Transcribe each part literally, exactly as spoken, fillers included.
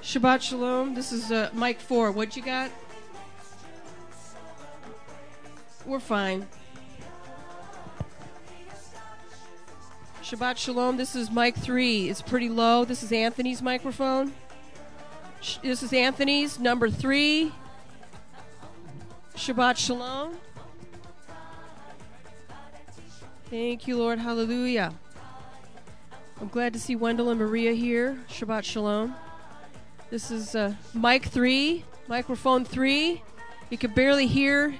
Shabbat Shalom. This is uh, Mike four. What you got? We're fine. Shabbat Shalom. This is Mike three. It's pretty low. This is Anthony's microphone. Sh- This is Anthony's number three. Shabbat Shalom. Thank you, Lord. Hallelujah. I'm glad to see Wendell and Maria here. Shabbat Shalom. This is uh, Mike three, microphone three. You can barely hear.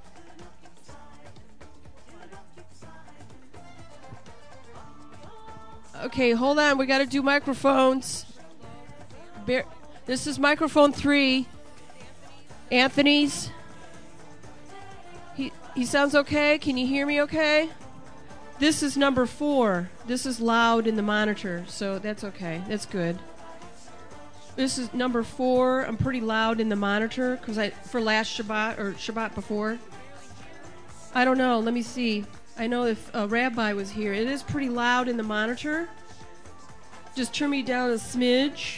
Okay, hold on. We got to do microphones. Bar- this is microphone three. Anthony's. He he sounds okay. Can you hear me okay? This is number four. This is loud in the monitor, so that's okay. That's good. This is number four. I'm pretty loud in the monitor because I for last Shabbat or Shabbat before. I don't know. Let me see. I know if a rabbi was here. It is pretty loud in the monitor. Just turn me down a smidge.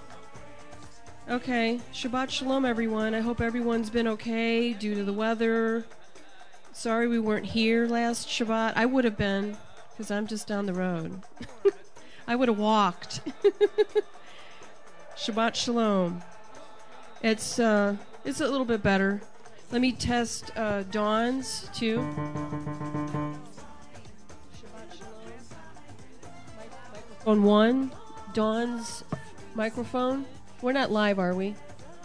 Okay. Shabbat Shalom, everyone. I hope everyone's been okay due to the weather. Sorry we weren't here last Shabbat. I would have been because I'm just down the road. I would have walked. Shabbat Shalom. It's uh, it's a little bit better. Let me test uh, Dawn's too. Shabbat Shalom. Mic- Microphone one. Dawn's microphone. We're not live, are we?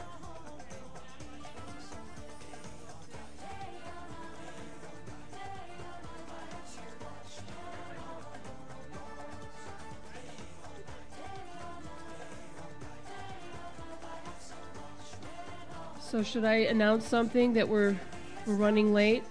So should I announce something that we're we're running late?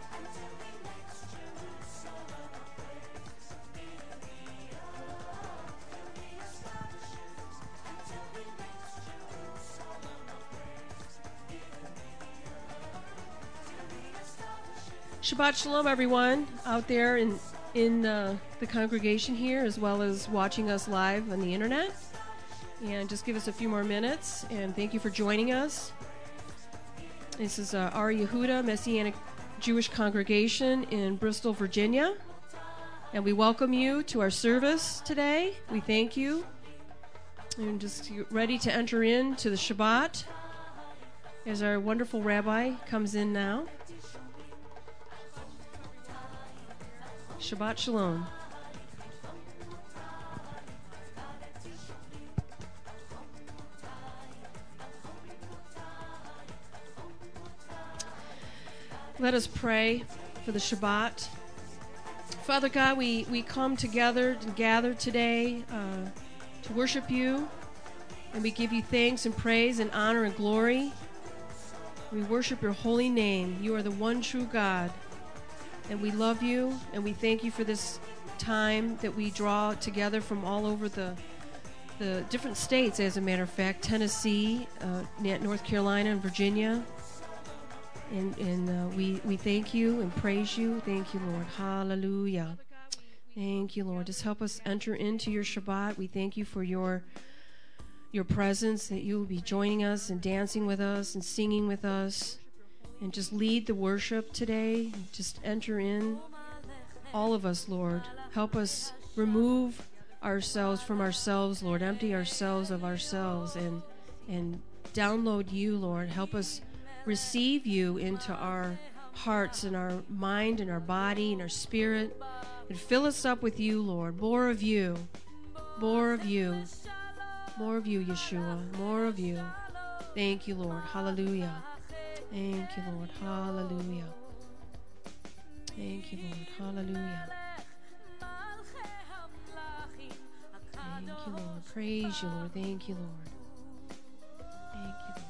Shabbat Shalom, everyone out there in in uh, the congregation here, as well as watching us live on the internet. And just give us a few more minutes, and thank you for joining us. This is uh, Ar Yehuda Messianic Jewish Congregation in Bristol, Virginia. And we welcome you to our service today. We thank you. And just ready to enter into the Shabbat as our wonderful rabbi comes in now. Shabbat Shalom. Let us pray for the Shabbat. Father God, we, we come together and gather today uh, to worship you, and we give you thanks and praise and honor and glory. We worship your holy name. You are the one true God, and we love you, and we thank you for this time that we draw together from all over the the different states, as a matter of fact, Tennessee, uh, North Carolina, and Virginia. And, and uh, we, we thank you and praise you. Thank you, Lord. Hallelujah. Thank you, Lord. Just help us enter into your Shabbat. We thank you for your your presence, that you will be joining us and dancing with us and singing with us. And just lead the worship today. Just enter in. All of us, Lord. Help us remove ourselves from ourselves, Lord. Empty ourselves of ourselves and and download you, Lord. Help us receive you into our hearts and our mind and our body and our spirit, and fill us up with you, Lord. More of you, more of you, more of you, Yeshua, more of you. Thank you, Lord. Hallelujah. Thank you, Lord. Hallelujah. Thank you, Lord. Hallelujah. Thank you, Lord. Praise you, Lord. Thank you, Lord. Thank you, Lord.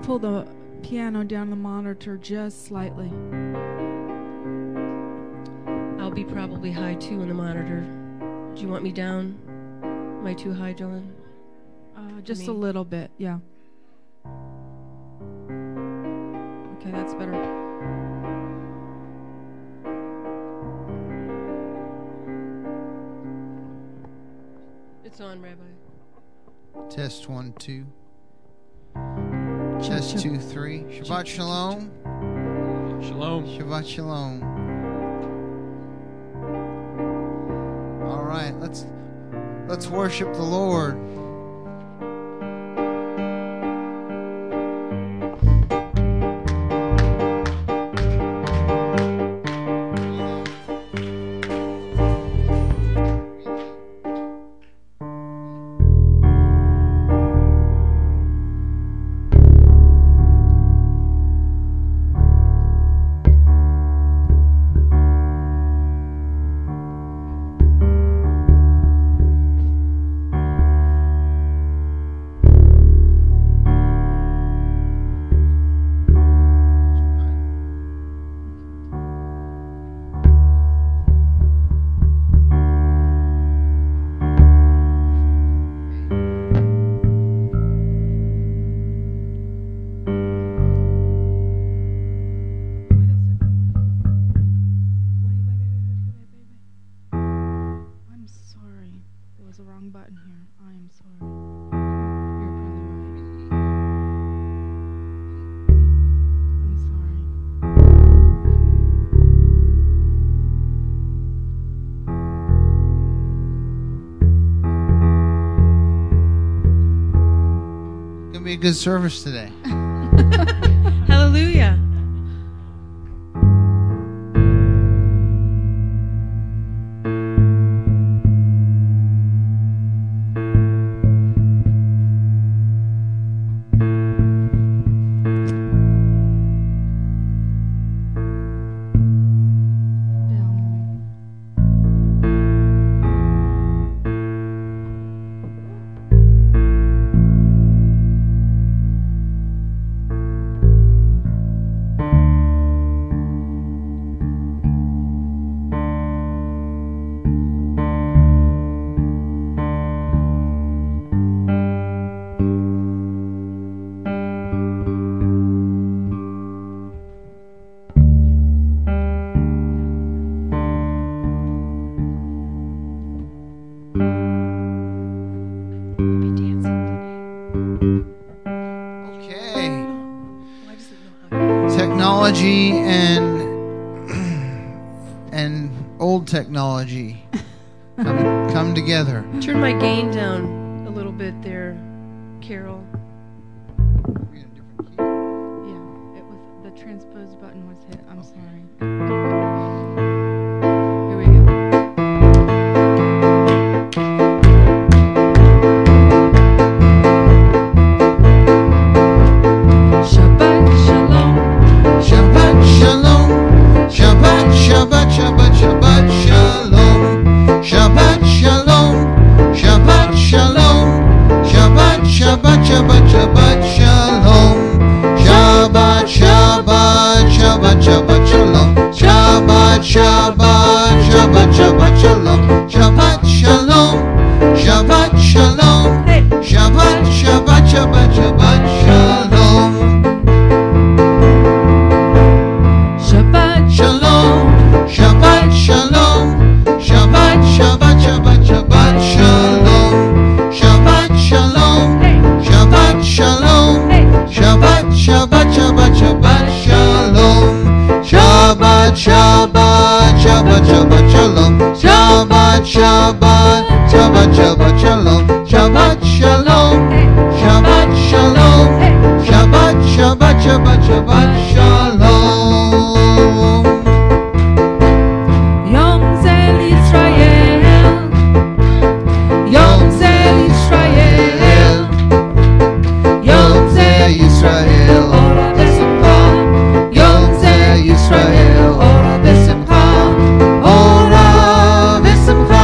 pull the piano down the monitor just slightly? I'll be probably high too on the monitor. Do you want me down? Am I too high, Dylan? Uh, just a little bit, yeah. Okay, that's better. It's on, Rabbi. Test one, two. Test two, three. Shabbat shalom. Shalom. Shabbat shalom. All right, let's let's worship the Lord. Be a good service today. Hallelujah. Technology and and old technology come, come together. Turn my gain down a little bit there, Carol. Yeah, it was the transpose button was hit. I'm sorry. Here we go. Shabbat shalom. Shabbat shalom. Shabbat Shabbat Shabbat Shabbat shalom. Shabbat shalom. Shabbat shalom. Shabbat Shabbat Shabbat Shabbat shalom. Shabbat Shabbat Shabbat Shabbat shalom. Shabbat Shabbat Shabbat Shabbat shalom. Shabbat shalom. Shabbat shalom. Shabbat Shabbat Shabbat Shabbat shalom. Shabbat Shalom, Shabbat Shalom, Shabbat Shabbat Shabbat Shabbat Shalom, Shabbat Shalom, Shabbat Shalom, Shabbat Shabbat Shabbat Shabbat Shalom, Shabbat Shabbat Shabbat Shabbat Shalom, Shabbat Shabbat Shabbat Shabbat Shalom, Shabbat Shalom, Shabbat Shalom, Shabbat Shabbat Shabbat Shabbat Shalom. Yom Zel Yisrael, Yom Zel Yisrael, Yom Zel Yisrael, Ora Besimcha, Yom Zel Yisrael, Ora Besimcha, Ora V'Simcha,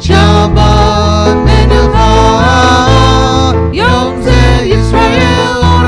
Shabbat Menucha, Yom Zel Yisrael,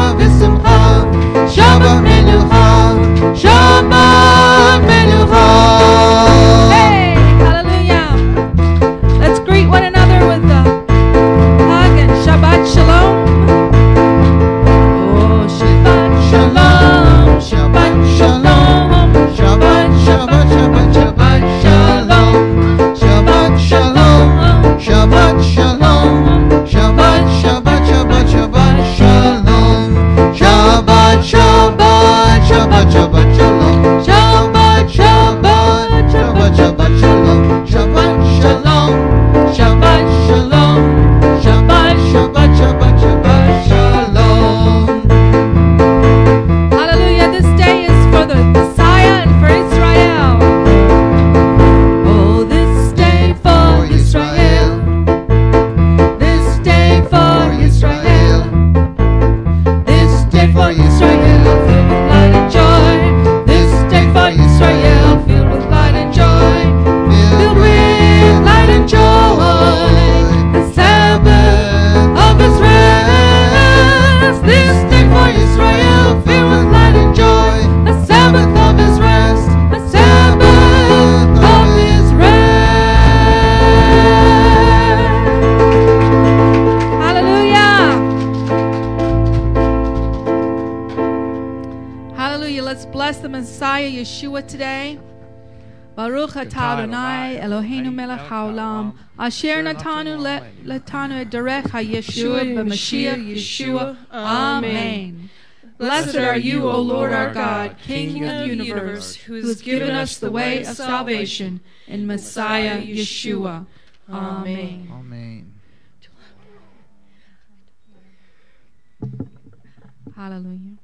Messiah Yeshua today. Baruch atah Adonai Eloheinu melech haolam asher natanu letanu et derech ha-Yeshua b'Mashiach Yeshua. Amen. Blessed are you, O Lord our God, King of the universe, who has given us the way of salvation in Messiah Yeshua. Amen. Amen. Hallelujah.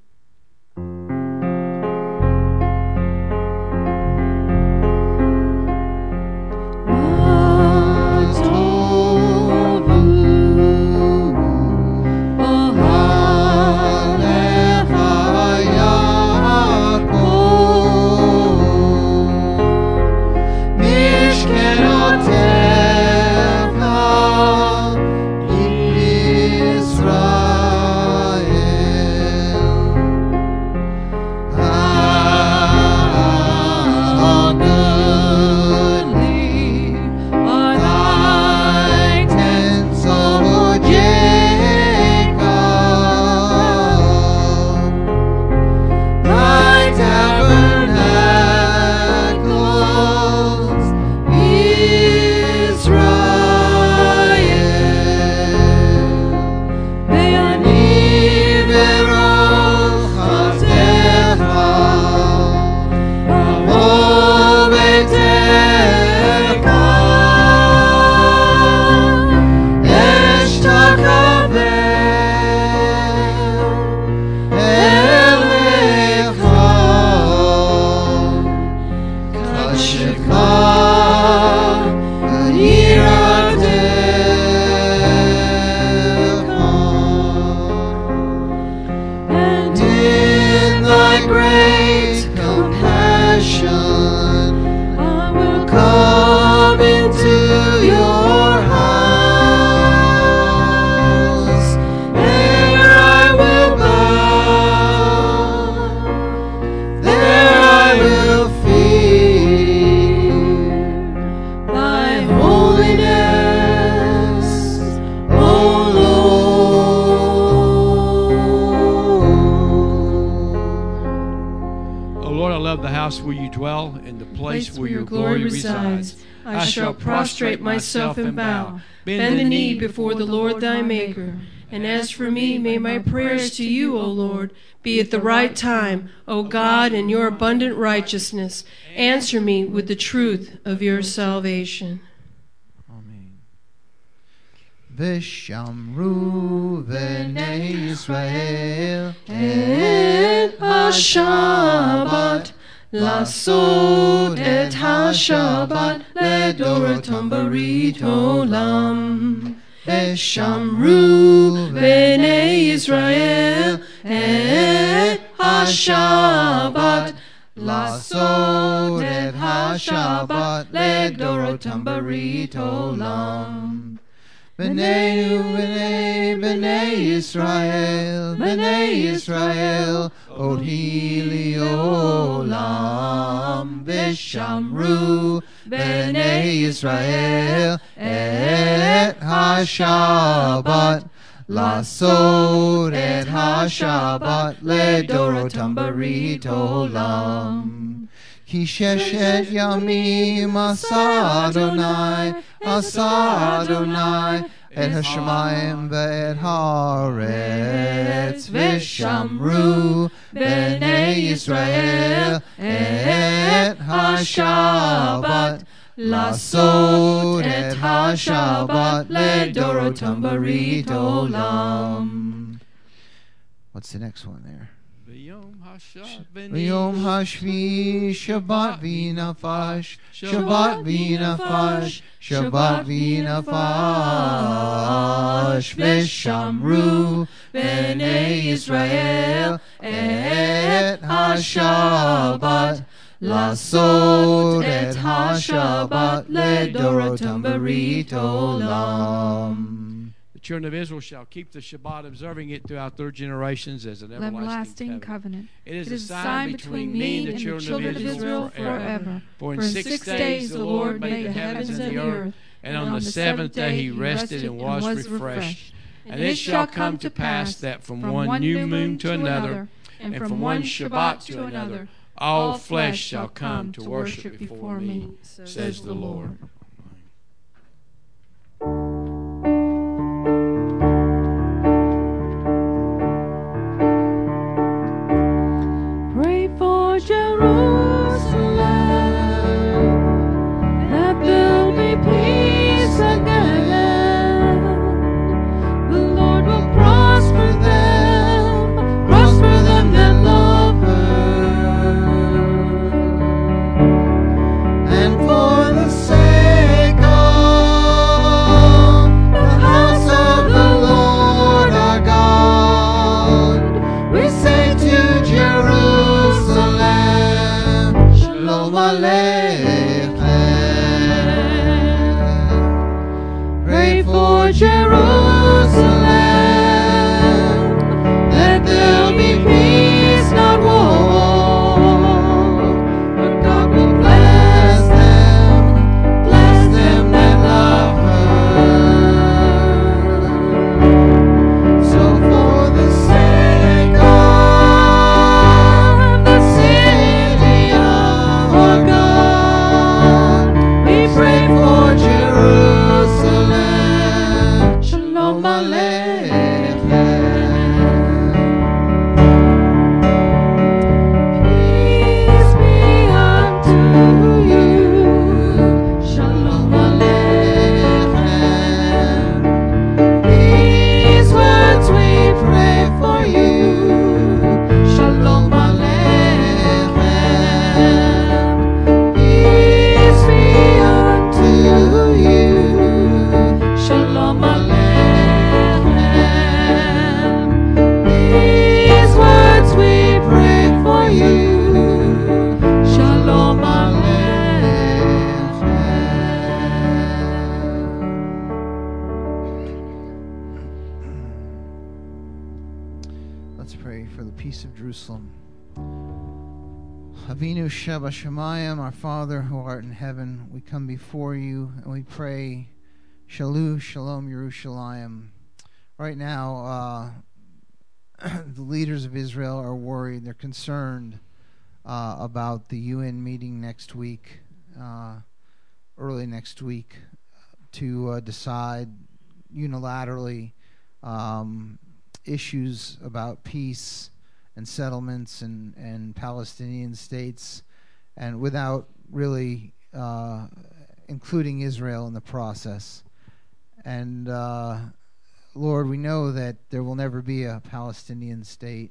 Where you dwell, in the place where your glory resides. I shall prostrate myself and bow, bend the knee before the Lord thy Maker. And as for me, may my prayers to you, O Lord, be at the right time, O God, in your abundant righteousness. Answer me with the truth of your salvation. Amen. V'shamru v'nei Yisrael et ha-Shabbat Lasod et ha-Shabbat ledorotam barit olam. V'shamru v'nei Yisrael et ha-Shabbat Lasod et ha-Shabbat ledorotam barit olam. B'nei b'nei b'nei Yisrael, b'nei Yisrael, odhi liolam. V'shamru b'nei Yisrael et ha-Shabbat, lasod et ha-Shabbat ledorotam barit olam. Ki sheshet yamim asa Adonai, asa Adonai, et hashamayim ve'et haaretz. V'shamru b'nei Yisrael et ha-Shabbat, lasod et ha-Shabbat ledorotam barit olam. What's the next one there? Yom Hashvi Shabbat V'Nafash, Shabbat V'Nafash, Shabbat V'Nafash. V'shamru b'nei Yisrael et ha-Shabbat, lasod et ha-Shabbat ledorotam barit olam. The children of Israel shall keep the Shabbat, observing it throughout their generations as an everlasting, everlasting covenant. covenant. It is, it is a sign between me and the children, children of Israel forever. forever. For in six, six days the Lord made the heavens and the earth, and on the seventh day he rested and was refreshed. And it shall come to pass that from one new moon to another, and from one Shabbat to another, all flesh shall come to worship before me, says the Lord. Pray for Jerusalem, that there'll be peace again. The Lord will prosper them, prosper them that love her. And for the sake of the house of the Lord our God, we say to Jerusalem, Shalom Aleichem. Pray for Jerusalem, that there'll be peace, not war. But God will bless them, bless them that love her. So for the sake of the city of our God, we pray for Jerusalem. Shalom Aleichem. Peace be unto you. Shalom Aleichem. These words we pray for you. Shalom Aleichem. Peace be unto you. Shalom Aleichem. These words we pray for you. Shalom Aleichem. Let's pray for the peace of Jerusalem. Avinu Sheba Shemayim, our Father who art in heaven, we come before you and we pray, Shalom, Shalom, Yerushalayim. Right now, uh, the leaders of Israel are worried. They're concerned uh, about the U N meeting next week, uh, early next week, to uh, decide unilaterally um, issues about peace and settlements and, and Palestinian states, and without really uh, including Israel in the process. And uh, Lord, we know that there will never be a Palestinian state.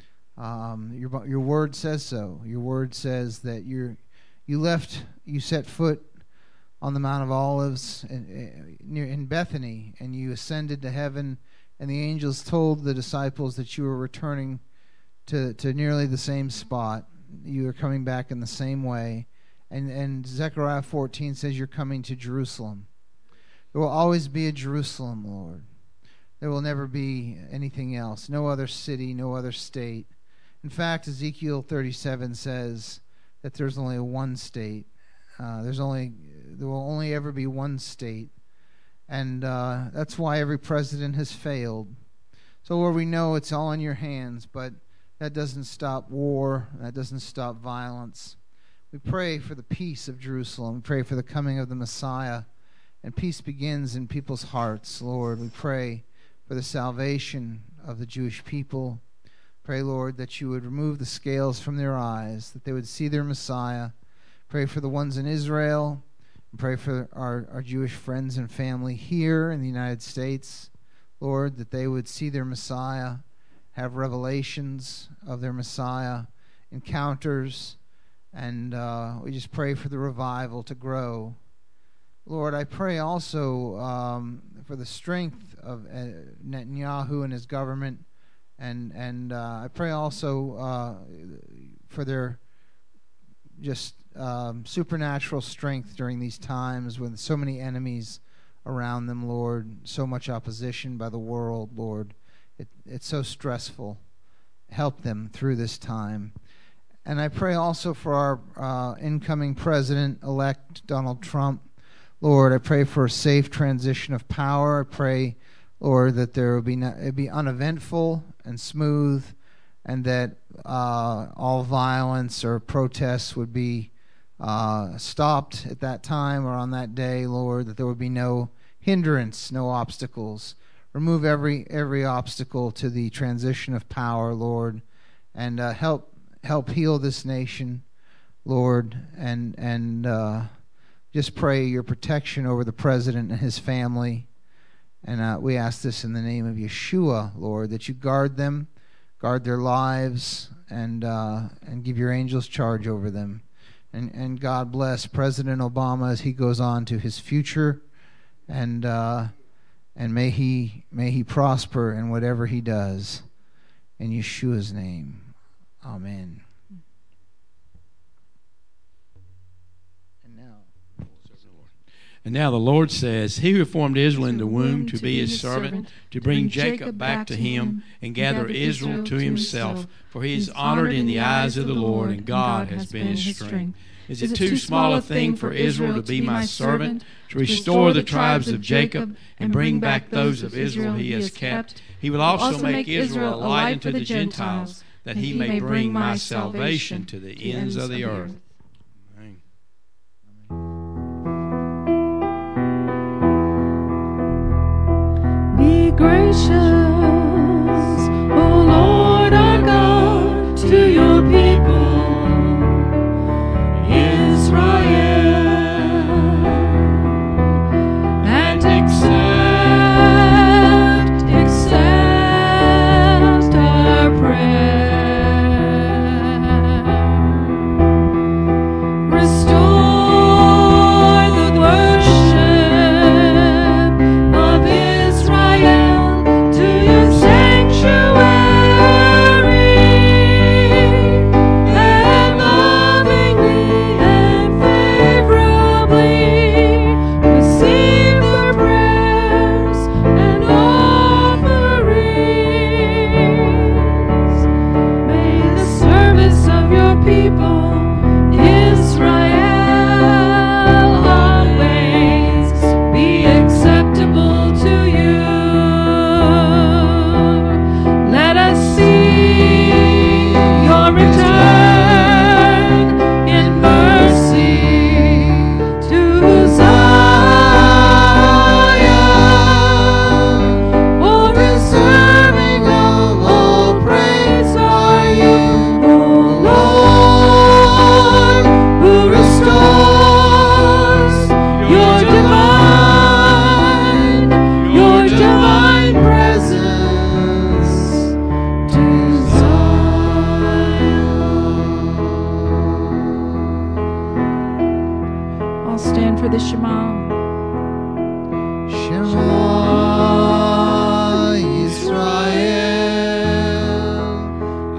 Um, your your word says so. Your word says that you you left, you set foot on the Mount of Olives in, near in Bethany, and you ascended to heaven, and the angels told the disciples that you were returning to to nearly the same spot. You are coming back in the same way. And and Zechariah fourteen says you're coming to Jerusalem. There will always be a Jerusalem, Lord. There will never be anything else. No other city, no other state. In fact, Ezekiel thirty-seven says that there's only one state. Uh, there's only there will only ever be one state, and uh, that's why every president has failed. So, Lord, we know it's all in your hands, but that doesn't stop war. That doesn't stop violence. We pray for the peace of Jerusalem. We pray for the coming of the Messiah, and peace begins in people's hearts, Lord. We pray for the salvation of the Jewish people. Pray, Lord, that you would remove the scales from their eyes, that they would see their Messiah. Pray for the ones in Israel. And pray for our, our Jewish friends and family here in the United States, Lord, that they would see their Messiah, have revelations of their Messiah, encounters, and uh, we just pray for the revival to grow. Lord, I pray also um, for the strength of uh, Netanyahu and his government, and and uh, I pray also uh, for their just um, supernatural strength during these times with so many enemies around them, Lord, so much opposition by the world, Lord. It, it's so stressful. Help them through this time. And I pray also for our uh, incoming president-elect, Donald Trump. Lord, I pray for a safe transition of power. I pray, Lord, that there will be not, it be uneventful and smooth, and that uh, all violence or protests would be uh, stopped at that time or on that day, Lord, that there would be no hindrance, no obstacles. Remove every every obstacle to the transition of power, Lord, and uh, help help heal this nation, Lord, and and uh, just pray your protection over the president and his family. And uh, we ask this in the name of Yeshua, Lord, that you guard them, guard their lives, and uh, and give your angels charge over them. And and God bless President Obama as he goes on to his future, and uh, and may he may he prosper in whatever he does. In Yeshua's name, amen. And now the Lord says, He who formed Israel in the womb to be his servant, to bring Jacob back to him, and gather Israel to himself. For he is honored in the eyes of the Lord, and God has been his strength. Is it too small a thing for Israel to be my servant, to restore the tribes of Jacob, and bring back those of Israel he has kept? He will also make Israel a light unto the Gentiles, that he may bring my salvation to the ends of the earth. Be gracious, O Lord our God, to your people, Israel, and accept, accept our prayer. Restore the worship of Israel to your sanctuary, and lovingly and favorably receive their prayers and offerings. May the service of your people Israel always be acceptable to you. Let us see your return in mercy to Zion. Oh, deserving of all praise are you, O Lord, who restores your divine, your divine presence to Zion. I'll stand for the Shema. Shema Yisrael,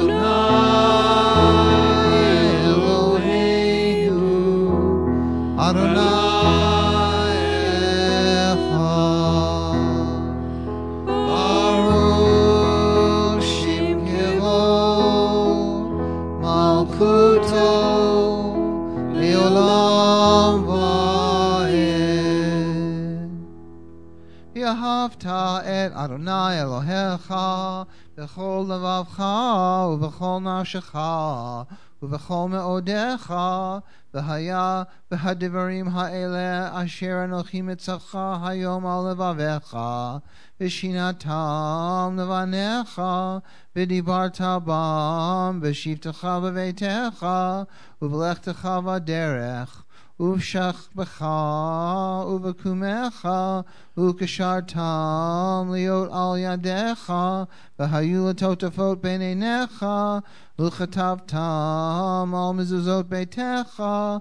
Adonai Eloheinu, Adonai Echad, Baruch Shem Kevod, Malkuto, Leolam Va'ed. V'ahavta et Adonai Elohecha b'chol levavcha u'b'chol nafshecha u'b'chol me'odecha v'haya v'hadivarim ha'ele asher anochi mitzavcha hayom al levavecha v'shinatam levanecha v'dibarta bam v'shivtecha b'veitecha u'v'lechtecha v'derech Uv'shachbecha, uv'kumecha, u'kashartam liot al yadecha, v'hayu latotafot b'neinecha, u'chatavtam al mezuzot beitecha,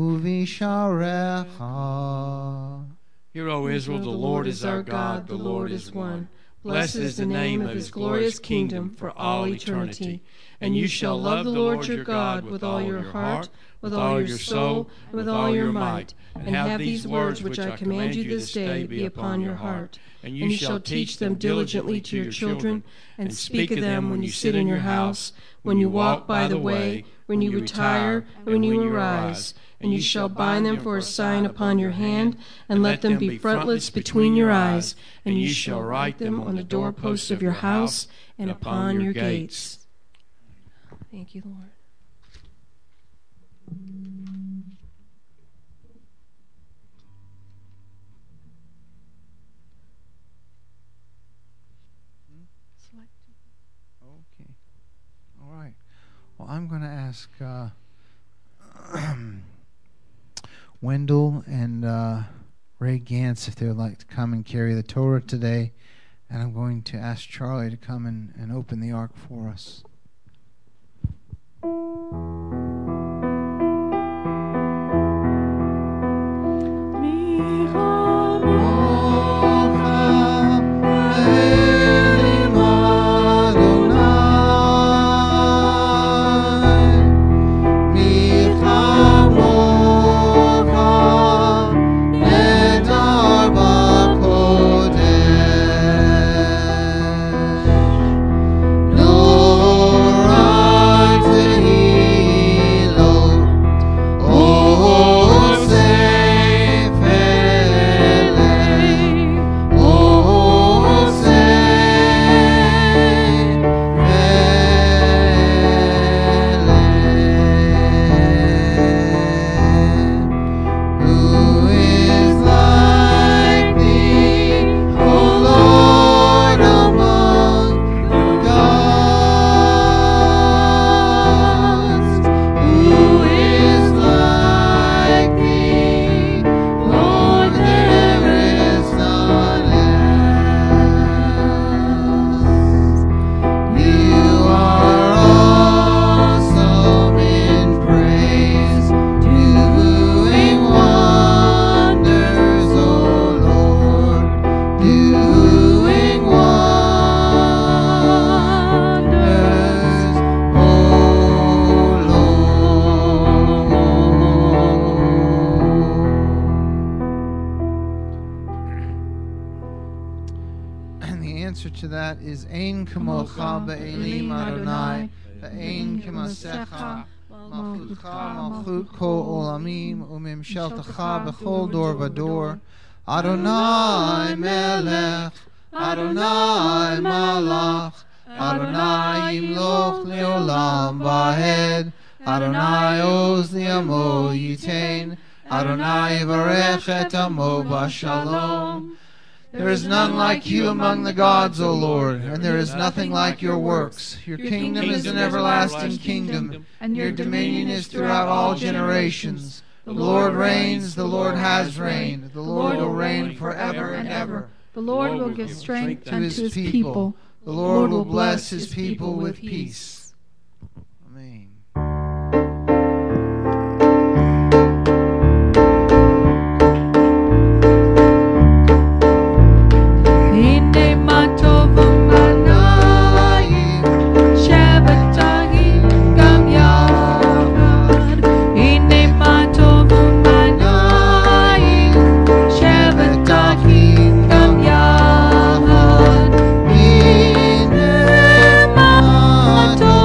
u'visharecha. Hear, O Israel, the Lord is our God, the Lord is one. Blessed is the name of his glorious kingdom for all eternity. And you shall love the Lord your God with all your heart, with all your soul, and with all your might. And have these words which I command you this day be upon your heart. And you shall teach them diligently to your children, and speak of them when you sit in your house, when you walk by the way, when you retire, and when you arise. And you shall bind them for a sign upon your hand, and let them be frontlets between your eyes. And you shall write them on the doorposts of your house and upon your gates. Thank you, Lord. Okay. All right. Well, I'm going to ask uh, Wendell and uh, Ray Gantz if they would like to come and carry the Torah today. And I'm going to ask Charlie to come and, and open the ark for us. To that is Ein Kamocha Be'elim Adonai Ve'ein Kamasecha Malchutcha Malchut Kol Olamim Umimsheltecha B'chol Dor Vador Adonai Melech Adonai Malach Adonai Yimloch Leolam Vahed Adonai Oz Li'amo Yitain Adonai Yivarech Et Amo B'Shalom. There is none like you among the gods, O Lord, and there is nothing like your works. Your kingdom is an everlasting kingdom, and your dominion is throughout all generations. The Lord reigns, the Lord has reigned, the Lord will reign forever and ever. The Lord will give strength unto his people. The Lord will bless his people with peace. Amen. Mato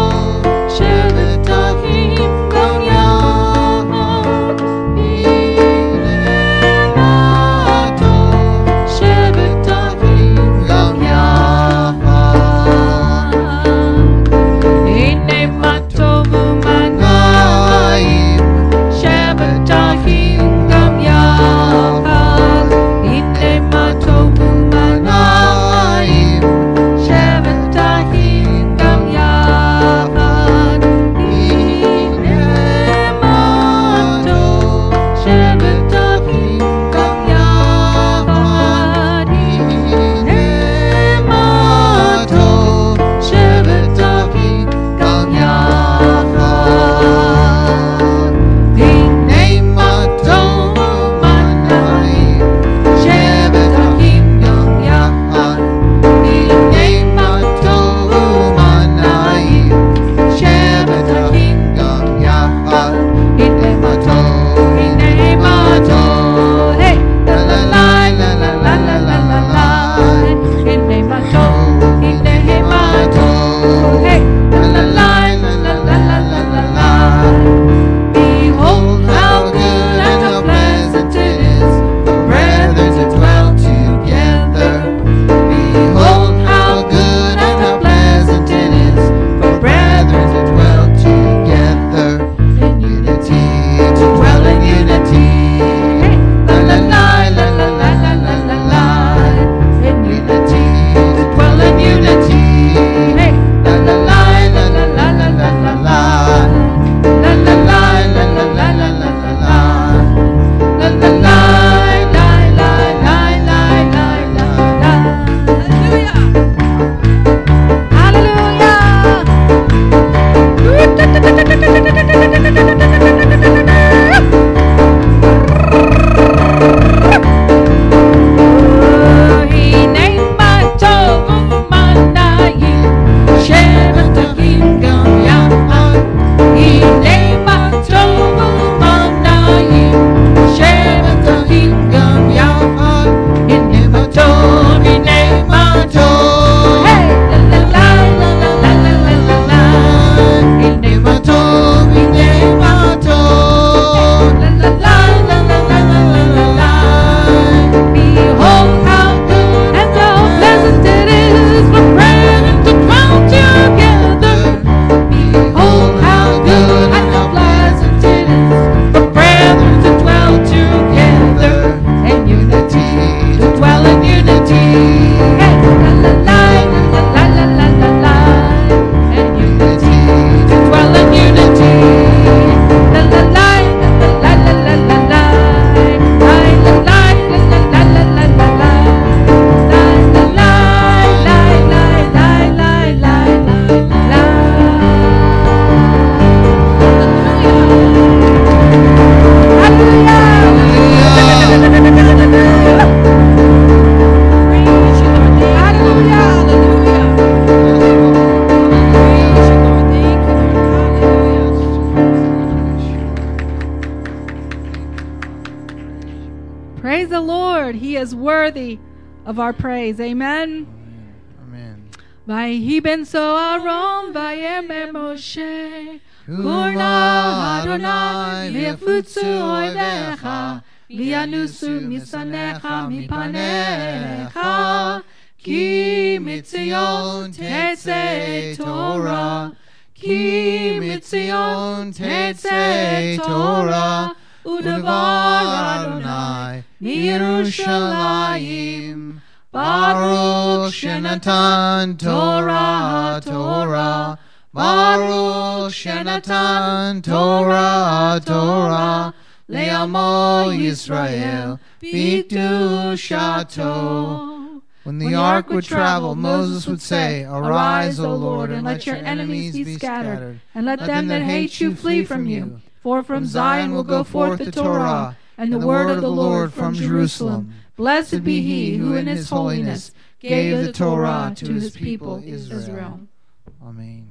Praise the Lord. He is worthy of our praise. Amen. Amen. Vayhi so Aaron vayeme Moshe Kurna Adonai v'yafutzu oivecha v'yanusu misanecha mipanecha ki mitzion tetzei Torah ki mitzion tetzei Torah udavar Adonai miYerushalayim Baruch Shenatan Torah Torah Baruch Shenatan Torah Torah Le'amo Yisrael B'kedushato. When the ark would travel, Moses would say, Arise, O Lord, and let your enemies be scattered, and let them that hate you flee from you. For from Zion will go forth the Torah, and the word of the Lord from Jerusalem. Blessed be he who in his holiness gave the Torah to his people Israel. Amen.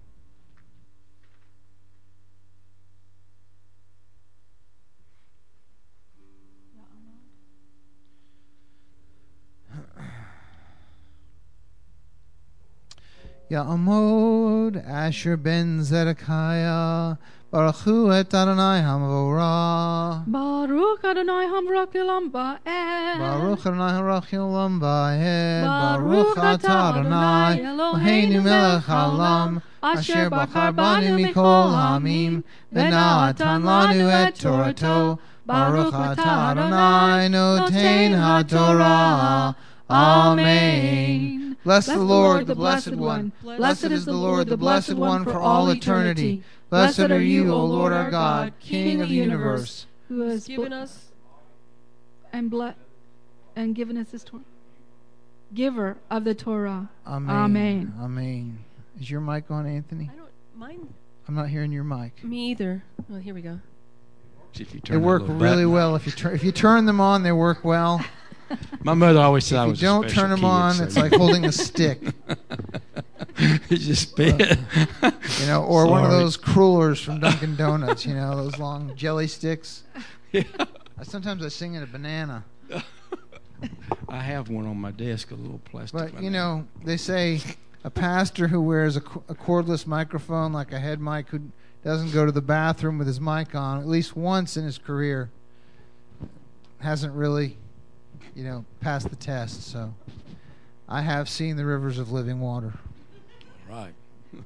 Ya'amod Asher ben Zedekiah Baruch hu et Adonai Hamvorah. Baruch Adonai Hamvorah Olam Ba'ed. Baruch Adonai Hamvorah Olam Ba'ed. Baruch atah Adonai Eloheinu melech haolam asher bachar banu mikol ha'amim v'natan lanu et Torato. Baruch atah Adonai noten ha'torah. Amen. Bless the Lord, the Blessed One. Blessed is the Lord, the Blessed One for all eternity. Blessed are you, O Lord our God, King of the universe, who has given us and ble- and given us this Torah. Giver of the Torah. Amen. Amen. Amen. Is your mic on, Anthony? I don't mine. I'm not hearing your mic. Me either. Oh, here we go. If you They turn work that little really button. well. If you turn if you turn them on, they work well. My mother always said I If was you a don't special turn them kid, on, so- it's like holding a stick, It's just bit. you know, or one of Sorry. those crullers from Dunkin' Donuts, you know, those long jelly sticks. Yeah. I, sometimes I sing it a banana. I have one on my desk, a little plastic. But, you banana. know, they say a pastor who wears a, co- a cordless microphone like a head mic who doesn't go to the bathroom with his mic on at least once in his career hasn't really, you know, passed the test. So I have seen the rivers of living water. Right.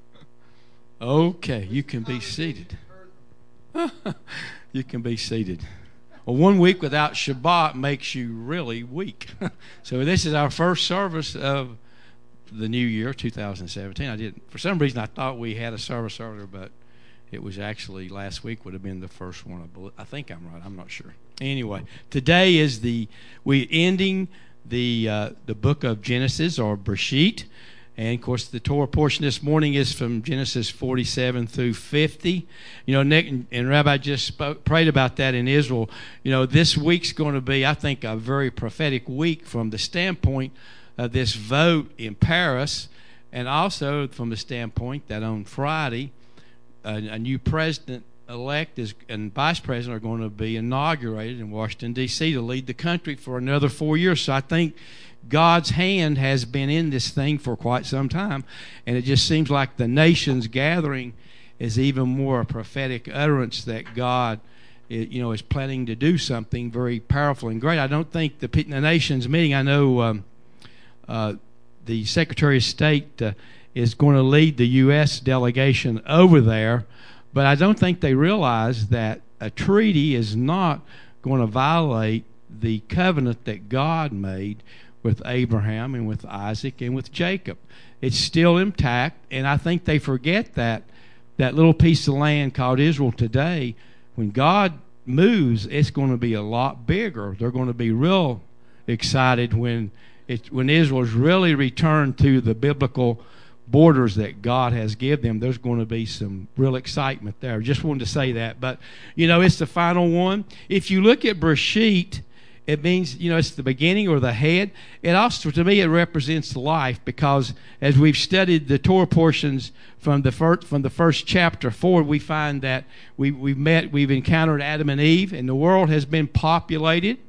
Okay, you can be seated. You can be seated. Well, one week without Shabbat makes you really weak. So this is our first service of the new year, two thousand seventeen. I didn't, for some reason, I thought we had a service earlier, but it was actually last week would have been the first one. I, believe. I think I'm right. I'm not sure. Anyway, today is the we ending the uh, the book of Genesis or Bereshit. And, of course, the Torah portion this morning is from Genesis forty-seven through fifty. You know, Nick and, and Rabbi just spoke, prayed about that in Israel. You know, this week's going to be, I think, a very prophetic week from the standpoint of this vote in Paris, and also from the standpoint that on Friday, a, a new president-elect is, and vice president are going to be inaugurated in Washington, D C to lead the country for another four years. So I think God's hand has been in this thing for quite some time, and it just seems like the nations gathering is even more a prophetic utterance that God, you know, is planning to do something very powerful and great. I don't think the, the nations meeting, I know um, uh, the Secretary of State uh, is going to lead the U S delegation over there, but I don't think they realize that a treaty is not going to violate the covenant that God made with Abraham and with Isaac and with Jacob. It's still intact, and I think they forget that that little piece of land called Israel today, when God moves, it's going to be a lot bigger. They're going to be real excited when it, when Israel's really returned to the biblical borders that God has given them. There's going to be some real excitement there. Just wanted to say that. But, you know, it's the final one. If you look at Bereshit, it means, you know, it's the beginning or the head. It also, to me, it represents life, because as we've studied the Torah portions from the first, from the first chapter forward, we find that we, we've met, we've encountered Adam and Eve, and the world has been populated.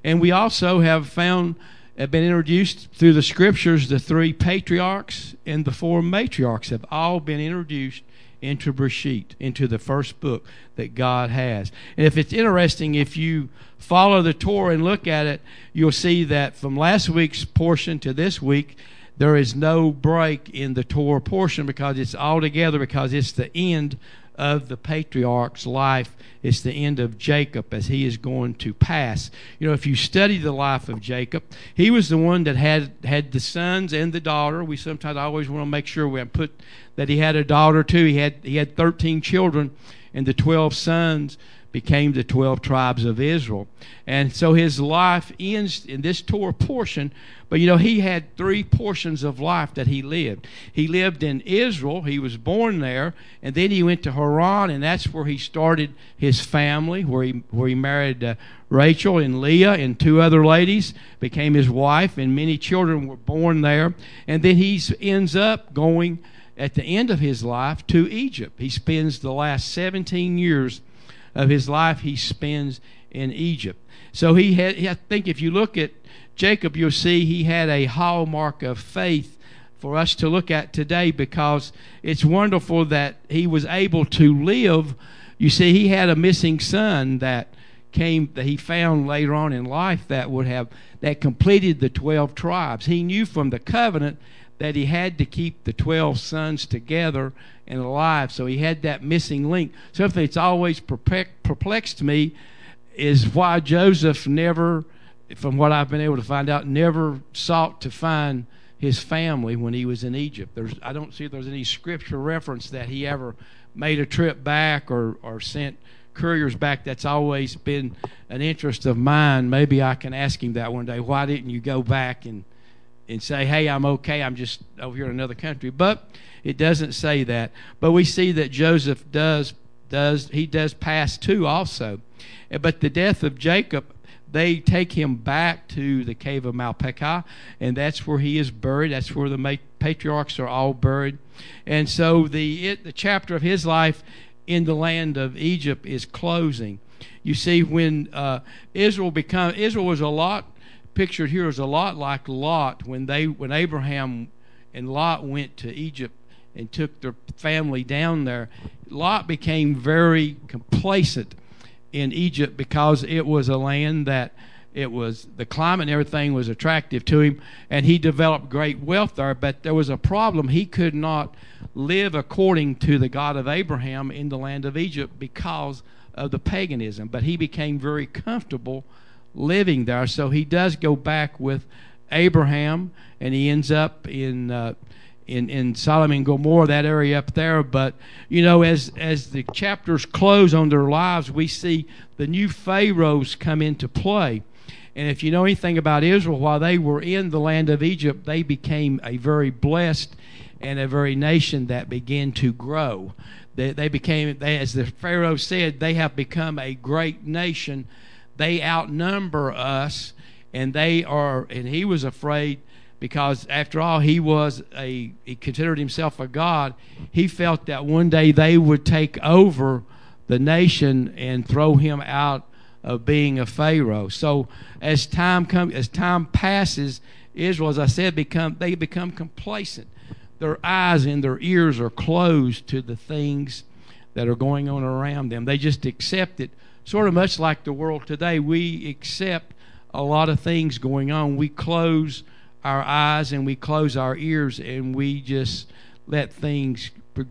And we also have found, have been introduced through the scriptures, the three patriarchs and the four matriarchs have all been introduced into Bereshit, into the first book that God has. And if it's interesting, if you follow the Torah and look at it, you'll see that from last week's portion to this week, there is no break in the Torah portion because it's all together, because it's the end of the patriarch's life. It's the end of Jacob as he is going to pass. You know, if you study the life of Jacob, he was the one that had had the sons and the daughter. We sometimes always want to make sure we put that he had a daughter too. He had he had thirteen children, and the twelve sons became the twelve tribes of Israel. And so his life ends in this Torah portion. But, you know, he had three portions of life that he lived. He lived in Israel. He was born there. And then he went to Haran, and that's where he started his family, where he where he married uh, Rachel and Leah and two other ladies, became his wife, and many children were born there. And then he ends up going, at the end of his life, to Egypt. He spends the last seventeen years of his life he spends in Egypt. So he had, I think if you look at Jacob, you'll see he had a hallmark of faith for us to look at today, because it's wonderful that he was able to live. You see, he had a missing son that came, that he found later on in life, that would have, that completed the twelve tribes. He knew from the covenant that he had to keep the twelve sons together and alive, so he had that missing link. Something that's always perplexed me is why Joseph never, from what I've been able to find out, never sought to find his family when he was in Egypt. There's, I don't see if there's any scripture reference that he ever made a trip back or, or sent couriers back. That's always been an interest of mine. Maybe I can ask him that one day. Why didn't you go back and and say, hey, I'm okay, I'm just over here in another country? But it doesn't say that. But we see that Joseph does, does he does pass too also. But the death of Jacob, they take him back to the cave of Malpekah, and that's where he is buried. That's where the patriarchs are all buried. And so the it, the chapter of his life in the land of Egypt is closing. You see, when uh, Israel become Israel was a lot pictured here as a lot like Lot when they when Abraham and Lot went to Egypt and took their family down there. Lot became very complacent in Egypt because it was a land that it was, the climate and everything was attractive to him, and he developed great wealth there. But there was a problem. He could not live according to the God of Abraham in the land of Egypt because of the paganism. But he became very comfortable living there. So he does go back with Abraham, and he ends up in uh, in in Sodom and Gomorrah, that area up there. But you know, as as the chapters close on their lives, we see the new pharaohs come into play. And if you know anything about Israel, while they were in the land of Egypt, they became a very blessed and a very nation that began to grow. They, they became, they, as the Pharaoh said, they have become a great nation. They outnumber us, and they are, and he was afraid because after all, he was a, he considered himself a god. He felt that one day they would take over the nation and throw him out of being a Pharaoh. So as time comes, as time passes, Israel, as I said, become they become complacent. Their eyes and their ears are closed to the things that are going on around them. They just accept it, sort of much like the world today. We accept a lot of things going on. We close our eyes and we close our ears, and we just let things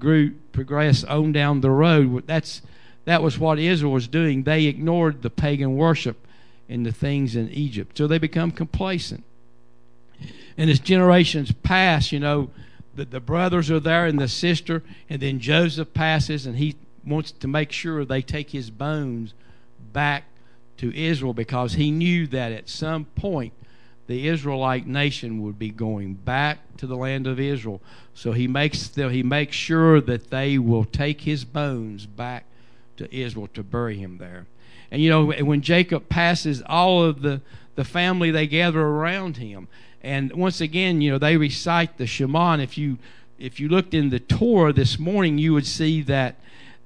progress on down the road. That's That was what Israel was doing. They ignored the pagan worship and the things in Egypt. So they become complacent. And as generations pass, you know, the, the brothers are there and the sister, and then Joseph passes, and he wants to make sure they take his bones back to Israel, because he knew that at some point the Israelite nation would be going back to the land of Israel. So he makes the, he makes sure that they will take his bones back to Israel to bury him there. And you know, when Jacob passes, all of the, the family, they gather around him. And once again, you know, they recite the Shema. And if you if you looked in the Torah this morning, you would see that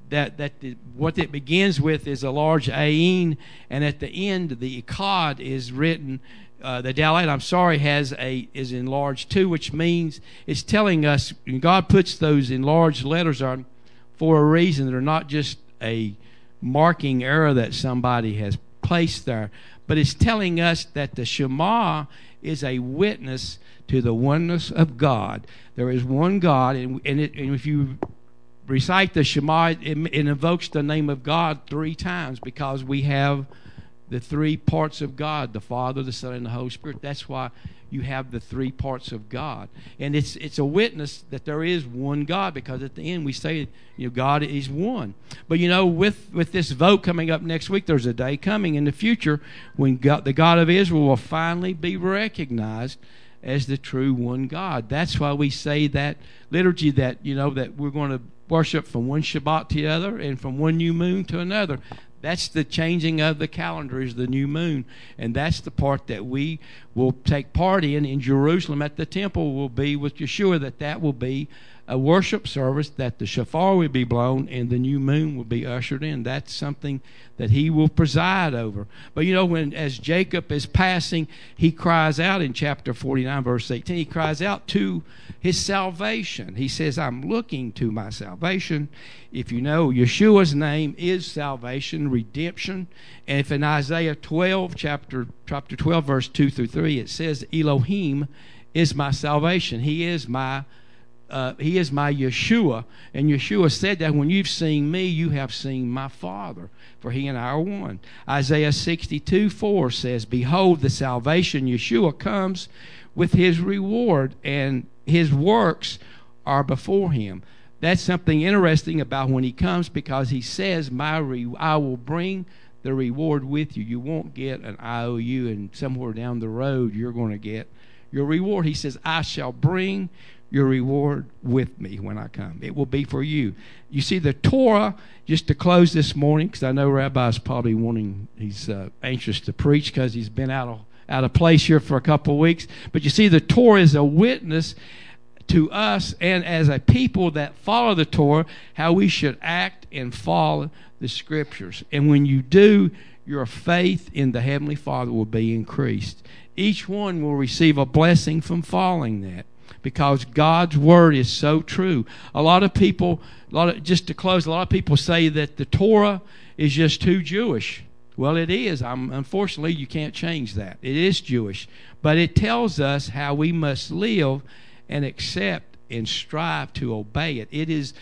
that that the, what it begins with is a large ayin, and at the end the ikad is written. Uh, the dalet, I'm sorry, has a is enlarged too, which means it's telling us God puts those enlarged letters on for a reason. They're not just a marking error that somebody has placed there, but it's telling us that the Shema is a witness to the oneness of God. There is one God, and, and, it, and if you recite the Shema, it, it invokes the name of God three times because we have the three parts of God, the Father, the Son, and the Holy Spirit. That's why you have the three parts of God. And it's it's a witness that there is one God, because at the end we say, you know, God is one. But, you know, with, with this vote coming up next week, there's a day coming in the future when God, the God of Israel will finally be recognized as the true one God. That's why we say that liturgy that, you know, that we're going to worship from one Shabbat to the other and from one new moon to another. That's the changing of the calendar, is the new moon. And that's the part that we will take part in in Jerusalem at the temple will be with Yeshua, that that will be a worship service, that the shofar will be blown and the new moon will be ushered in. That's something that he will preside over. But, you know, when as Jacob is passing, he cries out in chapter forty-nine, verse eighteen, he cries out to his salvation. He says, I'm looking to my salvation. If you know, Yeshua's name is salvation, redemption. And if in Isaiah twelve, chapter, chapter twelve, verse two through three, it says, Elohim is my salvation. He is my Uh, he is my Yeshua. And Yeshua said that when you've seen me, you have seen my Father, for he and I are one. Isaiah sixty-two four says, Behold, the salvation, Yeshua comes with his reward, and his works are before him. That's something interesting about when he comes, because he says, my re- I will bring the reward with you. You won't get an I O U and somewhere down the road you're going to get your reward. He says, I shall bring your reward with me when I come. It will be for you. You see, the Torah, just to close this morning, because I know Rabbi's probably wanting, he's uh, anxious to preach because he's been out of, out of place here for a couple of weeks. But you see, the Torah is a witness to us and as a people that follow the Torah, how we should act and follow the Scriptures. And when you do, your faith in the Heavenly Father will be increased. Each one will receive a blessing from following that, because God's word is so true. A lot of people, a lot of, just to close, a lot of people say that the Torah is just too Jewish. Well, it is. I'm, unfortunately, you can't change that. It is Jewish. But it tells us how we must live and accept and strive to obey it. It is,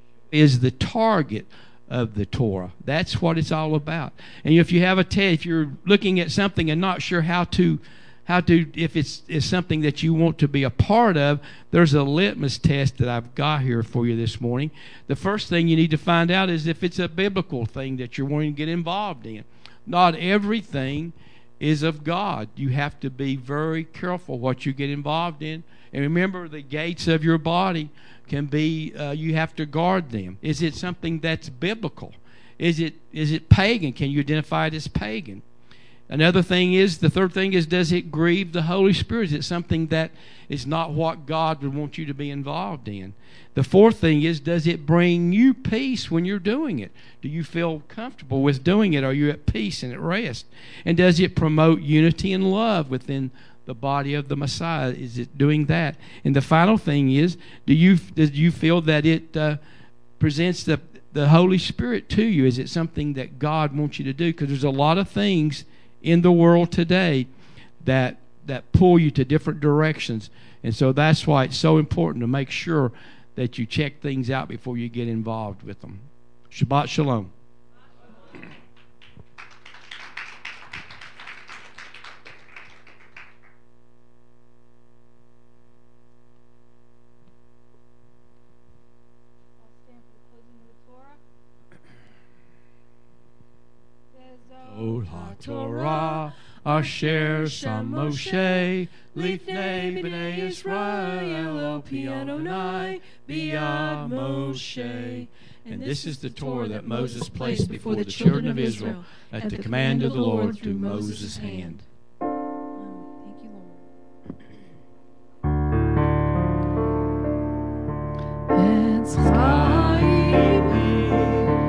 is the target of the Torah. That's what it's all about. And if you have a te- if you're looking at something and not sure how to How to, if it's, it's something that you want to be a part of, there's a litmus test that I've got here for you this morning. The first thing you need to find out is if it's a biblical thing that you're wanting to get involved in. Not everything is of God. You have to be very careful what you get involved in. And remember, the gates of your body can be, uh, you have to guard them. Is it something that's biblical? Is it is it pagan? Can you identify it as pagan? Another thing is, the third thing is, does it grieve the Holy Spirit? Is it something that is not what God would want you to be involved in? The fourth thing is, does it bring you peace when you're doing it? Do you feel comfortable with doing it? Are you at peace and at rest? And does it promote unity and love within the body of the Messiah? Is it doing that? And the final thing is, do you do you feel that it uh, presents the, the Holy Spirit to you? Is it something that God wants you to do? Because there's a lot of things in the world today that that pull you to different directions. And so that's why it's so important to make sure that you check things out before you get involved with them. Shabbat Shalom. Od HaTorah, Asher Sam Moshe, Lifnei B'nai Yisrael, O Pi Adonai, B'yad Moshe. And this is the Torah that Moses placed before the children of Israel at the command of the Lord through Moses' hand. Thank you, Lord. It's Chaim.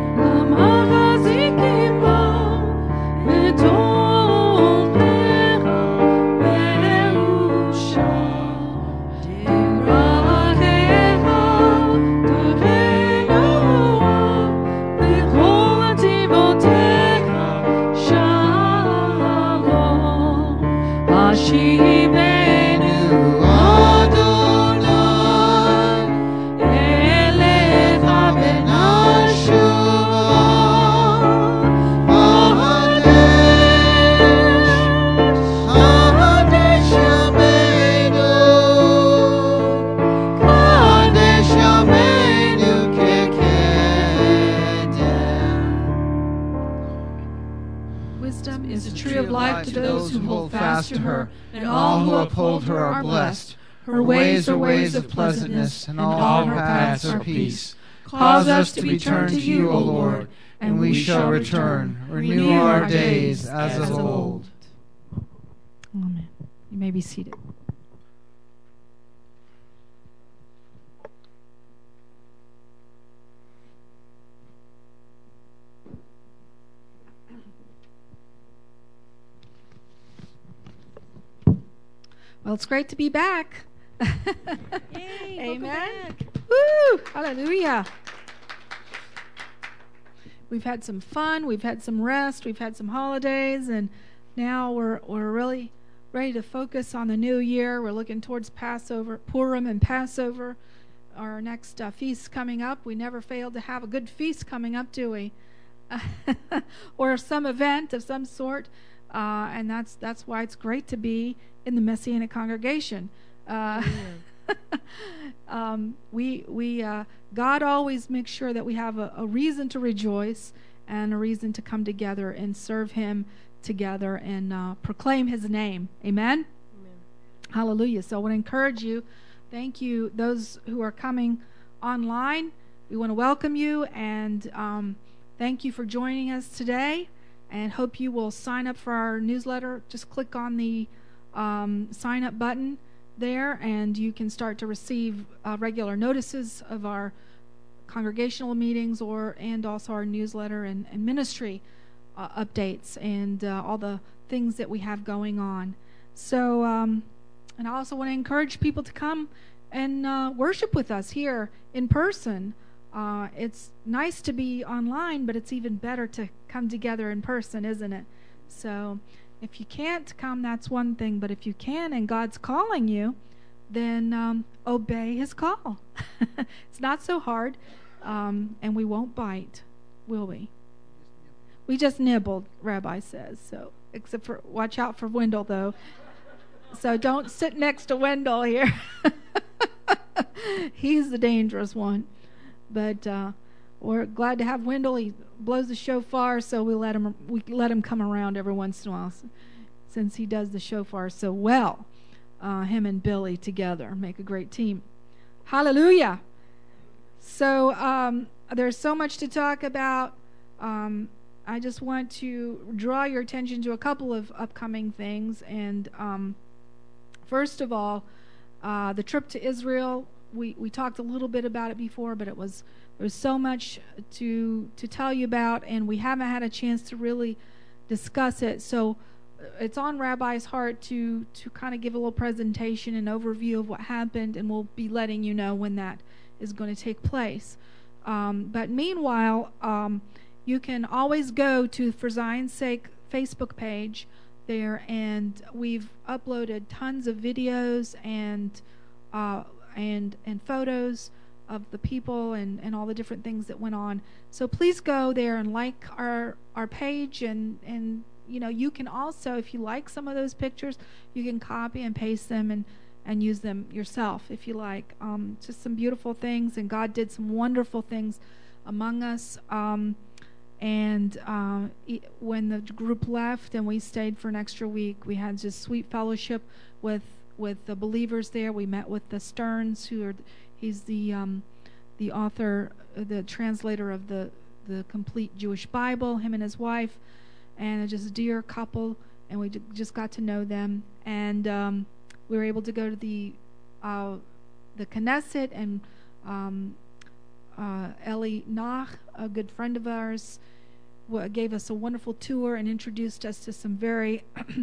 Hashivenu Adonai Elecha Benashua Hadesh Hadesh Yameinu Kadesh Yameinu Kekedem. Wisdom is a tree of life to those who hold fast to her, and all who uphold her are blessed. Her ways are ways of pleasantness, and all her paths are peace. Cause us to be turned to you, O Lord, and we shall return. Renew our days as of old. Amen. You may be seated. Well, it's great to be back. Yay, Amen. Woo! Hallelujah. We've had some fun. We've had some rest. We've had some holidays, and now we're we're really ready to focus on the new year. We're looking towards Passover, Purim, and Passover. Our next uh, feast coming up. We never fail to have a good feast coming up, do we? Or some event of some sort, uh, and that's that's why it's great to be in the Messianic congregation. Uh, um, we we uh, God always makes sure that we have a, a reason to rejoice and a reason to come together and serve Him together and uh, proclaim His name. Amen? Amen. Hallelujah. So I want to encourage you. Thank you, those who are coming online. We want to welcome you and um, thank you for joining us today. And hope you will sign up for our newsletter. Just click on the um, sign up button there, and you can start to receive uh, regular notices of our congregational meetings, or and also our newsletter and, and ministry uh, updates and uh, all the things that we have going on. So, um, and I also want to encourage people to come and uh, worship with us here in person. Uh, it's nice to be online, but it's even better to come together in person, isn't it? So if you can't come, that's one thing. But if you can and God's calling you, then um, obey His call. It's not so hard, um, and we won't bite, will we? We just nibbled, Rabbi says. So, except for, watch out for Wendell, though. So don't sit next to Wendell here. He's the dangerous one. But uh, we're glad to have Wendell. He blows the shofar, so we let him we let him come around every once in a while, since he does the shofar so well. Uh, him and Billy together make a great team. Hallelujah. So um, there's so much to talk about. Um, I just want to draw your attention to a couple of upcoming things. And um, first of all, uh, the trip to Israel. We, we talked a little bit about it before, but it was there's so much to to tell you about, and we haven't had a chance to really discuss it. So it's on Rabbi's heart to to kind of give a little presentation and overview of what happened, and we'll be letting you know when that is going to take place. Um, but meanwhile, um, you can always go to For Zion's Sake Facebook page there, and we've uploaded tons of videos and uh, and and photos of the people and, and all the different things that went on. So please go there and like our our page, and and you know, you can also, if you like some of those pictures, you can copy and paste them and and use them yourself if you like. Um, just some beautiful things, and God did some wonderful things among us. Um, and uh, when the group left and we stayed for an extra week, we had just sweet fellowship with with the believers there. We met with the Stearns, who are he's the um, the author, the translator of the the complete Jewish Bible. Him and his wife, and just a dear couple, and we just got to know them. And um, we were able to go to the uh, the Knesset, and um, uh, Eli Nach, a good friend of ours, w- gave us a wonderful tour and introduced us to some very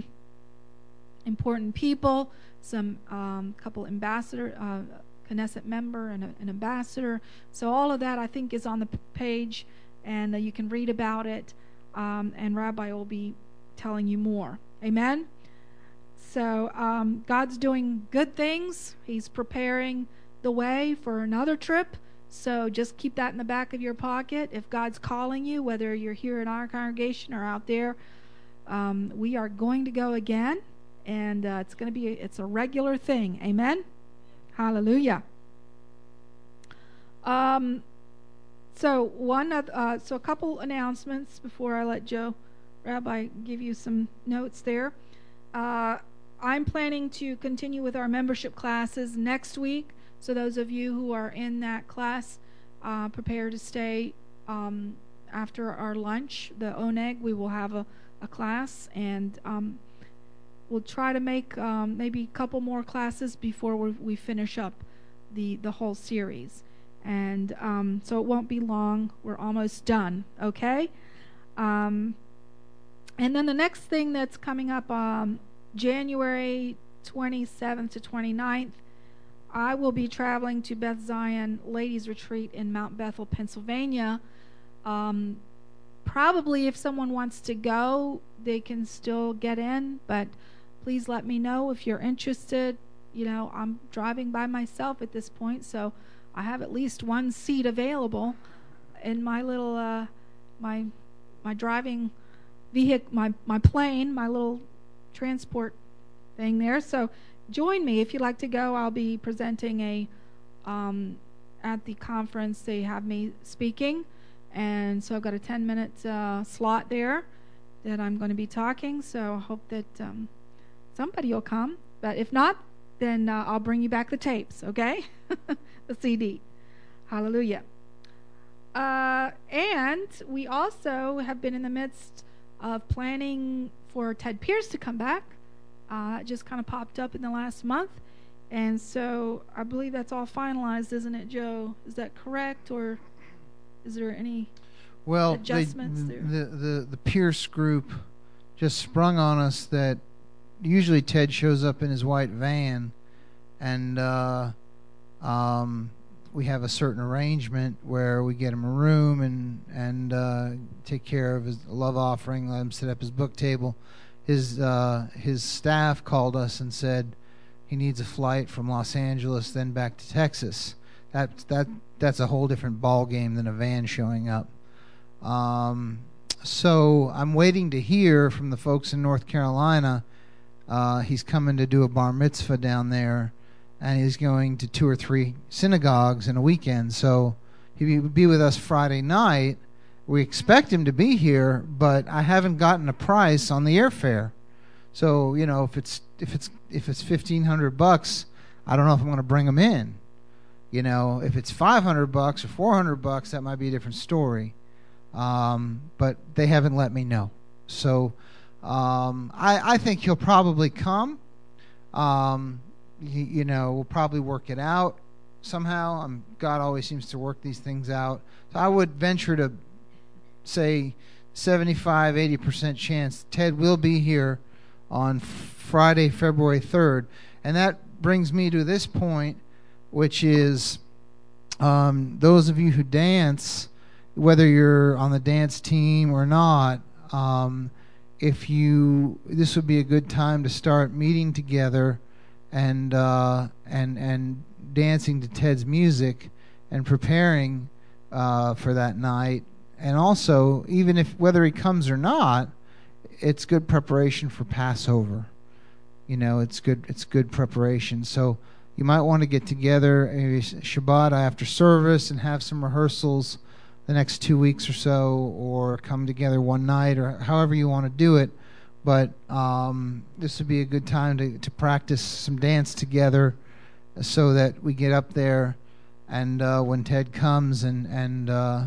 important people, some um, couple ambassador, uh, Knesset member and a, an ambassador. So all of that, I think, is on the p- page, and uh, you can read about it, um, and Rabbi will be telling you more. Amen? So um, God's doing good things. He's preparing the way for another trip. So just keep that in the back of your pocket. If God's calling you, whether you're here in our congregation or out there, um, we are going to go again, and uh, it's going to be a, it's a regular thing. Amen. Hallelujah. Um. So one of, uh, so a couple announcements before I let Joe Rabbi give you some notes there. Uh, I'm planning to continue with our membership classes next week. So those of you who are in that class, uh, prepare to stay um, after our lunch, the Oneg. We will have a, a class, and um, we'll try to make um, maybe a couple more classes before we, we finish up the, the whole series. And um, so it won't be long. We're almost done, okay? Um, and then the next thing that's coming up, um, January twenty-seventh to twenty-ninth, I will be traveling to Beth Zion Ladies Retreat in Mount Bethel, Pennsylvania. Um, probably if someone wants to go, they can still get in, but please let me know if you're interested. You know, I'm driving by myself at this point, so I have at least one seat available in my little, uh, my, my driving vehicle, my, my plane, my little transport thing there. So join me if you'd like to go. I'll be presenting a, um, at the conference. They have me speaking, and so I've got a ten minute uh, slot there that I'm going to be talking. So I hope that um, somebody will come. But if not, then uh, I'll bring you back the tapes, okay? The C D. Hallelujah. Uh, and we also have been in the midst of planning for Ted Pierce to come back. Uh, it just kind of popped up in the last month. And so I believe that's all finalized, isn't it, Joe? Is that correct, or is there any well, adjustments they, there? The, the, the Pierce group just sprung on us that usually Ted shows up in his white van, and uh, um, we have a certain arrangement where we get him a room and and uh, take care of his love offering, let him set up his book table. His uh, his staff called us and said he needs a flight from Los Angeles, then back to Texas. That that that's a whole different ball game than a van showing up. Um, so I'm waiting to hear from the folks in North Carolina. Uh, he's coming to do a bar mitzvah down there, and he's going to two or three synagogues in a weekend. So he will be with us Friday night. We expect him to be here, but I haven't gotten a price on the airfare. So you know, if it's if it's if it's fifteen hundred bucks, I don't know if I'm going to bring him in. You know, if it's five hundred bucks or four hundred bucks, that might be a different story. Um, but they haven't let me know. So. Um, I, I think he'll probably come. Um, he, you know, we'll probably work it out somehow. Um, God always seems to work these things out. So I would venture to say seventy-five, eighty percent chance Ted will be here on Friday, February third. And that brings me to this point, which is um, those of you who dance, whether you're on the dance team or not, um, if you, this would be a good time to start meeting together and uh, and and dancing to Ted's music and preparing uh, for that night. And also, even if whether he comes or not, it's good preparation for Passover. You know, it's good it's good preparation. So you might want to get together maybe Shabbat after service and have some rehearsals the next two weeks or so, or come together one night, or however you want to do it. But um, this would be a good time to, to practice some dance together so that we get up there, and uh, when Ted comes and, and uh,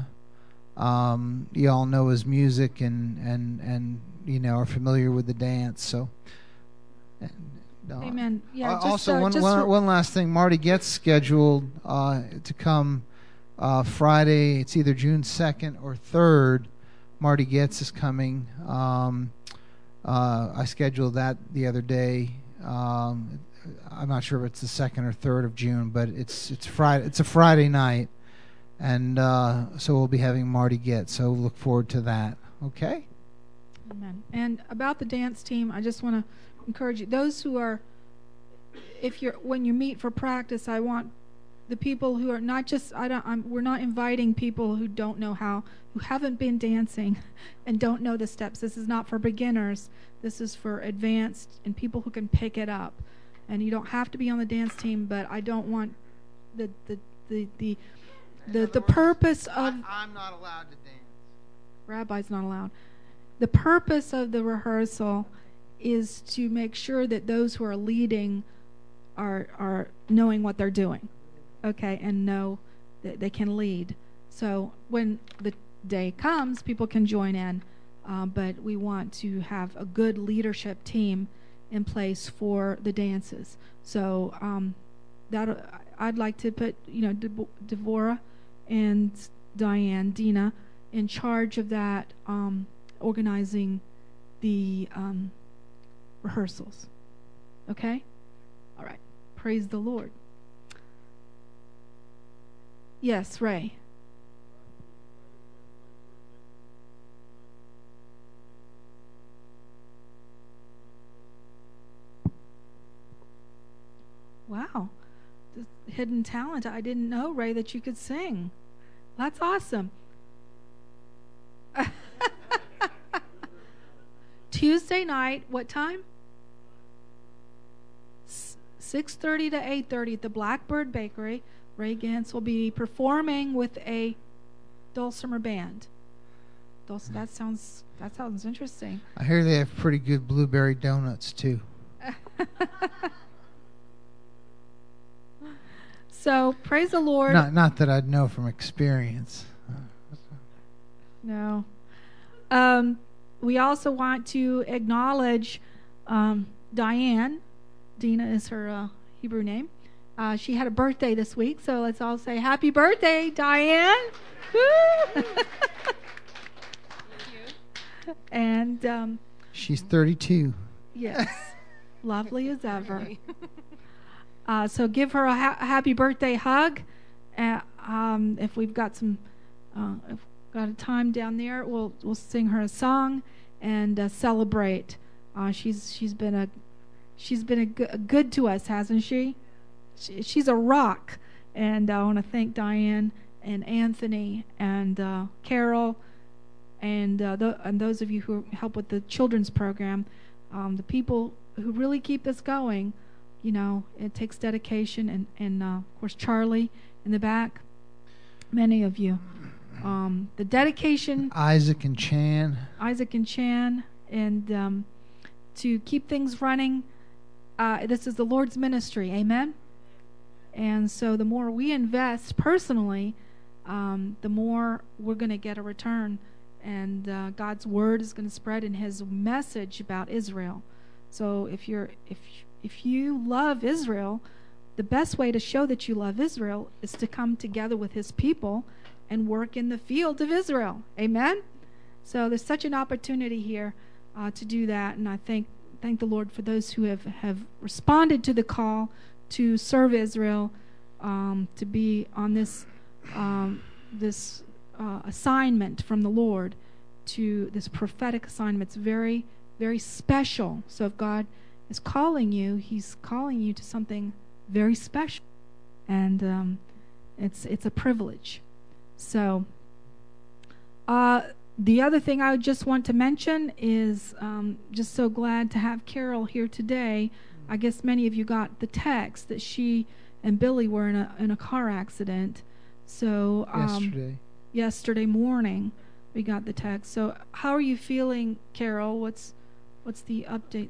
um, you all know his music and, and, and you know, are familiar with the dance. So, and, uh, Amen. Yeah. uh, Just, also, uh, one, just one, for- one last thing. Marty gets scheduled uh, to come Uh, Friday. It's either June second or third. Marty Getz is coming. Um, uh, I scheduled that the other day. Um, I'm not sure if it's the second or third of June, but it's it's Friday. It's a Friday night, and uh, so we'll be having Marty Getz. So look forward to that. Okay. Amen. And about the dance team, I just want to encourage you. Those who are, if you're when you meet for practice, I want the people who are not just I don't I'm, we're not inviting people who don't know how, who haven't been dancing and don't know the steps. This is not for beginners. This is for advanced and people who can pick it up. And you don't have to be on the dance team, but I don't want the the the the the, the purpose of I, I'm not allowed to dance. Rabbi's not allowed. The purpose of the rehearsal is to make sure that those who are leading are are knowing what they're doing, okay, and know that they can lead. So when the day comes, people can join in, uh, but we want to have a good leadership team in place for the dances. So um, that I'd like to put, you know, De- Devorah and Diane, Dina, in charge of that, um, organizing the um, rehearsals. Okay? All right. Praise the Lord. Yes, Ray. Wow. This hidden talent. I didn't know, Ray, that you could sing. That's awesome. Tuesday night, what time? six thirty to eight thirty at the Blackbird Bakery. Ray Gantz will be performing with a dulcimer band. Dulc- that sounds that sounds interesting. I hear they have pretty good blueberry donuts too. So praise the Lord. Not not that I'd know from experience. No. Um, we also want to acknowledge um, Diane. Dina is her uh, Hebrew name. Uh, she had a birthday this week, so let's all say happy birthday, Diane. Woo! And um, she's thirty-two. Yes, lovely as ever. Uh, so give her a, ha- a happy birthday hug. Uh, um, if we've got some, uh, if we've got a time down there, we'll we'll sing her a song and uh, celebrate. Uh, she's she's been a she's been a, go- a good to us, hasn't she? she? She's a rock, and I want to thank Diane and Anthony and uh, Carol and uh, th- and those of you who help with the children's program, um, the people who really keep this going. You know, it takes dedication, and, and uh, of course, Charlie in the back, many of you. Um, the dedication... Isaac and Chan. Isaac and Chan, and um, to keep things running. Uh, this is the Lord's ministry, amen? And so the more we invest personally, um, the more we're going to get a return, and uh, God's word is going to spread in his message about Israel. So if you're... if If you love Israel, the best way to show that you love Israel is to come together with his people and work in the field of Israel. Amen? So there's such an opportunity here uh, to do that, and I thank thank the Lord for those who have, have responded to the call to serve Israel, um, to be on this um, this uh, assignment from the Lord, to this prophetic assignment. It's very, very special. So if God is calling you, he's calling you to something very special, and um, it's it's a privilege. So uh, the other thing I would just want to mention is um, just so glad to have Carol here today. I guess many of you got the text that she and Billy were in a in a car accident. So um, yesterday yesterday morning we got the text. So how are you feeling, Carol? What's what's the update?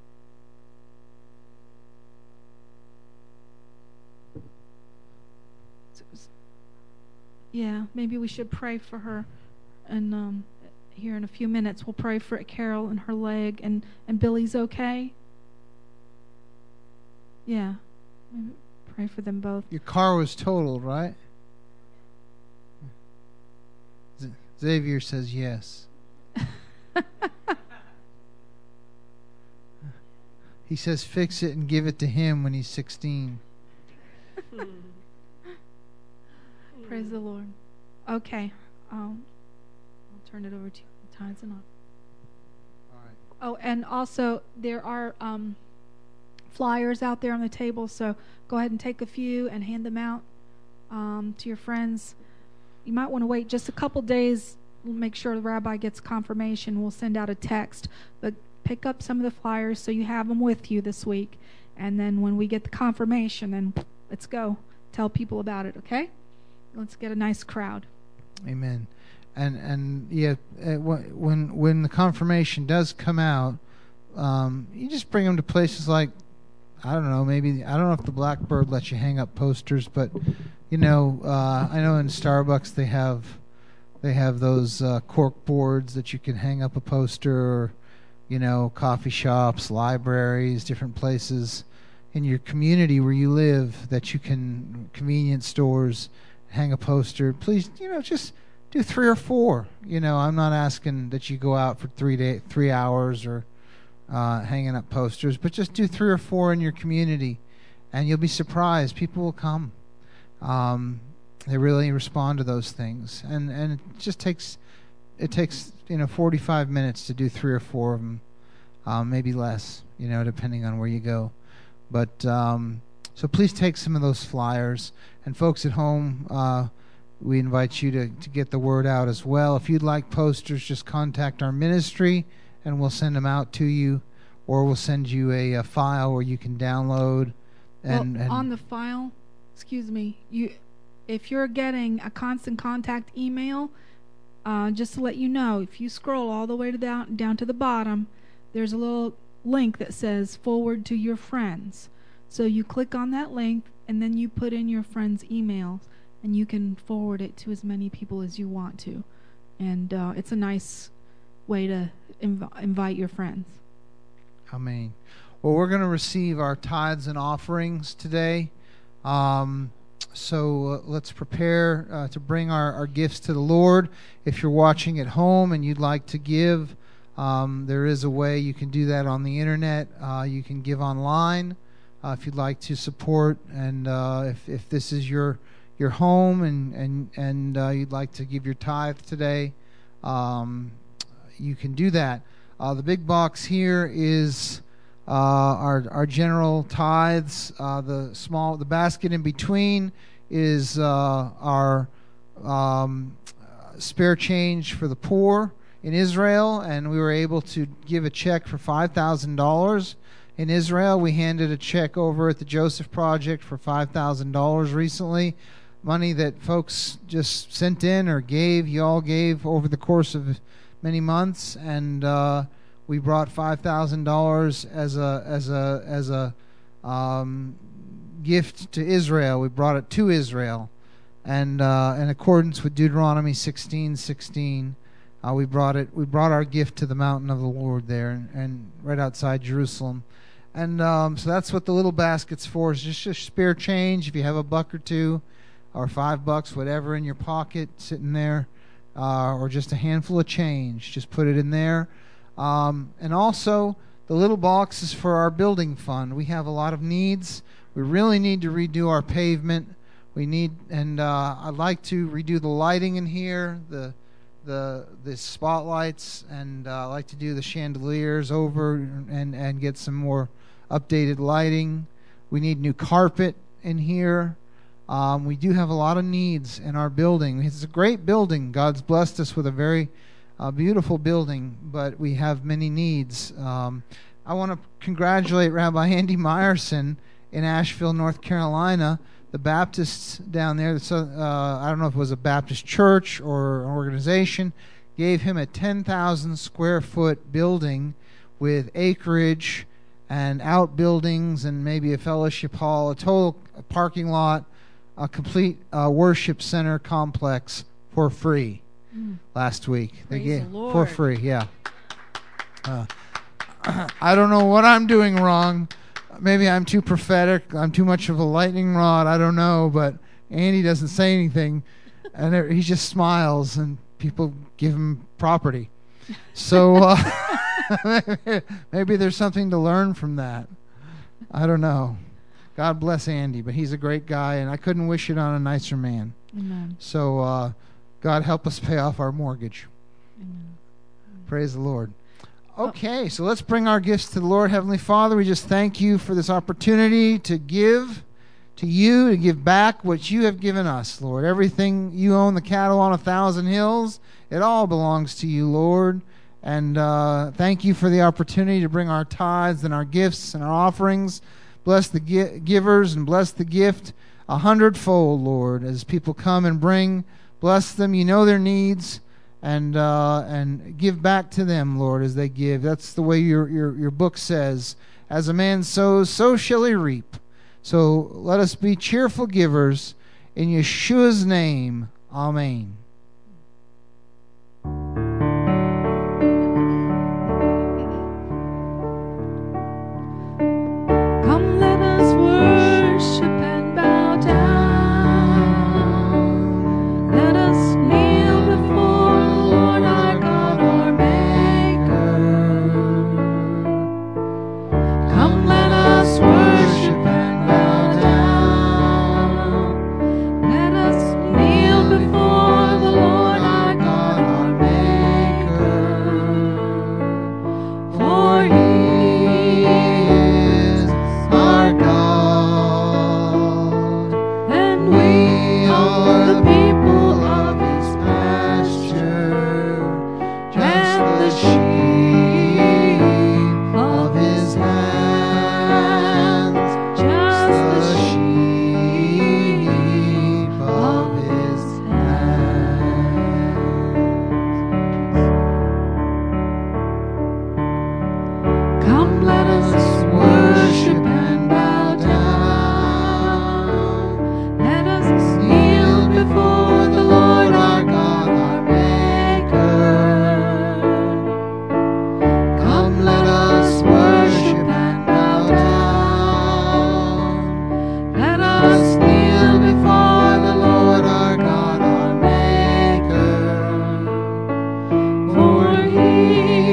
Yeah, maybe we should pray for her, and um, here in a few minutes we'll pray for Carol and her leg, and, and Billy's okay? Yeah, maybe pray for them both. Your car was totaled, right? Z- Xavier says yes. He says fix it and give it to him when he's sixteen. Praise the Lord. Okay. Um, I'll turn it over to you. Time's enough. All right. Oh, and also there are um, flyers out there on the table, so go ahead and take a few and hand them out um, to your friends. You might want to wait just a couple days. We'll make sure the rabbi gets confirmation. We'll send out a text, but pick up some of the flyers so you have them with you this week. And then when we get the confirmation, then let's go tell people about it, okay? Let's get a nice crowd. Amen. And and yeah, when when the confirmation does come out, um, you just bring them to places like, I don't know, maybe, I don't know if the Blackbird lets you hang up posters, but you know, uh, I know in Starbucks they have they have those uh, cork boards that you can hang up a poster, or you know, coffee shops, libraries, different places in your community where you live that you can, convenience stores, hang a poster. Please, you know, just do three or four. You know, I'm not asking that you go out for three day, three hours or uh, hanging up posters, but just do three or four in your community, and you'll be surprised. People will come. Um, they really respond to those things, and and it just takes it takes you know forty-five minutes to do three or four of them, um, maybe less. You know, depending on where you go. But um, so please take some of those flyers, and folks at home, uh, we invite you to, to get the word out as well. If you'd like posters, just contact our ministry, and we'll send them out to you, or we'll send you a, a file where you can download. And, well, and on the file, excuse me, you, if you're getting a Constant Contact email, uh, just to let you know, if you scroll all the way to down down to the bottom, there's a little link that says forward to your friends. So you click on that link, and then you put in your friend's email, and you can forward it to as many people as you want to. And uh, it's a nice way to inv- invite your friends. Amen. Well, we're going to receive our tithes and offerings today. Um, so uh, let's prepare uh, to bring our, our gifts to the Lord. If you're watching at home and you'd like to give, um, there is a way you can do that on the internet. Uh, you can give online uh, if you'd like to support. And uh, if, if this is your your home and, and, and uh, you'd like to give your tithe today, um, you can do that. Uh, the big box here is uh, our our general tithes. Uh, the small the basket in between is uh, our um, spare change for the poor in Israel, and we were able to give a check for five thousand dollars in Israel. We handed a check over at the Joseph Project for five thousand dollars recently. Money that folks just sent in or gave, you all gave over the course of many months, and uh, we brought five thousand dollars as a as a as a um, gift to Israel. We brought it to Israel, and uh, in accordance with Deuteronomy sixteen sixteen, uh, we brought it. We brought our gift to the mountain of the Lord there, and, and right outside Jerusalem. And um, so that's what the little basket's for. Is just a spare change. If you have a buck or two, or five bucks, whatever, in your pocket, sitting there, uh, or just a handful of change, just put it in there. Um, and also, the little box is for our building fund. We have a lot of needs. We really need to redo our pavement. We need, and uh, I'd like to redo the lighting in here, the the the spotlights, and uh, I'd like to do the chandeliers over and and get some more updated lighting. We need new carpet in here. Um, we do have a lot of needs in our building. It's a great building. God's blessed us with a very uh, beautiful building, but we have many needs. Um, I want to congratulate Rabbi Andy Meyerson in Asheville, North Carolina. The Baptists down there, so, uh, I don't know if it was a Baptist church or an organization, gave him a ten thousand square foot building with acreage and outbuildings and maybe a fellowship hall, a total parking lot, a complete uh, worship center complex for free mm. last week. Praise they gave the Lord. For free, yeah. Uh, I don't know what I'm doing wrong. Maybe I'm too prophetic. I'm too much of a lightning rod. I don't know, but Andy doesn't say anything, and it, he just smiles, and people give him property. So uh, maybe there's something to learn from that. I don't know. God bless Andy, but he's a great guy, and I couldn't wish it on a nicer man. Amen. So uh, God help us pay off our mortgage. Amen. Praise the Lord. Okay, so let's bring our gifts to the Lord. Heavenly Father, we just thank you for this opportunity to give to you, to give back what you have given us, Lord. Everything you own, the cattle on a thousand hills, it all belongs to you, Lord. And uh, thank you for the opportunity to bring our tithes and our gifts and our offerings. Bless the gi- givers and bless the gift a hundredfold, Lord, as people come and bring. Bless them. You know their needs. And uh, and give back to them, Lord, as they give. That's the way your, your, your book says. As a man sows, so shall he reap. So let us be cheerful givers. In Yeshua's name, amen. Come, let us worship and bow down. Let us kneel before the Lord our God, our Maker. Come, let us worship and bow down. Let us kneel before the Lord our God, our Maker. For He is our God, and we are the people of His pasture, just the sheep of His hands, just the sheep of His hands. Come, let us worship and bow down. Let us kneel before the Lord our God, our Maker. Come, let us worship and bow down. Let us kneel before the Lord our God, our Maker. For He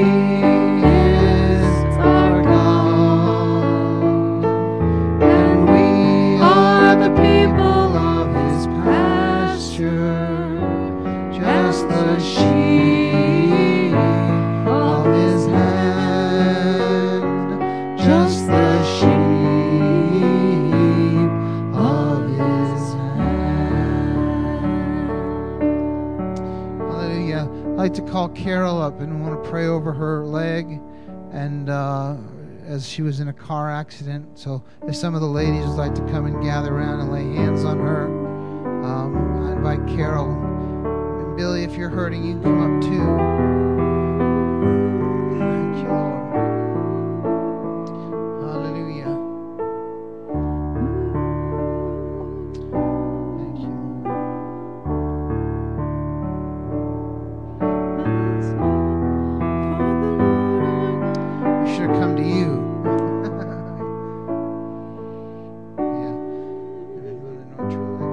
is our God, and we are the people of His pasture, just the sheep of His hand, just the sheep of His hand. Hallelujah. I'd like to call Carol up and want to pray over her leg, and uh, as she was in a car accident. So if some of the ladies would like to come and gather around and lay hands on her, um, I invite Carol. And Billy, if you're hurting, you can come up too. Thank you, Lord. Hallelujah. Thank you, Lord. We should have come to you. Yeah. And then go to North True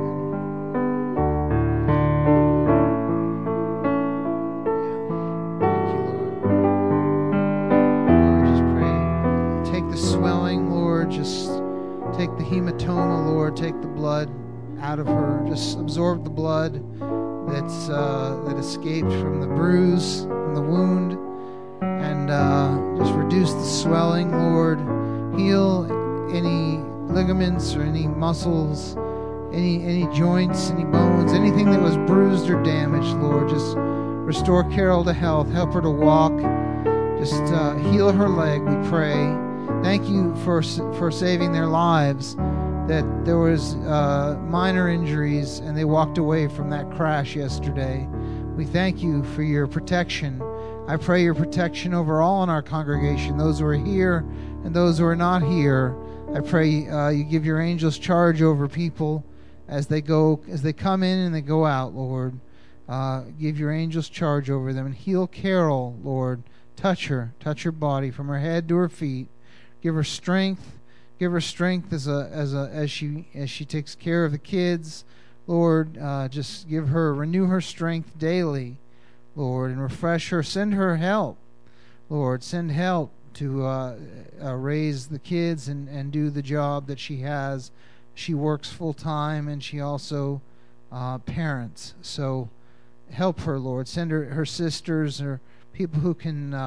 Yeah. Thank you, Lord. Lord, we just pray. Take the swelling, Lord. Just take the hematoma, Lord. Take the blood out of her. Just absorb the blood that's uh, that escaped from the bruise, from the wound. And uh, just reduce the swelling, Lord. Heal any ligaments or any muscles, any any joints, any bones, anything that was bruised or damaged, Lord. Just restore Carol to health. Help her to walk. Just uh, heal her leg, we pray. Thank you for for saving their lives. That there was uh, minor injuries and they walked away from that crash yesterday. We thank you for your protection. I pray your protection over all in our congregation, those who are here and those who are not here. I pray uh, you give your angels charge over people as they go, as they come in and they go out, Lord. Uh, give your angels charge over them and heal Carol, Lord. Touch her, touch her body from her head to her feet. Give her strength, give her strength as a as a as she as she takes care of the kids, Lord. Uh, just give her, renew her strength daily, Lord, and refresh her. Send her help, Lord. Send help to uh, uh, raise the kids and, and do the job that she has. She works full time and she also uh, parents. So help her, Lord. Send her her sisters or people who can uh,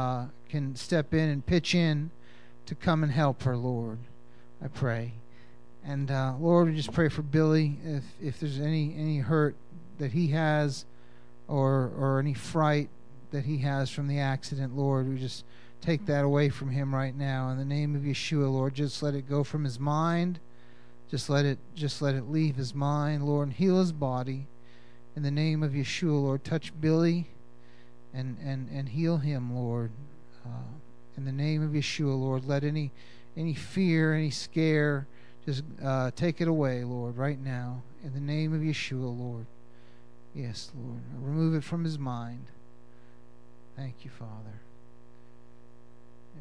can step in and pitch in to come and help her, Lord. I pray. And uh, Lord, we just pray for Billy. If if there's any any hurt that he has, or or any fright that he has from the accident, Lord, we just take that away from him right now in the name of Yeshua, Lord. Just let it go from his mind. Just let it just let it leave his mind, Lord, and heal his body in the name of Yeshua, Lord. Touch Billy and and and heal him, Lord. Uh, in the name of Yeshua, Lord, let any any fear, any scare, just uh, take it away, Lord, right now. In the name of Yeshua, Lord. Yes, Lord. Remove it from his mind. Thank you, Father. Yeah.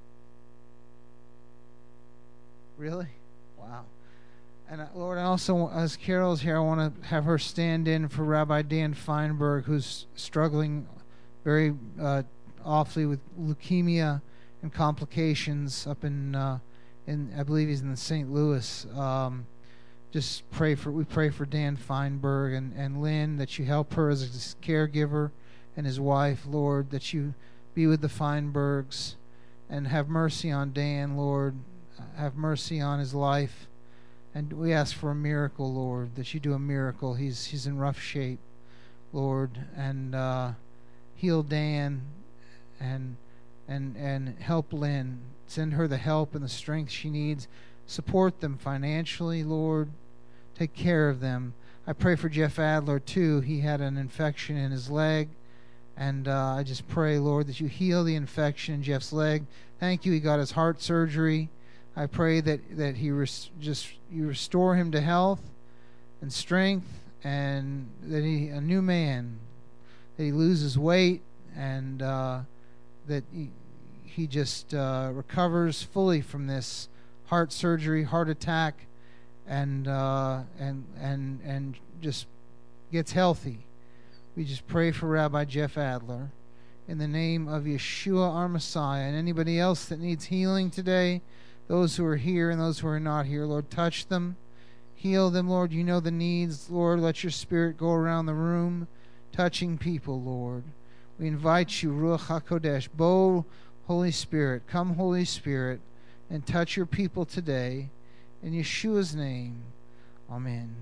Really? Wow. And uh, Lord, I also, as Carol's here, I want to have her stand in for Rabbi Dan Feinberg, who's struggling very uh, awfully with leukemia and complications up in, uh, in I believe he's in Saint Louis. Um, just pray for, we pray for Dan Feinberg and, and Lynn, that you help her as a caregiver, and his wife, Lord, that you be with the Feinbergs and have mercy on Dan, Lord. Have mercy on his life. And we ask for a miracle, Lord, that you do a miracle. He's he's in rough shape, Lord, and uh, heal Dan and and and help Lynn. Send her the help and the strength she needs. Support them financially, Lord. Take care of them. I pray for Jeff Adler, too. He had an infection in his leg. And uh, I just pray, Lord, that you heal the infection in Jeff's leg. Thank you. He got his heart surgery. I pray that, that he res- just you restore him to health and strength, and that he a new man, that he loses weight, and uh, that he, he just uh, recovers fully from this heart surgery, heart attack, and uh, and and and just gets healthy. We just pray for Rabbi Jeff Adler in the name of Yeshua, our Messiah, and anybody else that needs healing today. Those who are here and those who are not here, Lord, touch them. Heal them, Lord. You know the needs, Lord. Let your Spirit go around the room, touching people, Lord. We invite you, Ruach HaKodesh. Bo, Holy Spirit. Come, Holy Spirit, and touch your people today. In Yeshua's name, amen.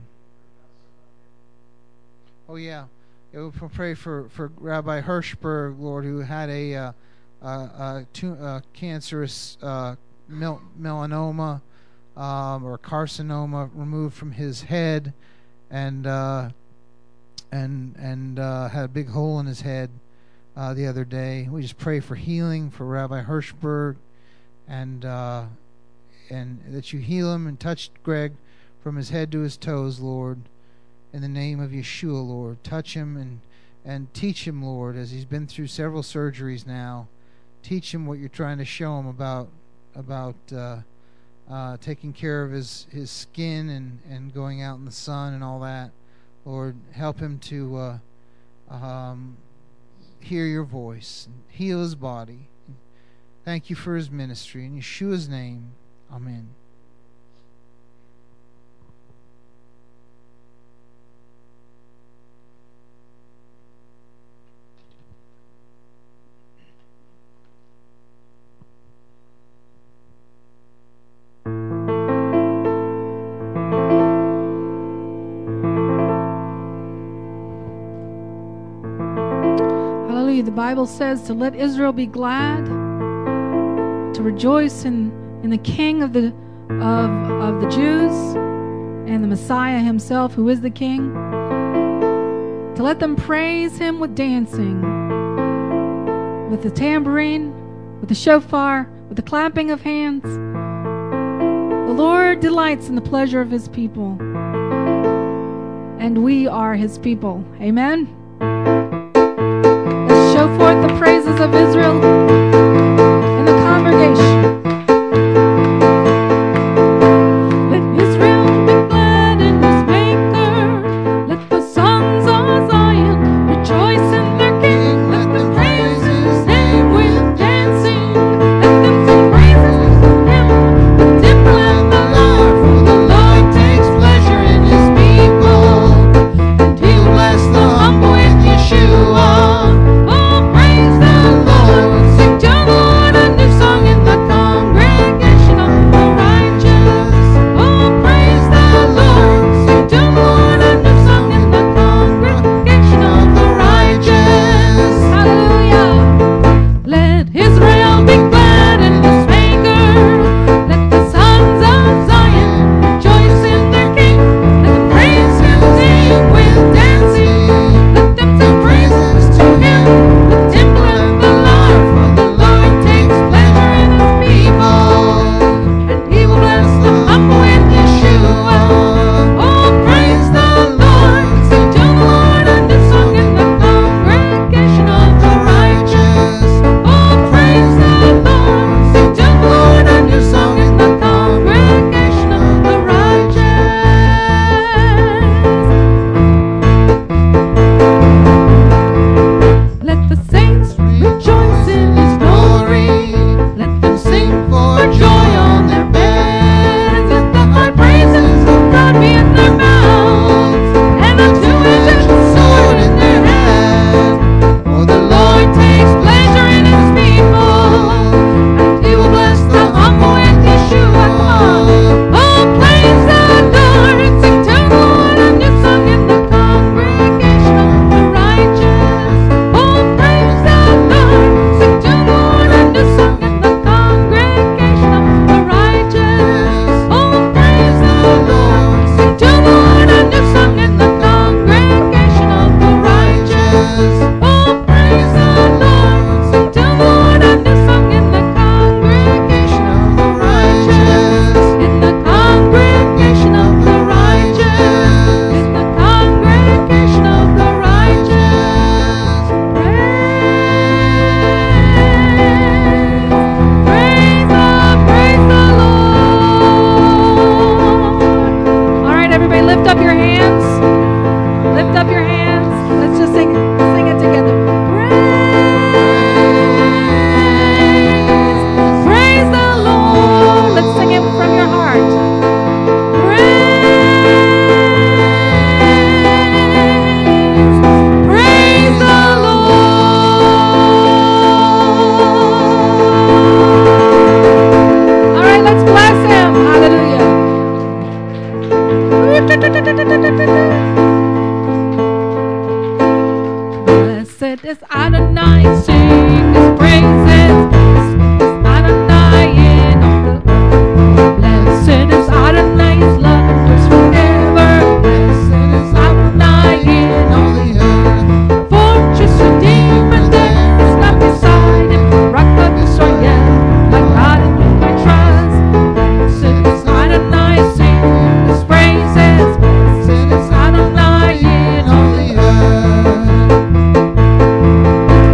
Oh, yeah. yeah we'll pray for, for Rabbi Hirschberg, Lord, who had a, uh, uh, uh, tu- uh, cancerous uh Mel- melanoma um, or carcinoma removed from his head, and uh, and and uh, had a big hole in his head uh, the other day. We just pray for healing for Rabbi Hirschberg, and uh, and that you heal him and touch Greg from his head to his toes, Lord, in the name of Yeshua, Lord. Touch him and and teach him, Lord, as he's been through several surgeries now. Teach him what you're trying to show him about. about uh, uh, taking care of his, his skin and, and going out in the sun and all that. Lord, help him to uh, um, hear your voice and heal his body. Thank you for his ministry. In Yeshua's name, amen. The Bible says to let Israel be glad, to rejoice in, in the King of the of of the Jews and the Messiah himself, who is the King, to let them praise him with dancing, with the tambourine, with the shofar, with the clapping of hands. The Lord delights in the pleasure of his people, and we are his people. Amen. Show forth the praises of Israel in the congregation. Let Israel be glad in his maker. Let the sons of Zion rejoice in their King. Let them praise his name with dancing. Let them sing praises to him, the temple and the Lord. For the Lord takes pleasure in his people, and he will bless the humble with Yeshua. Praise the Lord, sing to the Let's just sing it. Sing it together. Praise. Praise the Lord. Let's sing it from your heart. Praise. Praise the Lord. All right, let's bless him. Hallelujah. Blessed is Adonai, sing his praises. Blessed is Adonai in all the earth. Blessed is Adonai, his love endures forever. Blessed is Adonai in all the earth. Fortress redeemer, there is none beside him. Rock of Israel, my God in whom I trust. Blessed is Adonai, sing his praises. Blessed is Adonai in all the earth.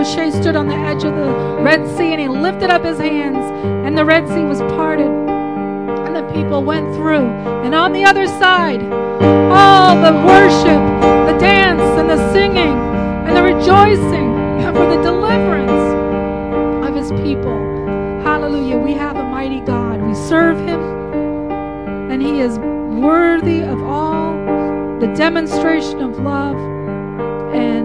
Moshe stood on the edge of the Red Sea and he lifted up his hands and the Red Sea was parted and the people went through. And on the other side, all the worship, the dance and the singing and the rejoicing for the deliverance of his people. Hallelujah. We have a mighty God. We serve him and he is worthy of all the demonstration of love, and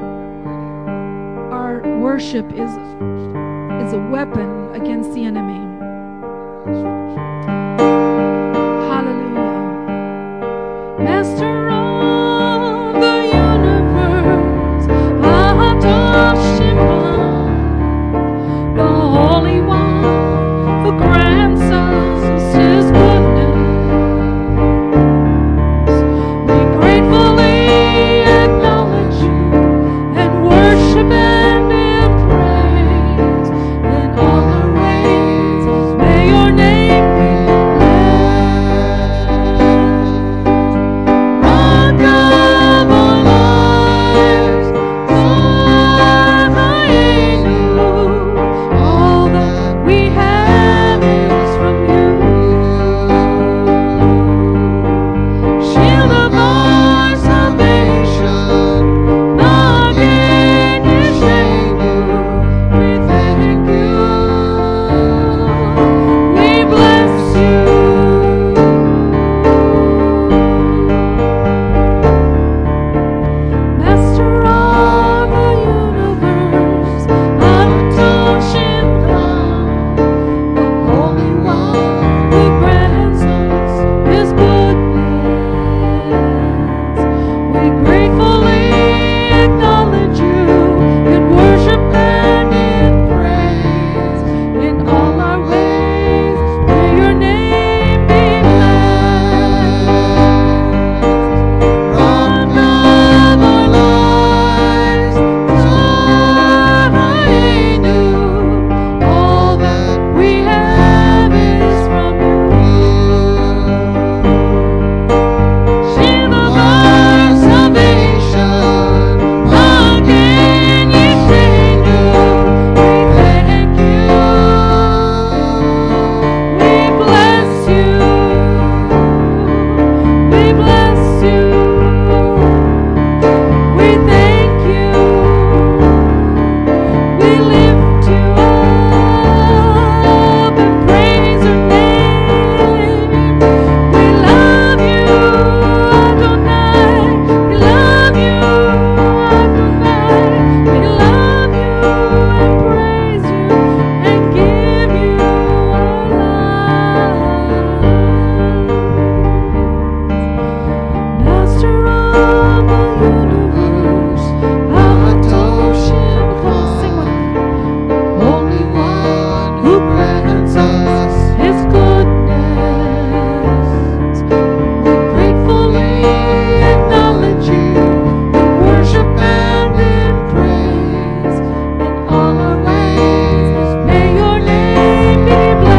our worship is, is a weapon against the enemy. Hallelujah. Master of the universe, Adon Shema, the Holy One who grants us his goodness. We gratefully acknowledge you and worship and in praise. In all our ways, may your name be blessed. Rock of our lives, Zayinu, all that we have is from you. Shield of our salvation, Magen Yeshenu, we thank you, we bless you. Master of the universe, Adon Shema, the Holy One who grants us his goodness. We gratefully acknowledge you in worship and in praise. In all our ways, may your name be blessed. Rock of our lives, Zayinu, all that we have is from you. Shield of our salvation, Magen Yeshenu, we thank you, we bless you, we bless you, we thank you, we lift you up and praise your name. We love you, Adonai. We love you, Adonai. We love you and praise you and give you our lives. Master of the universe, Adon Shema, sing with me. Holy One who grants us his goodness. We gratefully acknowledge you in worship and in praise. In all our ways, may your name be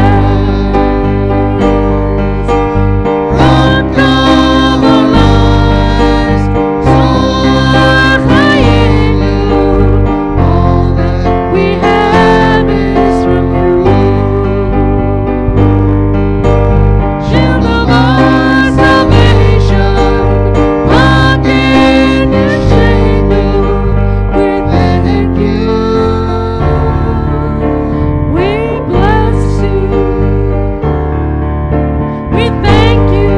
blessed. Rock of our lives, Zayinu, all that we have is from you. Shield of our salvation, Magen Yeshenu, we thank you, we bless you, we thank you,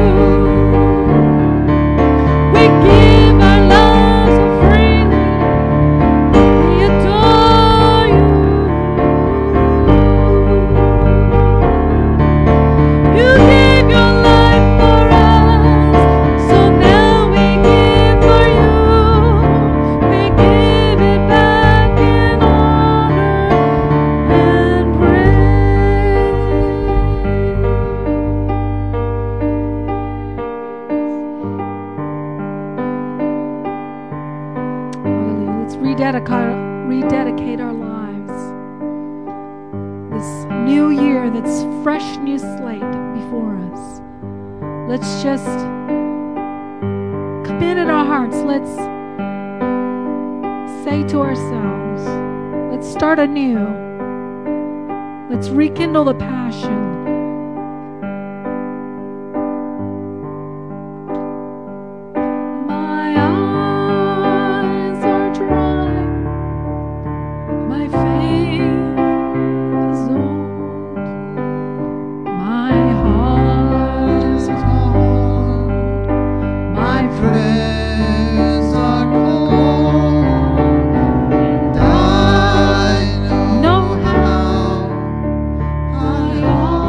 we give our lives freely, we adore you. You gave your life for us, so now we give for you. We give it back in honor and praise. Hallelujah. Let's rededicate, rededicate our lives. This new year that's fresh new slate before us. Let's just commit in our hearts. Let's say to ourselves, Let's start anew. Let's rekindle the passion. My eyes are dry. My faith is old. My heart is cold. My prayers are cold. And I know how I ought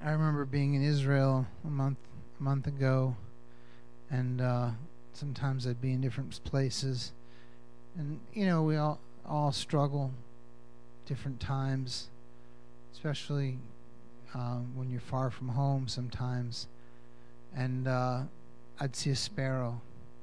I remember being in Israel a month a month ago, and uh, sometimes I'd be in different places, and you know we all all struggle different times, especially um, when you're far from home sometimes. And uh, I'd see a sparrow,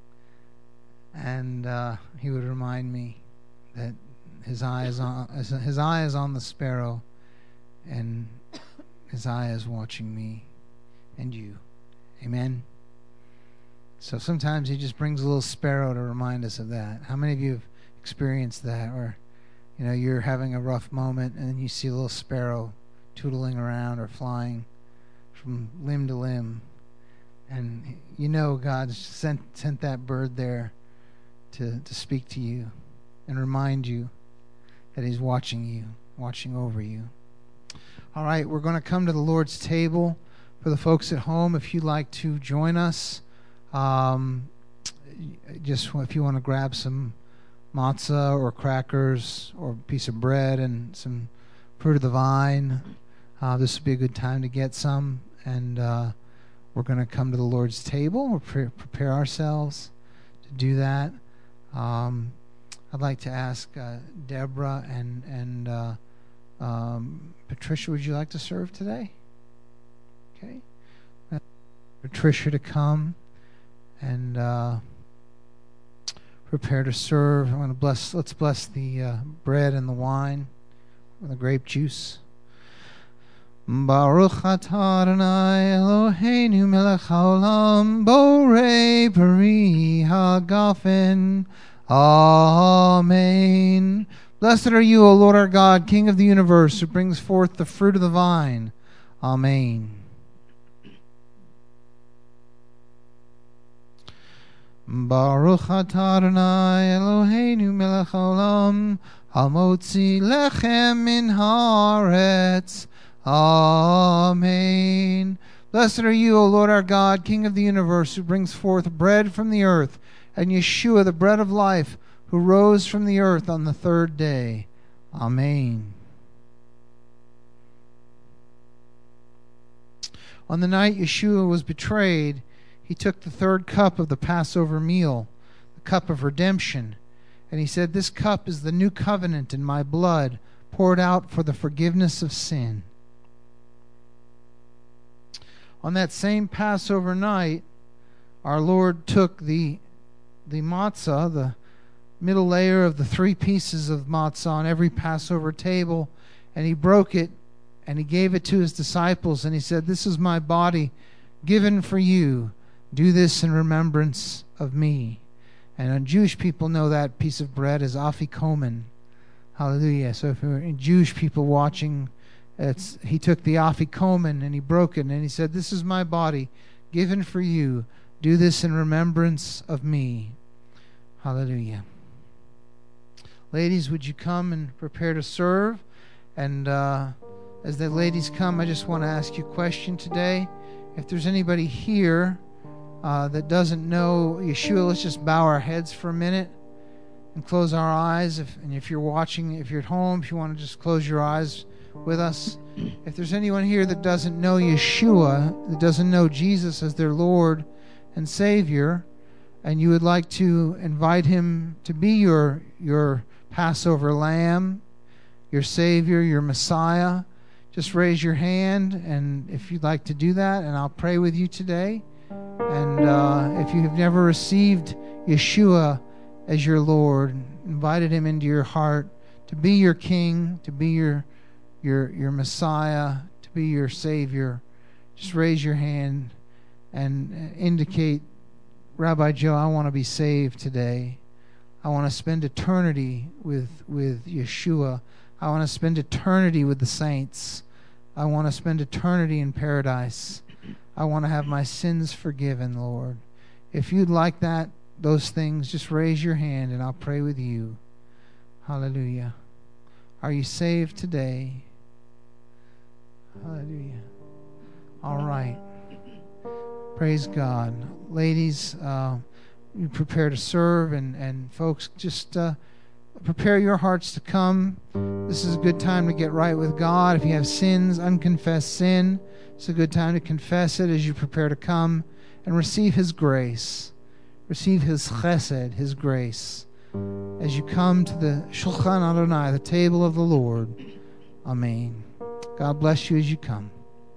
and uh, he would remind me that his eye is on his eye is on the sparrow, and his eye is watching me and you. Amen. So sometimes he just brings a little sparrow to remind us of that. How many of you have experienced that? Or, you know, you're having a rough moment and then you see a little sparrow tootling around or flying from limb to limb, and you know God sent sent that bird there to, to speak to you and remind you that he's watching you, watching over you. All right, we're going to come to the Lord's table. For the folks at home, if you'd like to join us, um, just if you want to grab some matzah or crackers or a piece of bread and some fruit of the vine, uh, this would be a good time to get some. And uh, we're going to come to the Lord's table. We'll pre- prepare ourselves to do that. Um, I'd like to ask uh, Deborah and and uh, um, Patricia, would you like to serve today? Okay. Patricia to come and uh, prepare to serve. I want to bless. Let's bless the uh, bread and the wine and the grape juice. Baruch atah Adonai Eloheinu melech haolam borei peri hagafen. Amen. Blessed are you, O Lord our God, King of the universe, who brings forth the fruit of the vine. Amen. Baruch atah Adonai Eloheinu melech haolam hamotzi lechem min haaretz. Amen. Blessed are you, O Lord our God, King of the universe, who brings forth bread from the earth, and Yeshua, the bread of life, who rose from the earth on the third day. Amen. On the night Yeshua was betrayed, he took the third cup of the Passover meal, the cup of redemption, and he said, "This cup is the new covenant in my blood, poured out for the forgiveness of sin." On that same Passover night, our Lord took the the matzah, the middle layer of the three pieces of matzah on every Passover table, and he broke it, and he gave it to his disciples, and he said, "This is my body given for you. Do this in remembrance of me." And Jewish people know that piece of bread is afikomen. Hallelujah. So if you're Jewish people watching, it's, he took the afikomen and he broke it, and he said, "This is my body given for you. Do this in remembrance of me." Hallelujah. Ladies, would you come and prepare to serve? And uh, as the ladies come, I just want to ask you a question today. If there's anybody here uh, that doesn't know Yeshua, let's just bow our heads for a minute and close our eyes. If, and if you're watching, if you're at home, if you want to just close your eyes with us. If there's anyone here that doesn't know Yeshua, that doesn't know Jesus as their Lord and Savior, and you would like to invite him to be your your Passover lamb, your Savior, your Messiah, just raise your hand, and if you'd like to do that, and I'll pray with you today. And uh, if you have never received Yeshua as your Lord, invited him into your heart to be your King, to be your your your Messiah, to be your Savior, just raise your hand and indicate, "Rabbi Joe, I want to be saved today. I want to spend eternity with with Yeshua. I want to spend eternity with the saints. I want to spend eternity in paradise. I want to have my sins forgiven, Lord." If you'd like that, those things, just raise your hand and I'll pray with you. Hallelujah. Are you saved today? Hallelujah. All right. Praise God. Ladies, uh, you prepare to serve, and, and folks, just uh, prepare your hearts to come. This is a good time to get right with God. If you have sins, unconfessed sin, it's a good time to confess it as you prepare to come and receive His grace. Receive His chesed, His grace, as you come to the Shulchan Adonai, the table of the Lord. Amen. God bless you as you come.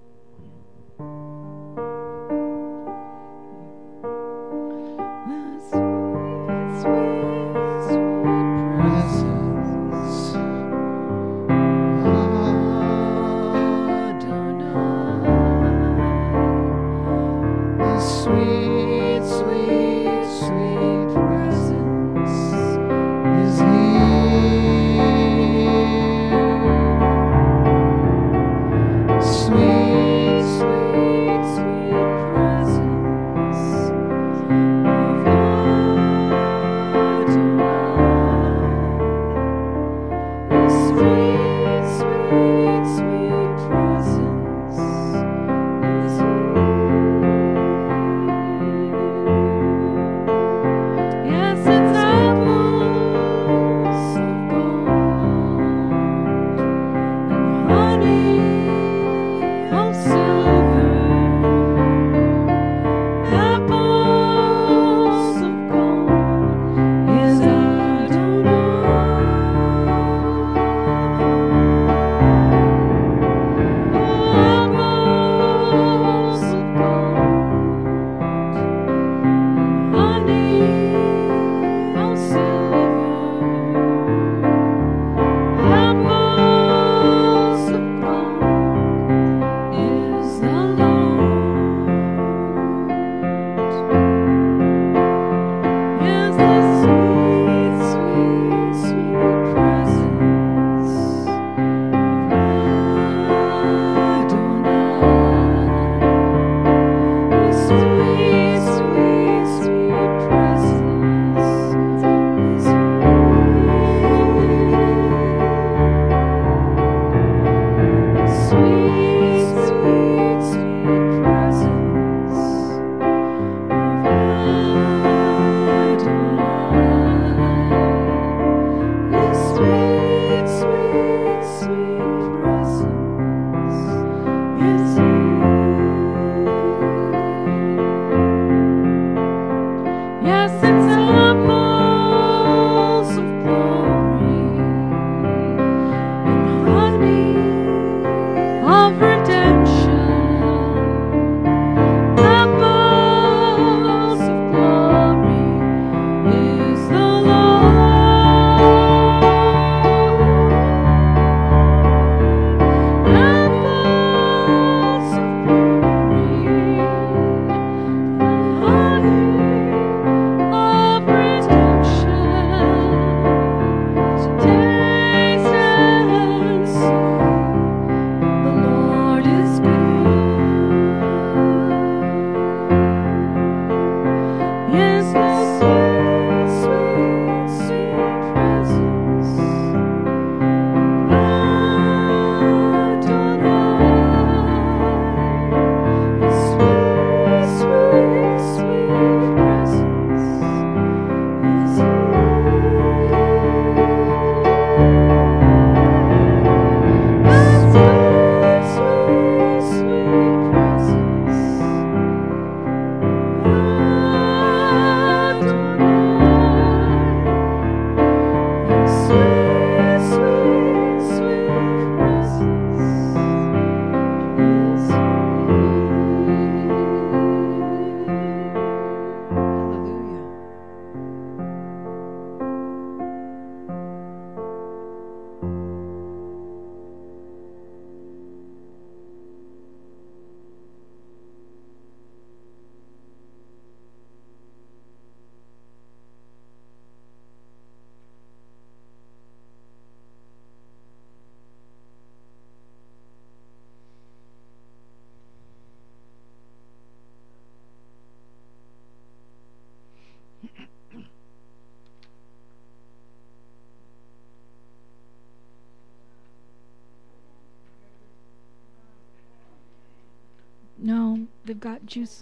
No, they've got juice.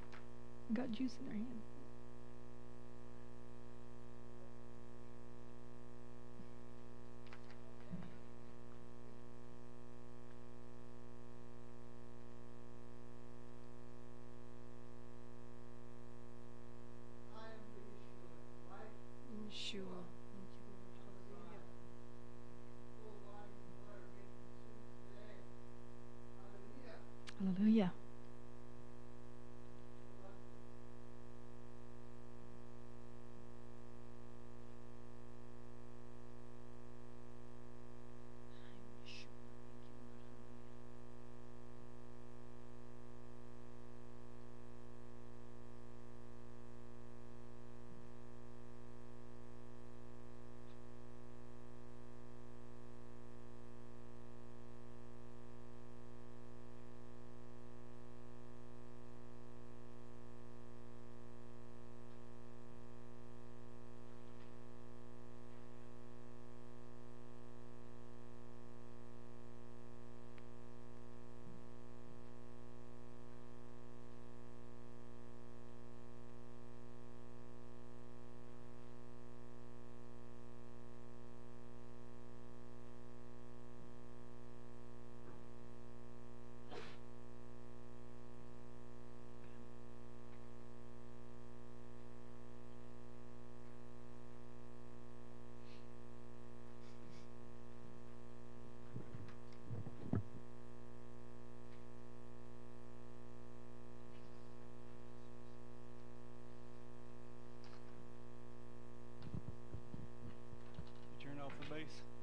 Got juice in their hand. Yeah. Turn off the bass.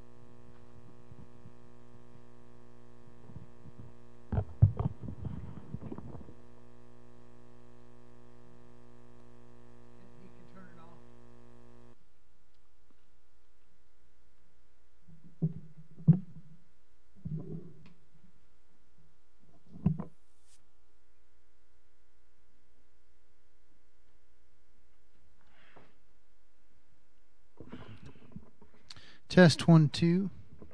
He can turn it off. Test one, two.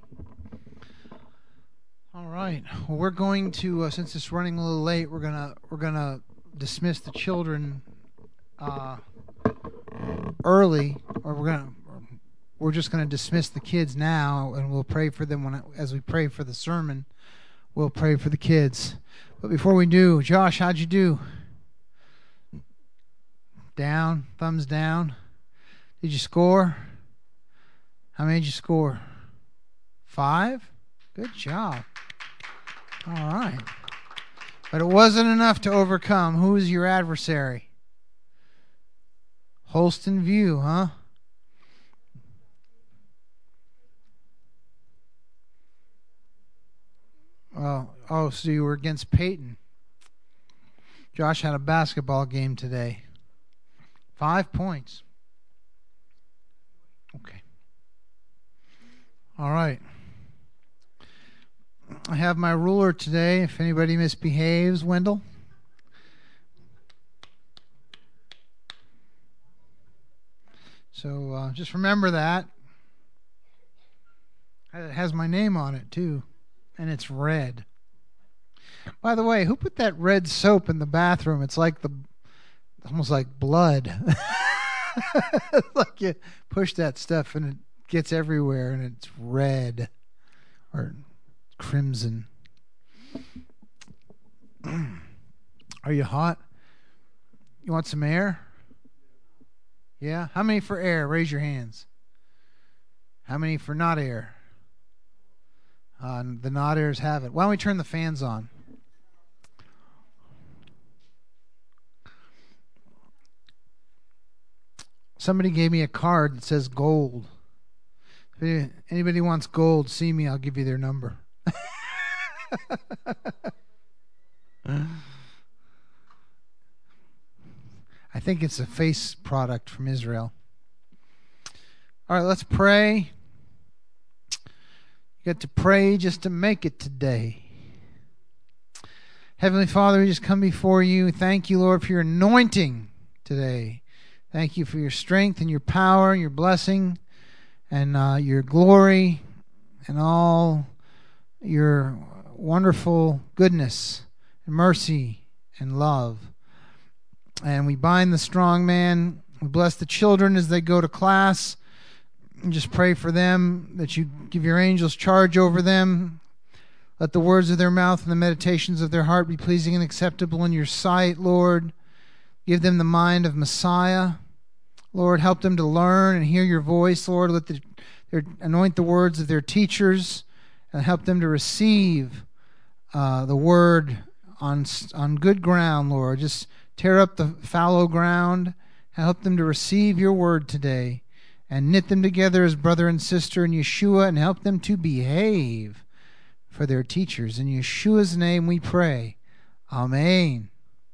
All right. Well, we're going to, uh, since it's running a little late, we're gonna we're gonna dismiss the children uh, early, or we're gonna we're just gonna dismiss the kids now, and we'll pray for them when as we pray for the sermon. We'll pray for the kids. But before we do, Josh, how'd you do? Down, thumbs down. Did you score? How many did you score? Five? Good job. All right. But it wasn't enough to overcome. Who is your adversary? Holston View, huh? Oh, oh, so you were against Peyton. Josh had a basketball game today. Five points. Okay. All right. I have my ruler today. If anybody misbehaves, Wendell. So uh, just remember that. It has my name on it, too. And it's red. By the way, who put that red soap in the bathroom? It's like the, almost like blood. It's like you push that stuff and it gets everywhere and it's red or crimson. Are you hot? You want some air? Yeah? How many for air? Raise your hands. How many for not air? Uh, the not airs have it. Why don't we turn the fans on? Somebody gave me a card that says gold. If anybody wants gold, see me. I'll give you their number. I think it's a face product from Israel. All right, let's pray. You got to pray just to make it today. Heavenly Father, we just come before you. Thank you, Lord, for your anointing today. Thank you for your strength and your power, your blessing, and uh, your glory, and all your wonderful goodness and mercy and love. And we bind the strong man. We bless the children as they go to class. And just pray for them, that you give your angels charge over them. Let the words of their mouth and the meditations of their heart be pleasing and acceptable in your sight, Lord. Give them the mind of Messiah. Lord, help them to learn and hear your voice, Lord. Let the, their, anoint the words of their teachers and help them to receive uh, the word on on good ground, Lord. Just tear up the fallow ground. Help them to receive your word today, and knit them together as brother and sister in Yeshua, and help them to behave for their teachers. In Yeshua's name we pray. Amen.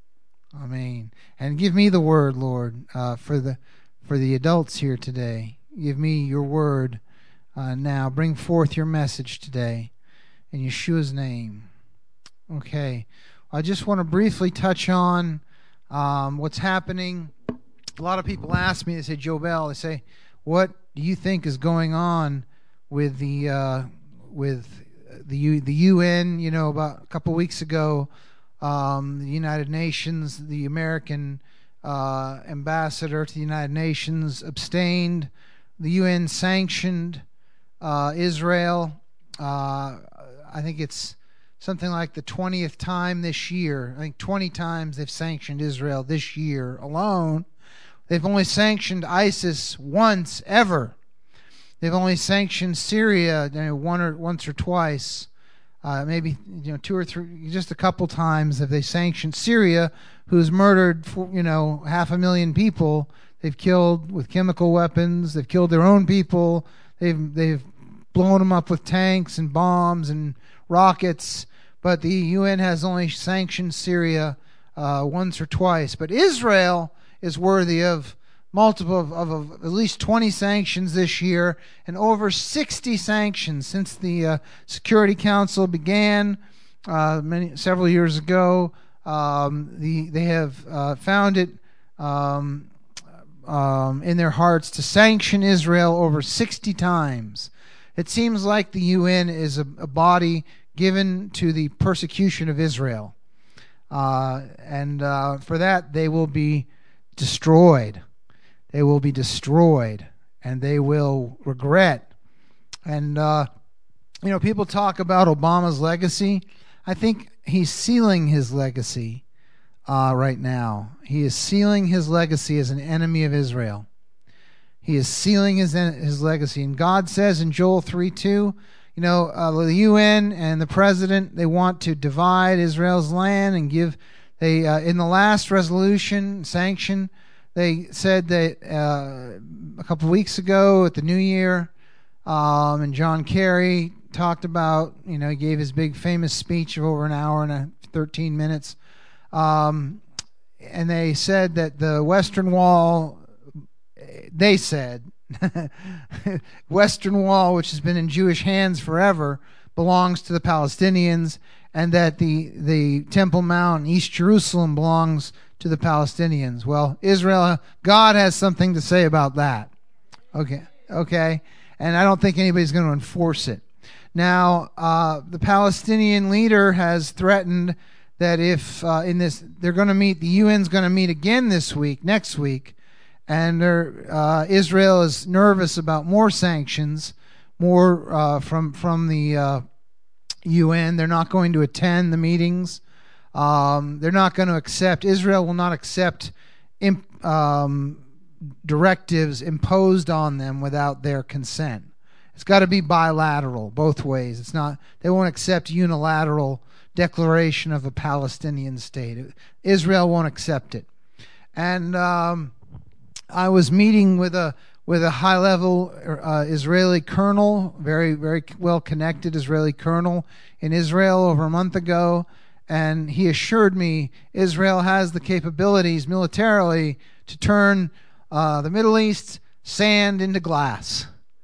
Amen. And give me the word, Lord, uh, for the for the adults here today. Give me your word uh, now. Bring forth your message today. In Yeshua's name. Okay. I just want to briefly touch on um, what's happening. A lot of people ask me, they say, Joe Bell, they say, what do you think is going on with the uh, with the U, the U N? You know, about a couple weeks ago, um, the United Nations, the American uh, ambassador to the United Nations abstained. The U N sanctioned uh, Israel. Uh, I think it's something like the twentieth time this year. I think twenty times they've sanctioned Israel this year alone. They've only sanctioned ISIS once ever. They've only sanctioned Syria you know, one or once or twice, uh, maybe you know two or three, just a couple times have they sanctioned Syria, who's murdered you know half a million people. They've killed with chemical weapons. They've killed their own people. They've they've blown them up with tanks and bombs and rockets. But the U N has only sanctioned Syria uh, once or twice. But Israel is worthy of multiple of, of, of at least twenty sanctions this year, and over sixty sanctions since the uh, Security Council began uh, many several years ago. Um, the they have uh, found it um, um, in their hearts to sanction Israel over sixty times. It seems like the U N is a, a body given to the persecution of Israel, uh, and uh, for that they will be destroyed. They will be destroyed, and they will regret. And, uh, you know, people talk about Obama's legacy. I think he's sealing his legacy uh, right now. He is sealing his legacy as an enemy of Israel. He is sealing his his legacy. And God says in Joel three two, you know, uh, the U N and the president, they want to divide Israel's land and give... They uh, in the last resolution sanction, they said that uh, a couple of weeks ago at the New Year, um, and John Kerry talked about, you know, he gave his big famous speech of over an hour and a thirteen minutes, um, and they said that the Western Wall, they said, Western Wall, which has been in Jewish hands forever, belongs to the Palestinians, and that the, the Temple Mount in East Jerusalem belongs to the Palestinians. Well, Israel, God has something to say about that. Okay, okay, and I don't think anybody's going to enforce it. Now, uh, the Palestinian leader has threatened that if uh, in this, they're going to meet, the U N's going to meet again this week, next week, and uh, Israel is nervous about more sanctions, more uh, from from the uh, U N. They're not going to attend the meetings. Um, they're not going to accept, Israel will not accept imp, um, directives imposed on them without their consent. It's got to be bilateral, both ways. It's not, they won't accept unilateral declaration of a Palestinian state. Israel won't accept it. And um, I was meeting with a with a high-level uh, Israeli colonel, very, very well-connected Israeli colonel in Israel over a month ago, and he assured me Israel has the capabilities militarily to turn uh, the Middle East sand into glass.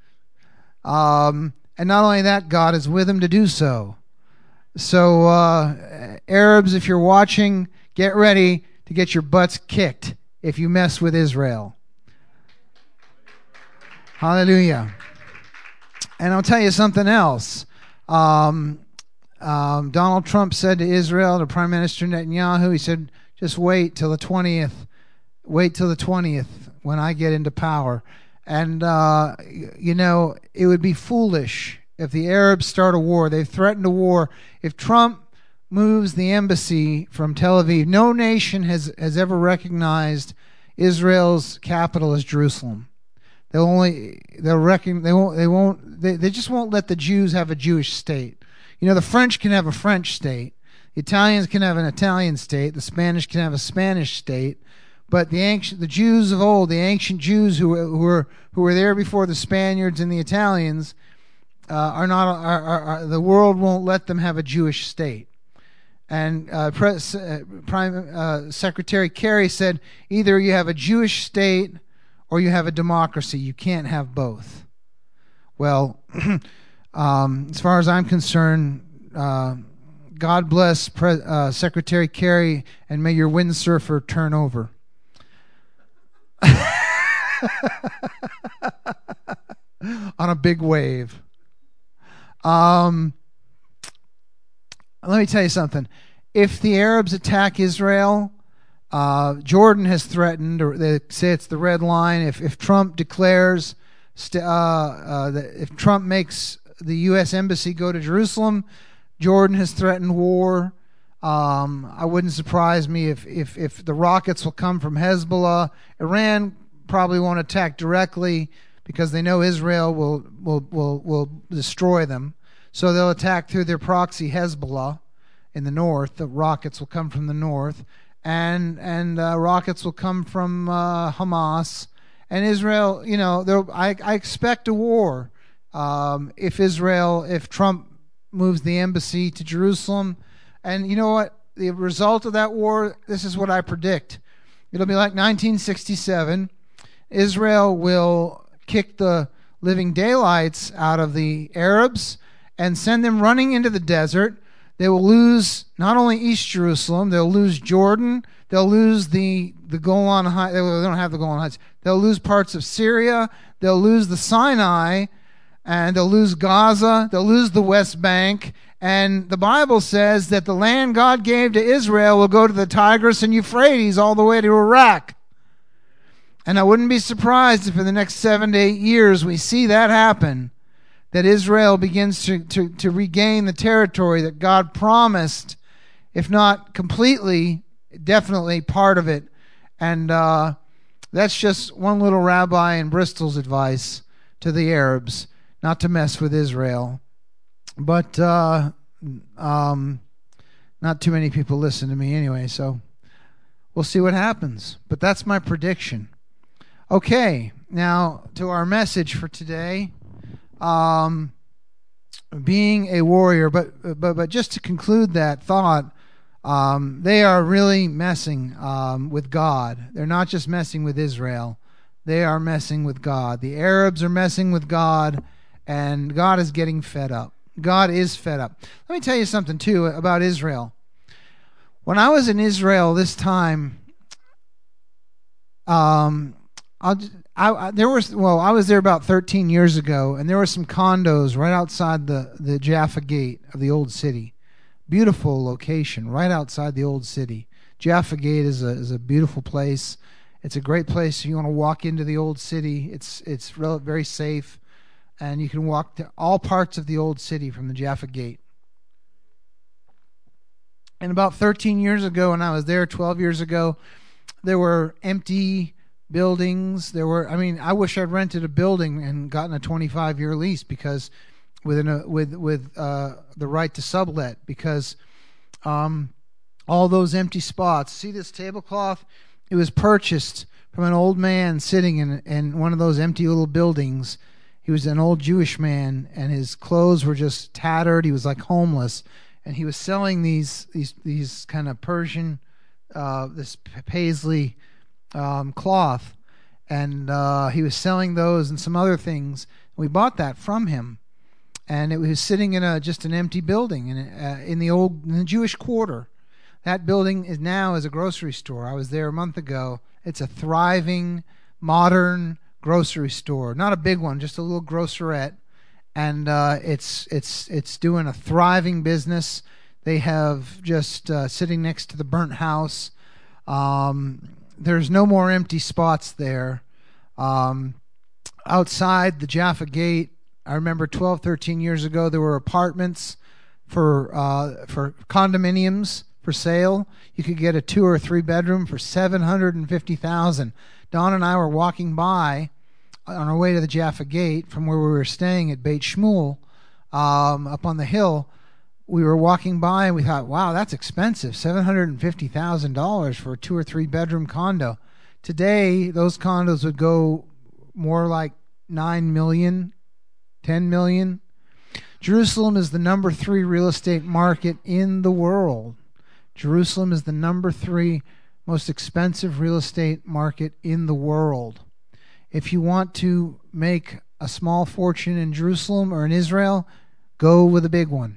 Um, and not only that, God is with him to do so. So, uh, Arabs, if you're watching, get ready to get your butts kicked if you mess with Israel. Hallelujah. And I'll tell you something else. Um, um, Donald Trump said to Israel, to Prime Minister Netanyahu, he said, just wait till the twentieth. Wait till the twentieth when I get into power. And, uh, you know, it would be foolish if the Arabs start a war. They've threatened a war. If Trump moves the embassy from Tel Aviv, no nation has, has ever recognized Israel's capital as Jerusalem. They'll only they'll reckon they won't they won't they, they just won't let the Jews have a Jewish state. You know, the French can have a French state. The Italians can have an Italian state. The Spanish can have a Spanish state. But the ancient, the Jews of old, the ancient Jews who, who were who were there before the Spaniards and the Italians, uh, are not. Are, are, are, the world won't let them have a Jewish state. And uh, Pres, uh, Prime uh, Secretary Kerry said, either you have a Jewish state or you have a democracy. You can't have both. Well, um, as far as I'm concerned, uh, God bless Pre- uh, Secretary Kerry, and may your windsurfer turn over. On a big wave. Um, let me tell you something. If the Arabs attack Israel, uh, Jordan has threatened, or they say it's the red line. If if Trump declares, st- uh, uh, that if Trump makes the U S embassy go to Jerusalem, Jordan has threatened war. Um, I wouldn't surprise me if, if, if the rockets will come from Hezbollah. Iran probably won't attack directly because they know Israel will will will, will destroy them. So they'll attack through their proxy Hezbollah in the north. The rockets will come from the north, and and uh, rockets will come from uh, Hamas. And Israel, you know, I I expect a war um, if Israel, if Trump moves the embassy to Jerusalem. And you know what? The result of that war, this is what I predict. It'll be like nineteen sixty-seven. Israel will kick the living daylights out of the Arabs and send them running into the desert. They will lose not only East Jerusalem, they'll lose Jordan, they'll lose the, the Golan Heights, they don't have the Golan Heights, they'll lose parts of Syria, they'll lose the Sinai, and they'll lose Gaza, they'll lose the West Bank, and the Bible says that the land God gave to Israel will go to the Tigris and Euphrates all the way to Iraq. And I wouldn't be surprised if in the next seven to eight years we see that happen, that Israel begins to, to, to regain the territory that God promised, if not completely, definitely part of it. And uh, that's just one little rabbi in Bristol's advice to the Arabs, not to mess with Israel. But uh, um, not too many people listen to me anyway, so we'll see what happens. But that's my prediction. Okay, now to our message for today. Um, being a warrior, but but but just to conclude that thought, um, they are really messing um, with God. They're not just messing with Israel; they are messing with God. The Arabs are messing with God, and God is getting fed up. God is fed up. Let me tell you something too about Israel. When I was in Israel this time, um, I'll. I, I, there was well, I was there about thirteen years ago, and there were some condos right outside the, the Jaffa Gate of the old city. Beautiful location, right outside the old city. Jaffa Gate is a is a beautiful place. It's a great place if you want to walk into the old city. It's it's real, very safe, and you can walk to all parts of the old city from the Jaffa Gate. And about thirteen years ago, when I was there, twelve years ago, there were empty buildings. There were, I mean, I wish I'd rented a building and gotten a twenty-five year lease because within a, with with uh, the right to sublet, because um, all those empty spots. See this tablecloth? It was purchased from an old man sitting in in one of those empty little buildings. He was an old Jewish man, and his clothes were just tattered. He was like homeless, and he was selling these these these kind of Persian, uh, this paisley Um, cloth, and uh, he was selling those and some other things. We bought that from him, and it was sitting in a just an empty building in uh, in the old in the Jewish quarter. That building is now is a grocery store. I was there a month ago. It's a thriving, modern grocery store, not a big one, just a little grocerette, and uh, it's it's it's doing a thriving business. They have just uh, sitting next to the burnt house. Um, There's no more empty spots there. Um, outside the Jaffa Gate, I remember twelve, thirteen years ago, there were apartments for uh, for condominiums for sale. You could get a two or three bedroom for seven hundred fifty thousand dollars. Don and I were walking by on our way to the Jaffa Gate from where we were staying at Beit Shmuel, um, up on the hill. we were walking by and we thought, wow, that's expensive, seven hundred fifty thousand dollars for a two or three bedroom condo. Today, those condos would go more like nine million dollars, ten million dollars. Jerusalem is the number three real estate market in the world. Jerusalem is the number three most expensive real estate market in the world. If you want to make a small fortune in Jerusalem or in Israel, go with a big one.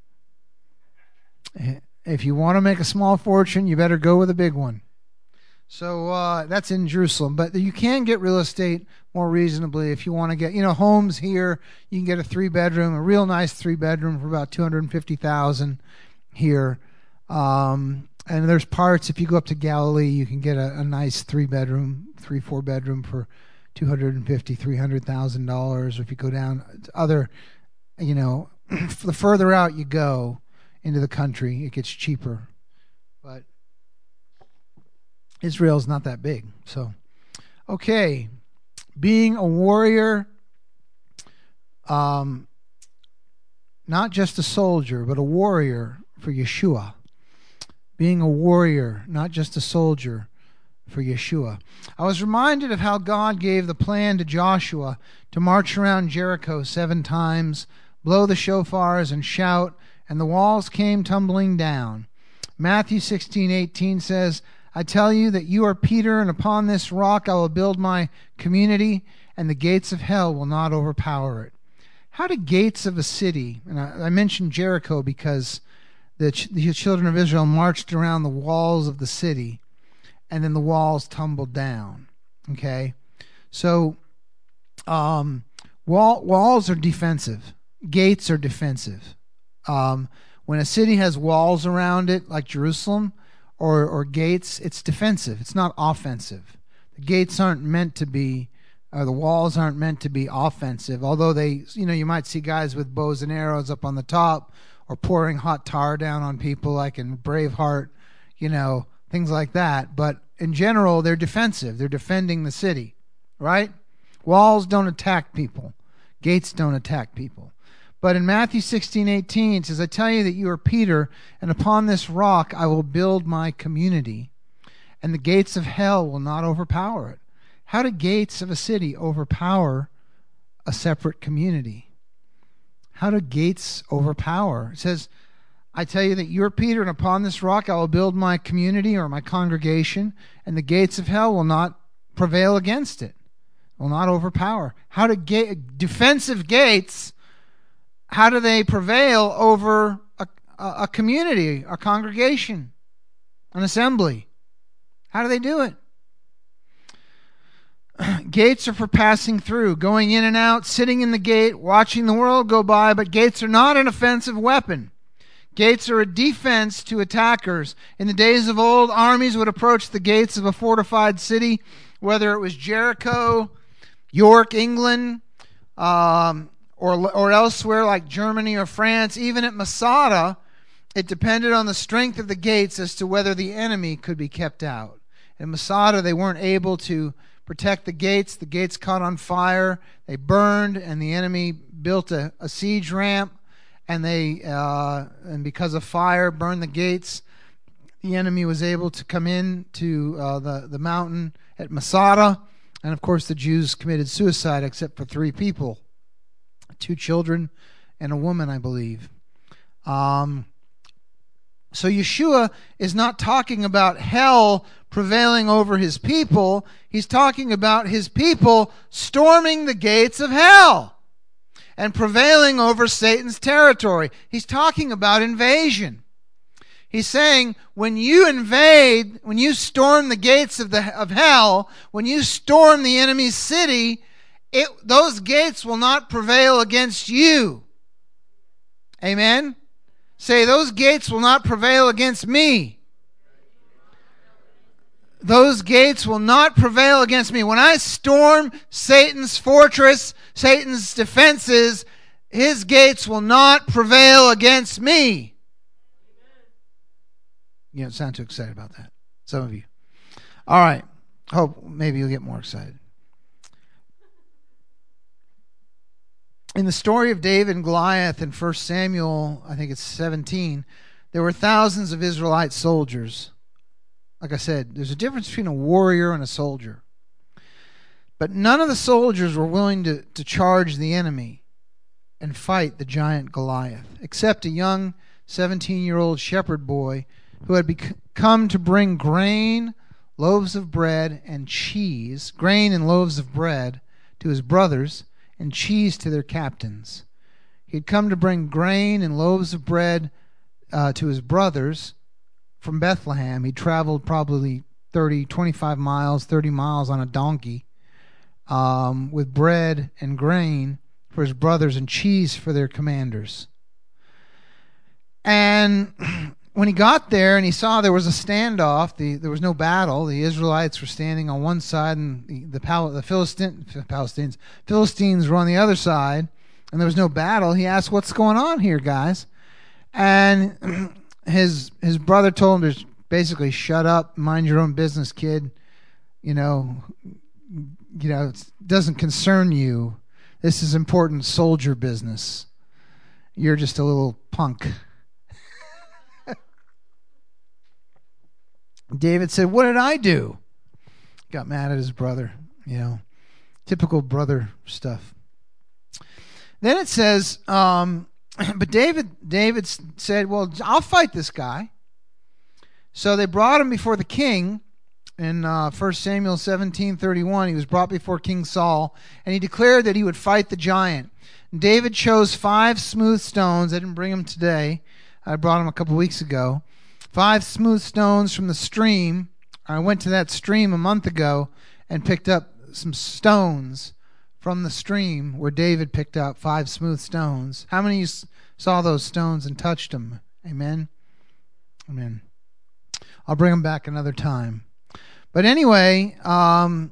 If you want to make a small fortune, you better go with a big one. So uh, that's in Jerusalem. But you can get real estate more reasonably if you want to get, you know, homes here. You can get a three-bedroom, a real nice three-bedroom for about two hundred fifty thousand dollars here. Um, and there's parts, if you go up to Galilee, you can get a, a nice three-bedroom, three, four-bedroom for two hundred fifty thousand dollars, three hundred thousand dollars. Or if you go down to other, you know, the further out you go into the country, it gets cheaper. But Israel's not that big. So, okay. Being a warrior, um, not just a soldier, but a warrior for Yeshua. Being a warrior, not just a soldier, for Yeshua. I was reminded of how God gave the plan to Joshua to march around Jericho seven times, blow the shofars, and shout, and the walls came tumbling down. Matthew sixteen eighteen says, I tell you that you are Peter, and upon this rock I will build my community, and the gates of hell will not overpower it. How do gates of a city, and I, I mentioned Jericho because the, ch- the children of Israel marched around the walls of the city, and then the walls tumbled down. Okay? So, um, wall, walls are defensive. Gates are defensive. Um, when a city has walls around it, like Jerusalem, or, or gates, it's defensive. It's not offensive. The gates aren't meant to be, or the walls aren't meant to be offensive, although they, you know, you might see guys with bows and arrows up on the top, or pouring hot tar down on people like in Braveheart, you know, things like that. But in general, they're defensive. They're defending the city, right? Walls don't attack people. Gates don't attack people. But in Matthew sixteen eighteen, it says, I tell you that you are Peter, and upon this rock I will build my community, and the gates of hell will not overpower it. How do gates of a city overpower a separate community? How do gates overpower? It says, I tell you that you are Peter, and upon this rock I will build my community or my congregation, and the gates of hell will not prevail against it, will not overpower. How do ga- defensive gates... How do they prevail over a, a community, a congregation, an assembly? How do they do it? Gates are for passing through, going in and out, sitting in the gate, watching the world go by, but gates are not an offensive weapon. Gates are a defense to attackers. In the days of old, armies would approach the gates of a fortified city, whether it was Jericho, York, England, um... Or, or elsewhere like Germany or France. Even at Masada, it depended on the strength of the gates as to whether the enemy could be kept out. In Masada, they weren't able to protect the gates. The gates caught on fire. They burned, and the enemy built a, a siege ramp, and they uh, and because of fire, burned the gates. The enemy was able to come in to uh, the, the mountain at Masada, and of course the Jews committed suicide except for three people. Two children and a woman, I believe. Um, so Yeshua is not talking about hell prevailing over his people. He's talking about his people storming the gates of hell and prevailing over Satan's territory. He's talking about invasion. He's saying, when you invade, when you storm the gates of the of hell, when you storm the enemy's city, It, those gates will not prevail against you. Amen? Say, those gates will not prevail against me. Those gates will not prevail against me. When I storm Satan's fortress, Satan's defenses, his gates will not prevail against me. You don't sound too excited about that. Some of you. All right. Hope maybe you'll get more excited. in the story of David and Goliath in First Samuel, I think it's seventeen, there were thousands of Israelite soldiers. Like I said, there's a difference between a warrior and a soldier. But none of the soldiers were willing to, to charge the enemy and fight the giant Goliath, except a young seventeen-year-old shepherd boy who had bec- come to bring grain, loaves of bread, and cheese, grain and loaves of bread to his brothers, and cheese to their captains. He had come to bring grain and loaves of bread uh, to his brothers from Bethlehem. He traveled probably thirty, twenty-five miles, thirty miles on a donkey um, with bread and grain for his brothers and cheese for their commanders. And when he got there and he saw there was a standoff, the, there was no battle. The Israelites were standing on one side and the the, Pal- the Philistine, Palestinians, Philistines were on the other side, and there was no battle. He asked, "What's going on here, guys?" And his his brother told him to basically shut up, mind your own business, kid. You know, you know, it doesn't concern you. This is important soldier business. You're just a little punk. David said, "What did I do?" Got mad at his brother, you know, typical brother stuff. Then it says, um, but David, David said, "Well, I'll fight this guy." So they brought him before the king in uh, First Samuel seventeen thirty-one. He was brought before King Saul, and he declared that he would fight the giant. And David chose five smooth stones. I didn't bring them today. I brought them a couple weeks ago. Five smooth stones from the stream. I went to that stream a month ago and picked up some stones from the stream where David picked up five smooth stones. How many of you saw those stones and touched them? Amen? Amen. I'll bring them back another time. But anyway, um,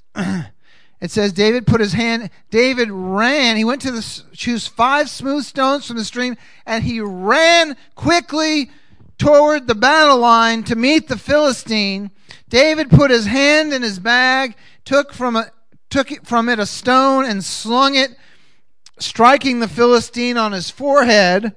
it says David put his hand, David ran, he went to the, choose five smooth stones from the stream, and he ran quickly toward the battle line to meet the Philistine. David put his hand in his bag, took from a, took it from it a stone and slung it, striking the Philistine on his forehead.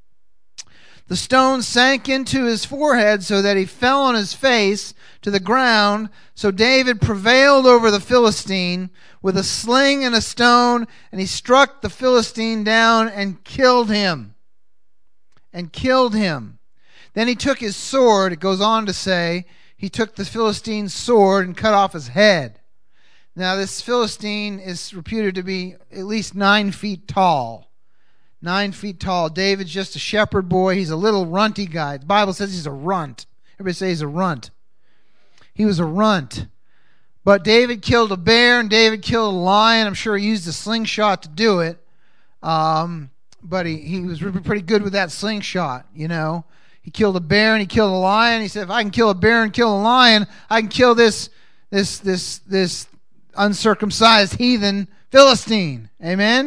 The stone sank into his forehead so that he fell on his face to the ground. So David prevailed over the Philistine with a sling and a stone, and he struck the Philistine down and killed him. And killed him. Then he took his sword, it goes on to say, he took the Philistine's sword and cut off his head. Now this Philistine is reputed to be at least nine feet tall. Nine feet tall. David's just a shepherd boy. He's a little runty guy. The Bible says he's a runt. Everybody say he's a runt. He was a runt. But David killed a bear and David killed a lion. I'm sure he used a slingshot to do it. Um, but he, he was pretty good with that slingshot, you know. He killed a bear and he killed a lion. He said, if I can kill a bear and kill a lion, I can kill this this this this uncircumcised heathen Philistine. Amen?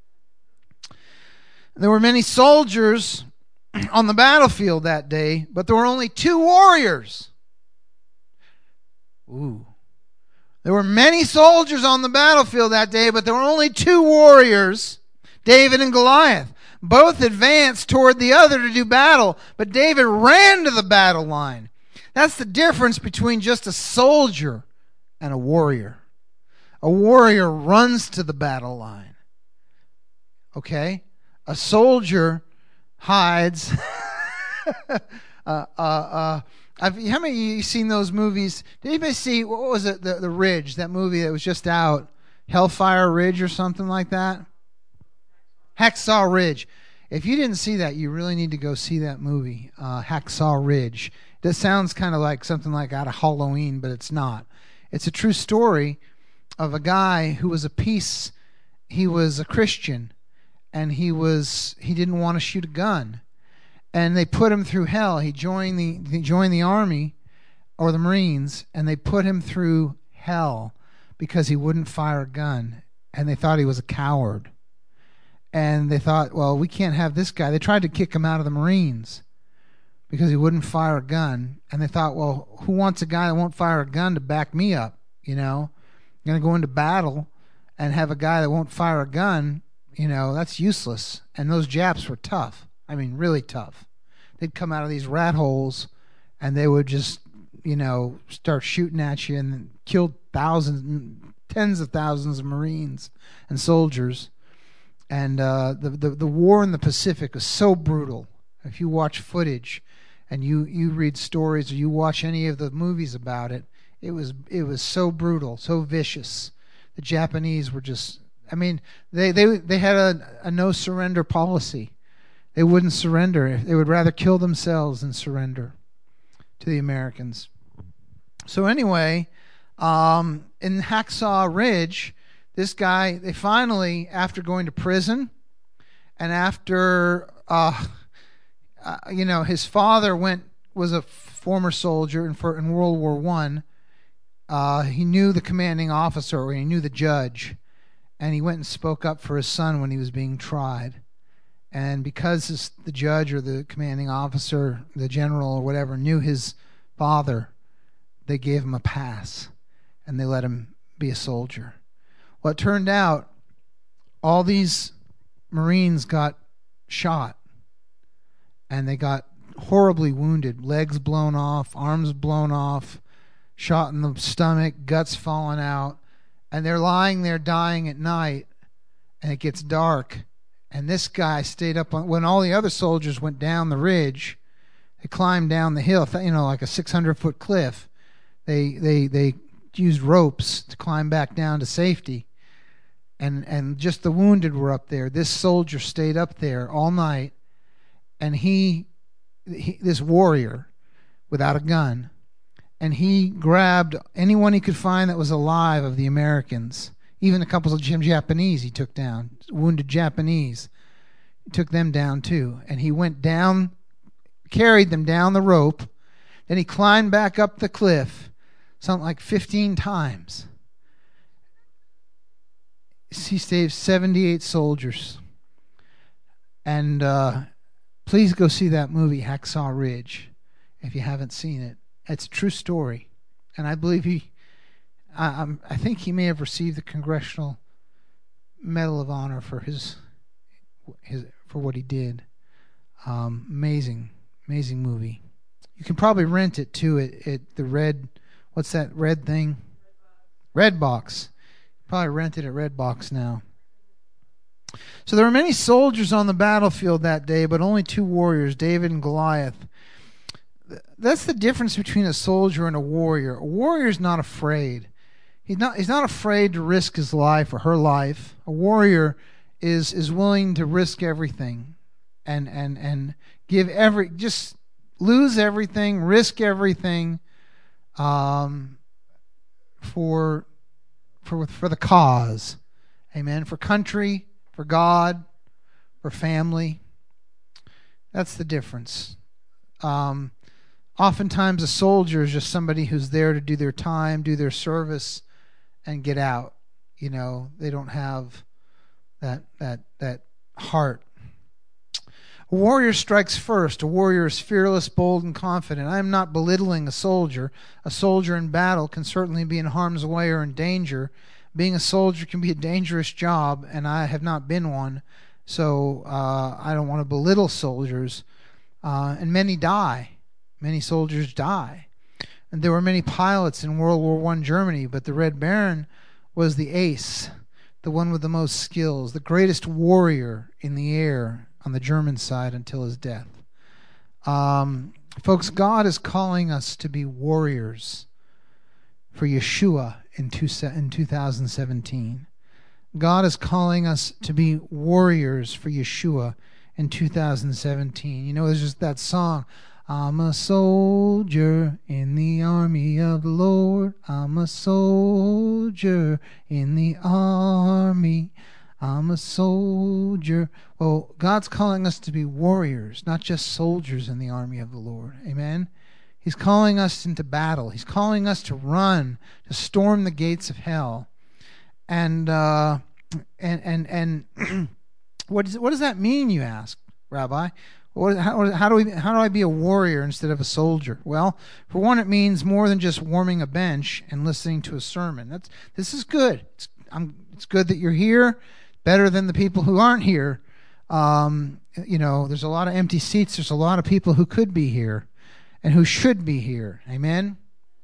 There were many soldiers on the battlefield that day, but there were only two warriors. Ooh. There were many soldiers on the battlefield that day, but there were only two warriors, David and Goliath. Both advanced toward the other to do battle, but David ran to the battle line. That's the difference between just a soldier and a warrior. A warrior runs to the battle line. Okay? A soldier hides. uh, uh, uh, I've, how many of you seen those movies? Did anybody see, what was it, the, the Ridge, that movie that was just out? Hellfire Ridge or something like that? Hacksaw Ridge. If you didn't see that, you really need to go see that movie, uh, Hacksaw Ridge. That sounds kind of like something like out of Halloween, but it's not. It's a true story of a guy who was a peace. He was a Christian, and he was he didn't want to shoot a gun, and they put him through hell. He joined the he joined the army or the Marines, and they put him through hell because he wouldn't fire a gun, and they thought he was a coward. And they thought, well, we can't have this guy. They tried to kick him out of the Marines because he wouldn't fire a gun. And they thought, well, who wants a guy that won't fire a gun to back me up? You know, I'm going to go into battle and have a guy that won't fire a gun You know, that's useless. And those Japs were tough. I mean, really tough. They'd come out of these rat holes, and they would just, you know, start shooting at you and killed thousands, tens of thousands of Marines and soldiers. And uh, the, the the war in the Pacific was so brutal. If you watch footage and you, you read stories or you watch any of the movies about it, it was it was so brutal, so vicious. The Japanese were just, I mean, they they, they had a, a no surrender policy. They wouldn't surrender. They would rather kill themselves than surrender to the Americans. So anyway, um, in Hacksaw Ridge, this guy, they finally, after going to prison, and after, uh, uh, you know, his father went was a former soldier in, for, in World War One. Uh, he knew the commanding officer, or he knew the judge, and he went and spoke up for his son when he was being tried. And because this, the judge or the commanding officer, the general or whatever, knew his father, they gave him a pass, and they let him be a soldier. Well, it turned out all these Marines got shot, and they got horribly wounded, legs blown off, arms blown off, shot in the stomach, guts falling out, and they're lying there dying at night, and it gets dark. And this guy stayed up on, when all the other soldiers went down the ridge, they climbed down the hill, you know, like a six hundred foot cliff. They they they used ropes to climb back down to safety. And and just the wounded were up there. This soldier stayed up there all night, and he, he this warrior without a gun, and he grabbed anyone he could find that was alive of the Americans. Even a couple of Japanese he took down, wounded Japanese. He took them down too. And he went down, carried them down the rope. Then he climbed back up the cliff, something like fifteen times. He saved seventy-eight soldiers. And uh, please go see that movie, Hacksaw Ridge, if you haven't seen it. It's a true story. And I believe he... I, I think he may have received the Congressional Medal of Honor for his, his for what he did. Um, amazing, amazing movie. You can probably rent it too at, at the red. What's that red thing? Redbox. Probably rent it at Redbox now. So there were many soldiers on the battlefield that day, but only two warriors, David and Goliath. That's the difference between a soldier and a warrior. A warrior is not afraid. He's not he's not afraid to risk his life or her life. A warrior is is willing to risk everything and and and give every just lose everything, risk everything um for for for the cause. Amen. For country, for God, for family. That's the difference. Um oftentimes a soldier is just somebody who's there to do their time, do their service, and get out. You know, they don't have that that that heart. A warrior strikes first. A warrior is fearless, bold, and confident. I am not belittling a soldier. A soldier in battle can certainly be in harm's way or in danger. Being a soldier can be a dangerous job, and I have not been one, so uh, I don't want to belittle soldiers. Uh, and many die. Many soldiers die. And there were many pilots in World War One Germany, but the Red Baron was the ace, the one with the most skills, the greatest warrior in the air on the German side until his death. Um, folks, God is calling us to be warriors for Yeshua in, two, in two thousand seventeen. God is calling us to be warriors for Yeshua in two thousand seventeen. You know, there's just that song, I'm a soldier in the army of the Lord. I'm a soldier in the army. I'm a soldier. Well, God's calling us to be warriors, not just soldiers in the army of the Lord. Amen? He's calling us into battle. He's calling us to run, to storm the gates of hell. And uh, and and and what does what does that mean, you ask, Rabbi? What, how, how do we how do I be a warrior instead of a soldier? Well, for one, it means more than just warming a bench and listening to a sermon. That's this is good. It's I'm, it's good that you're here better than the people who aren't here. Um, you know, there's a lot of empty seats. There's a lot of people who could be here and who should be here. Amen?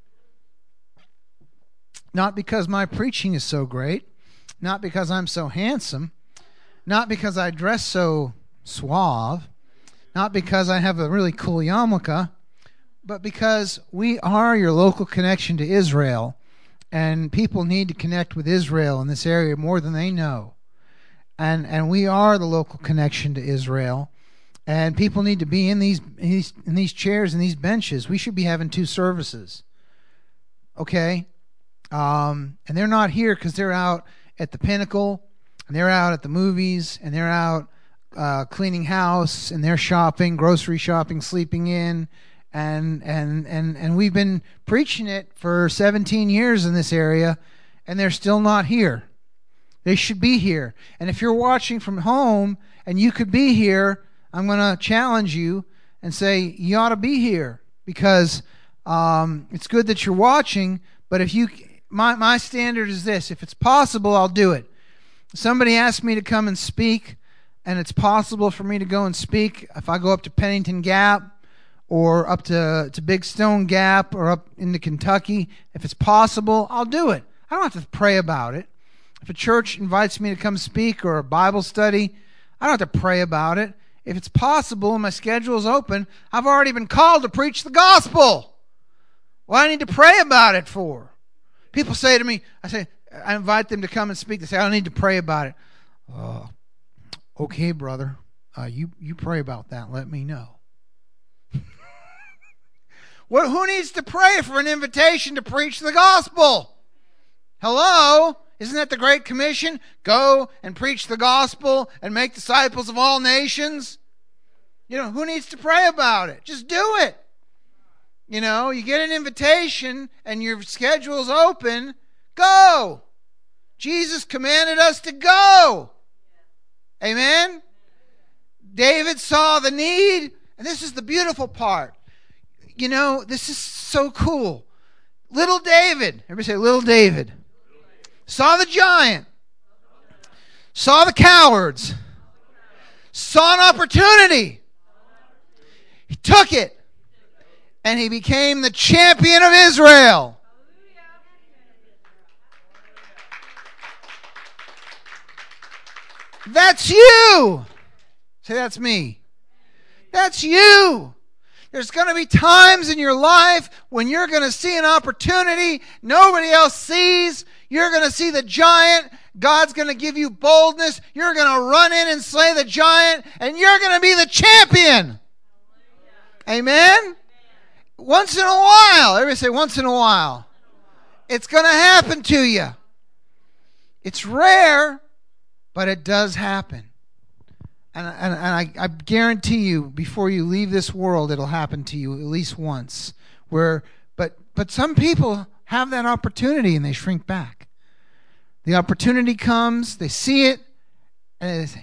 Not because my preaching is so great, not because I'm so handsome, not because I dress so suave, not because I have a really cool yarmulke, but because we are your local connection to Israel, and people need to connect with Israel in this area more than they know. And and we are the local connection to Israel, and people need to be in these in these, in these chairs and these benches. We should be having two services, okay? Um, and they're not here because they're out at the Pinnacle, and they're out at the movies, and they're out uh, cleaning house, and they're shopping, grocery shopping, sleeping in, and and and and we've been preaching it for seventeen years in this area, and they're still not here. They should be here. And if you're watching from home and you could be here, I'm going to challenge you and say you ought to be here, because um, it's good that you're watching. But if you, my my standard is this: if it's possible, I'll do it. Somebody asked me to come and speak, and it's possible for me to go and speak. If I go up to Pennington Gap or up to, to Big Stone Gap or up into Kentucky, if it's possible, I'll do it. I don't have to pray about it. If a church invites me to come speak or a Bible study, I don't have to pray about it. If it's possible and my schedule is open, I've already been called to preach the gospel. What do I need to pray about it for? People say to me, I say, I invite them to come and speak. They say, I don't need to pray about it. Uh, okay, brother. Uh, you, you pray about that. Let me know. Well, who needs to pray for an invitation to preach the gospel? Hello? Isn't that the Great Commission? Go and preach the gospel and make disciples of all nations. You know, who needs to pray about it? Just do it. You know, you get an invitation and your schedule's open, go. Jesus commanded us to go. Amen? David saw the need, and this is the beautiful part. You know, this is so cool. Little David, everybody say little David. Saw the giant, saw the cowards, saw an opportunity. He took it, and he became the champion of Israel. That's you. Say, that's me. That's you. There's going to be times in your life when you're going to see an opportunity nobody else sees. You're going to see the giant. God's going to give you boldness. You're going to run in and slay the giant, and you're going to be the champion. Amen? Once in a while. Everybody say once in a while. It's going to happen to you. It's rare, but it does happen. And, and, and I, I guarantee you, before you leave this world, it'll happen to you at least once. Where, but but some people have that opportunity and they shrink back. The opportunity comes, they see it, and they say,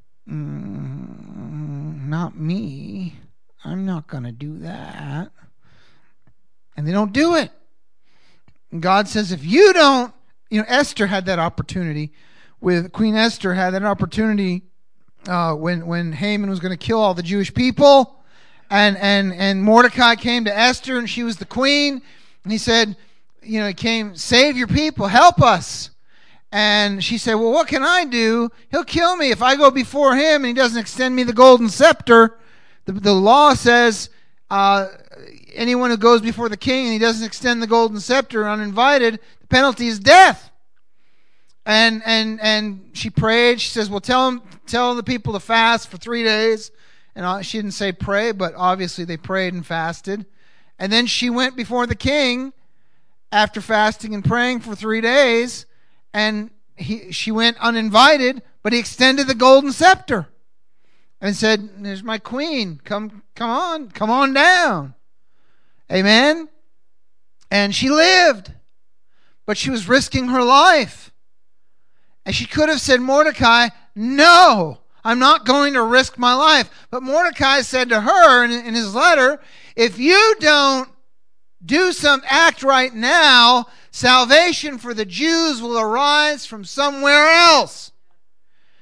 mm, not me. I'm not going to do that. And they don't do it. And God says, if you don't, you know, Esther had that opportunity. With Queen Esther had that opportunity uh, when when Haman was going to kill all the Jewish people, and and and Mordecai came to Esther, and she was the queen, and he said, you know, he came, save your people, help us. And she said, well, what can I do? He'll kill me if I go before him and he doesn't extend me the golden scepter. The, the law says uh, anyone who goes before the king and he doesn't extend the golden scepter uninvited, the penalty is death. And and and she prayed. She says, well, tell them, tell the people to fast for three days. And she didn't say pray, but obviously they prayed and fasted. And then she went before the king after fasting and praying for three days. And he, she went uninvited, but he extended the golden scepter and said, there's my queen. Come, come on, come on down. Amen? And she lived, but she was risking her life. And she could have said, Mordecai, no, I'm not going to risk my life. But Mordecai said to her in, in his letter, if you don't do some act right now, salvation for the Jews will arise from somewhere else.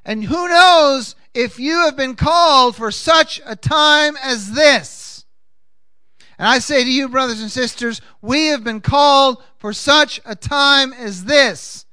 And who knows if you have been called for such a time as this. And I say to you, brothers and sisters, we have been called for such a time as this.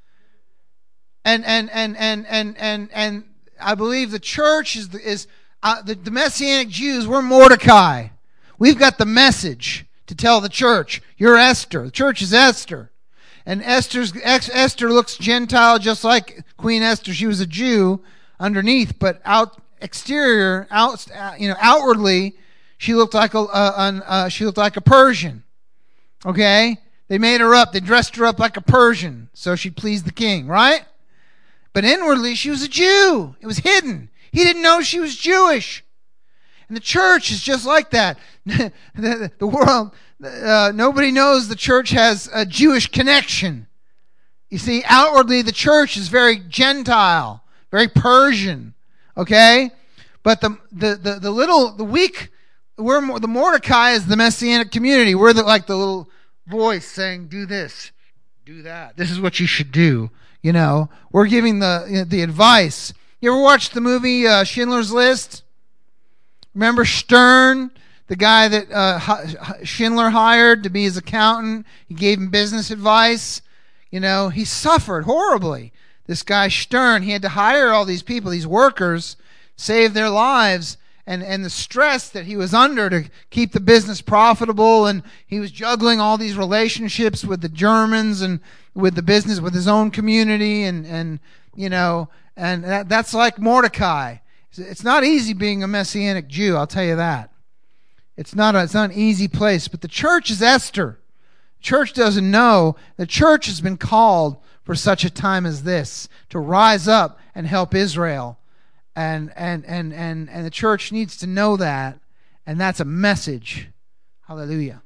And and and and and and, and I believe the church is is uh, the, the Messianic Jews. We're Mordecai. We've got the message to tell the church. You're Esther. The church is Esther. And Esther's Esther looks Gentile just like Queen Esther. She was a Jew underneath, but out exterior, out you know, outwardly, she looked like a uh, an, uh, she looked like a Persian. Okay, they made her up. They dressed her up like a Persian so she'd please the king, right? But inwardly, she was a Jew. It was hidden. He didn't know she was Jewish. And the church is just like that. the, the world. Uh, nobody knows the church has a Jewish connection. You see, outwardly the church is very Gentile, very Persian, okay? But the the the, the little, the weak, we're more, the Mordecai is the Messianic community. We're the, like the little voice saying, do this, do that. This is what you should do. You know, we're giving the you know, the advice. You ever watched the movie uh, Schindler's List? Remember Stern? The guy that uh, Schindler hired to be his accountant, he gave him business advice. You know, he suffered horribly. This guy Stern, he had to hire all these people, these workers, save their lives, and, and the stress that he was under to keep the business profitable, and he was juggling all these relationships with the Germans and with the business, with his own community, and, and you know, and that, that's like Mordecai. It's not easy being a Messianic Jew, I'll tell you that. It's not, a, it's not an easy place, but the church is Esther. The church doesn't know. The church has been called for such a time as this to rise up and help Israel. And, and, and, and, and the church needs to know that, and that's a message. Hallelujah.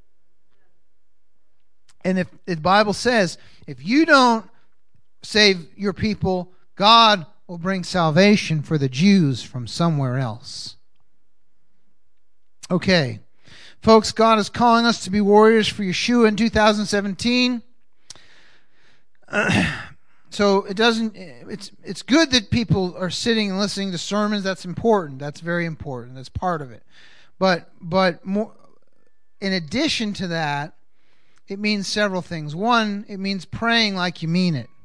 And if, if the Bible says, if you don't save your people, God will bring salvation for the Jews from somewhere else. Okay, folks, God is calling us to be warriors for Yeshua in two thousand seventeen. Uh, so it doesn't. It's it's good that people are sitting and listening to sermons. That's important. That's very important. That's part of it. But but more, in addition to that, it means several things. One, it means praying like you mean it.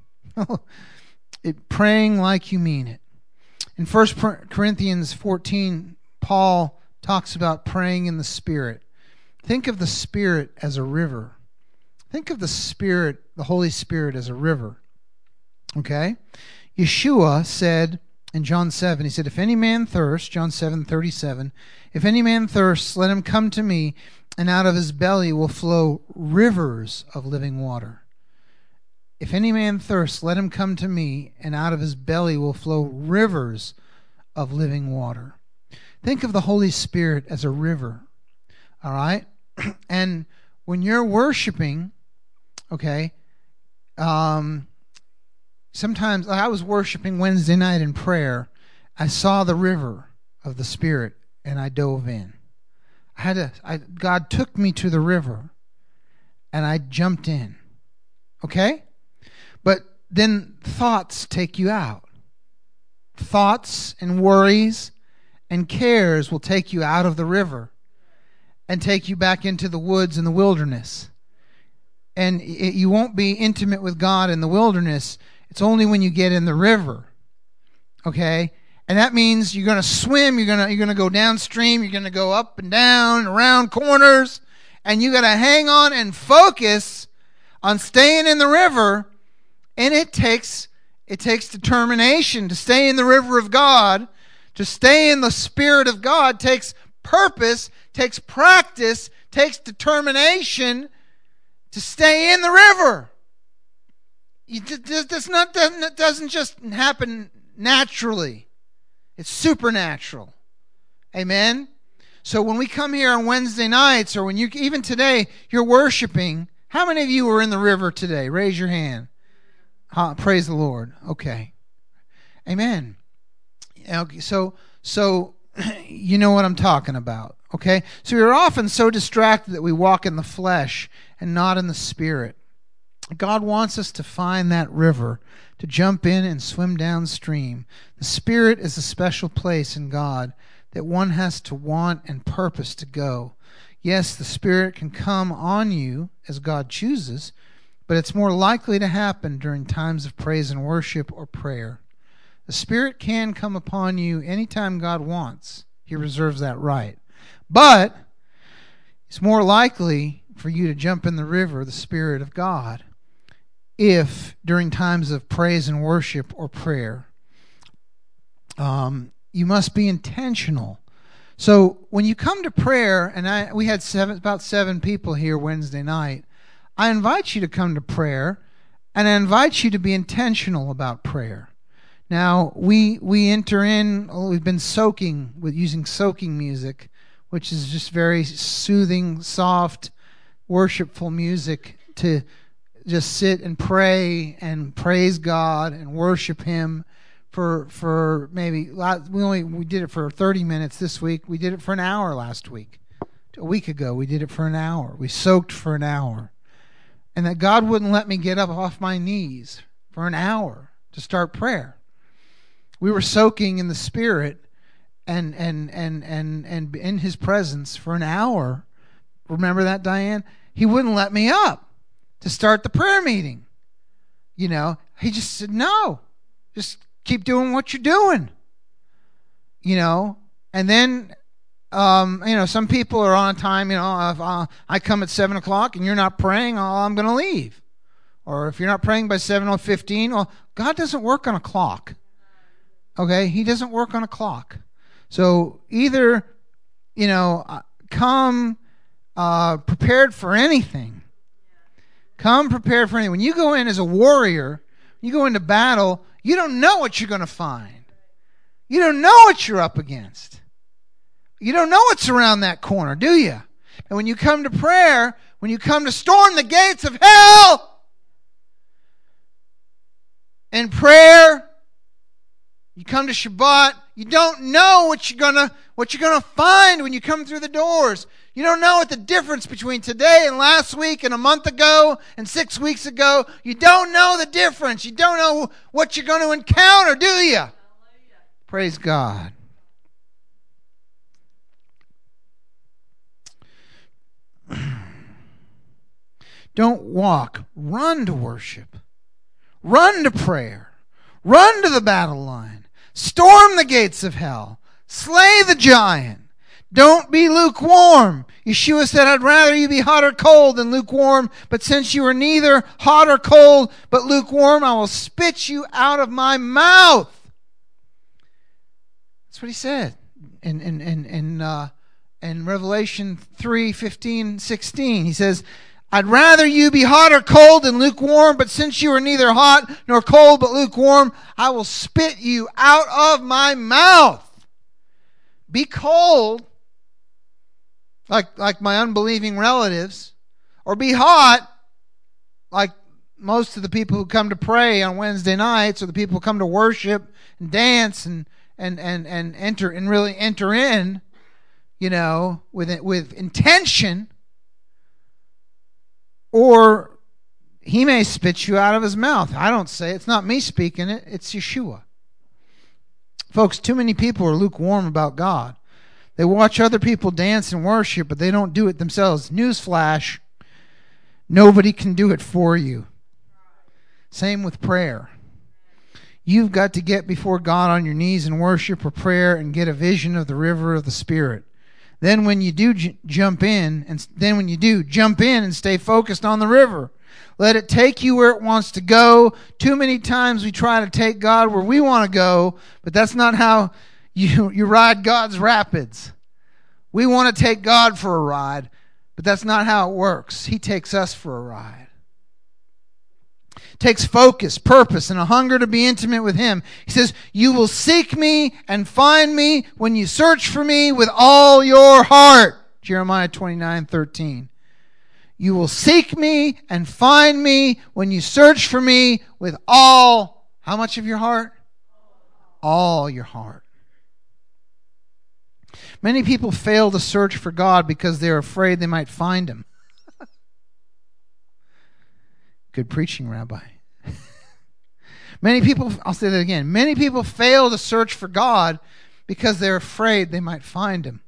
it praying like you mean it. In First Corinthians fourteen, Paul talks about praying in the Spirit. Think of the Spirit as a river. Think of the Spirit, the Holy Spirit, as a river. Okay? Yeshua said in John seven, he said, if any man thirst, John seven thirty-seven, if any man thirsts, let him come to me, and out of his belly will flow rivers of living water. If any man thirsts, let him come to me, and out of his belly will flow rivers of living water. Think of the Holy Spirit as a river, all right? And when you're worshiping, okay, um, sometimes I was worshiping Wednesday night in prayer. I saw the river of the Spirit, and I dove in. I had to. I, God took me to the river, and I jumped in, okay? But then thoughts take you out. Thoughts and worries and cares will take you out of the river and take you back into the woods and the wilderness. And it, you won't be intimate with God in the wilderness. It's only when you get in the river. Okay? And that means you're going to swim, you're going to you're going to go downstream, you're going to go up and down and around corners, and you got to hang on and focus on staying in the river. And it takes it takes determination to stay in the river of God. To stay in the Spirit of God takes purpose, takes practice, takes determination to stay in the river. This not doesn't doesn't just happen naturally. It's supernatural. Amen. So when we come here on Wednesday nights, or when you even today you're worshiping, how many of you were in the river today? Raise your hand. Uh, praise the Lord. Okay. Amen. Okay, so, so you know what I'm talking about, okay? So we're often so distracted that we walk in the flesh and not in the Spirit. God wants us to find that river, to jump in and swim downstream. The Spirit is a special place in God that one has to want and purpose to go. Yes, the Spirit can come on you as God chooses, but it's more likely to happen during times of praise and worship or prayer. The Spirit can come upon you anytime God wants. He reserves that right. But it's more likely for you to jump in the river, the Spirit of God, if during times of praise and worship or prayer. Um, you must be intentional. So when you come to prayer, and I we had seven, about seven people here Wednesday night, I invite you to come to prayer, and I invite you to be intentional about prayer. Now, we we enter in, we've been soaking, with using soaking music, which is just very soothing, soft, worshipful music to just sit and pray and praise God and worship Him for for maybe, we only we did it for thirty minutes this week. We did it for an hour last week. A week ago, we did it for an hour. We soaked for an hour. And that God wouldn't let me get up off my knees for an hour to start prayer. We were soaking in the Spirit and and and and and in His presence for an hour. Remember that, Diane? He wouldn't let me up to start the prayer meeting. You know, He just said, no, just keep doing what you're doing. You know, and then, um, you know, some people are on time, you know, if uh, I come at seven o'clock and you're not praying, oh, I'm going to leave. Or if you're not praying by seven fifteen, well, God doesn't work on a clock. Okay? He doesn't work on a clock. So either, you know, come uh, prepared for anything. Come prepared for anything. When you go in as a warrior, you go into battle, you don't know what you're going to find. You don't know what you're up against. You don't know what's around that corner, do you? And when you come to prayer, when you come to storm the gates of hell in prayer, you come to Shabbat, you don't know what you're gonna what you're gonna find when you come through the doors. You don't know what the difference between today and last week and a month ago and six weeks ago. You don't know the difference. You don't know what you're going to encounter, do you? Hallelujah. Praise God. Don't walk. Run to worship. Run to prayer. Run to the battle line. Storm the gates of hell. Slay the giant. Don't be lukewarm. Yeshua said, I'd rather you be hot or cold than lukewarm, but since you are neither hot or cold, but lukewarm, I will spit you out of my mouth. That's what he said in, in, in, in, uh, in Revelation three, fifteen, sixteen. He says, I'd rather you be hot or cold than lukewarm, but since you are neither hot nor cold, but lukewarm, I will spit you out of my mouth. Be cold, like like my unbelieving relatives, or be hot, like most of the people who come to pray on Wednesday nights, or the people who come to worship and dance and and and, and enter and really enter in, you know, with with intention. Or he may spit you out of his mouth. I don't say it. It's not me speaking it. It's Yeshua. Folks, too many people are lukewarm about God. They watch other people dance and worship, but they don't do it themselves. Newsflash, nobody can do it for you. Same with prayer. You've got to get before God on your knees and worship or prayer and get a vision of the river of the Spirit. Then when you do j- jump in, and then when you do, jump in and stay focused on the river. Let it take you where it wants to go. Too many times we try to take God where we want to go, but that's not how you, you ride God's rapids. We want to take God for a ride, but that's not how it works. He takes us for a ride. It takes focus, purpose, and a hunger to be intimate with Him. He says, you will seek me and find me when you search for me with all your heart. Jeremiah twenty-nine thirteen. You will seek me and find me when you search for me with all, how much of your heart? All your heart. Many people fail to search for God because they're afraid they might find Him. Good preaching, Rabbi. Many people, I'll say that again, many people fail to search for God because they're afraid they might find him.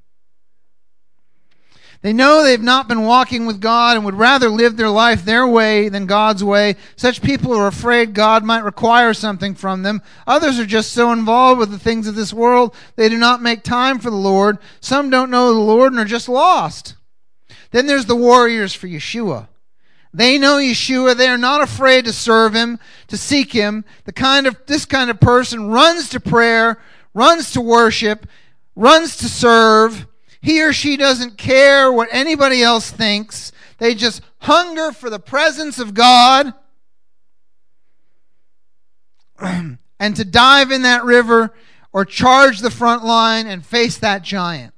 They know they've not been walking with God and would rather live their life their way than God's way. Such people are afraid God might require something from them. Others are just so involved with the things of this world, they do not make time for the Lord. Some don't know the Lord and are just lost. Then there's the warriors for Yeshua. They know Yeshua. They are not afraid to serve him, to seek him. The kind of, this kind of person runs to prayer, runs to worship, runs to serve. He or she doesn't care what anybody else thinks. They just hunger for the presence of God and to dive in that river or charge the front line and face that giant.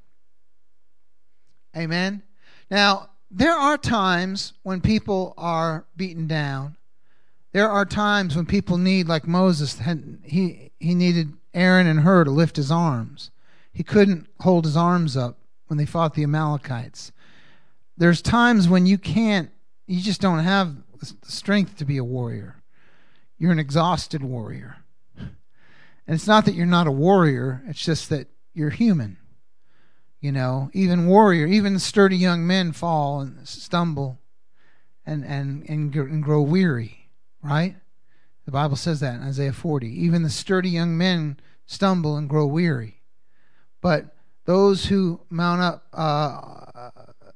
Amen. Now, there are times when people are beaten down. There are times when people need, like Moses, he, he needed Aaron and Hur to lift his arms. He couldn't hold his arms up when they fought the Amalekites. There's times when you can't, you just don't have the strength to be a warrior. You're an exhausted warrior. And it's not that you're not a warrior, it's just that you're human. You know, even warrior, even sturdy young men fall and stumble and, and, and, and grow weary, right? The Bible says that in Isaiah forty. Even the sturdy young men stumble and grow weary. But those who mount up, uh,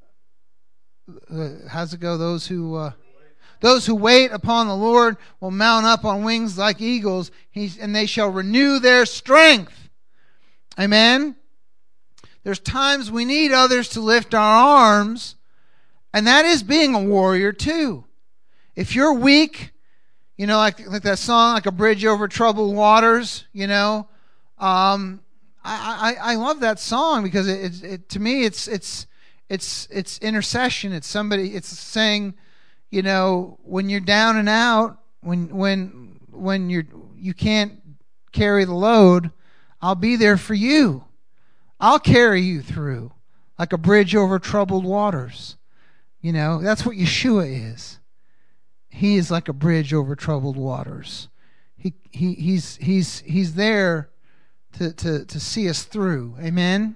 uh, how's it go? Those who, uh, those who wait upon the Lord will mount up on wings like eagles, He's, and they shall renew their strength. Amen. There's times we need others to lift our arms, and that is being a warrior too. If you're weak, you know, like like that song, like a bridge over troubled waters. You know. Um, I, I, I love that song because it, it, it to me it's it's it's it's intercession. It's somebody. It's saying, you know, when you're down and out, when when when you're you can't carry the load, I'll be there for you. I'll carry you through like a bridge over troubled waters. You know, that's what Yeshua is. He is like a bridge over troubled waters. He he he's he's he's there to, to, to see us through. Amen?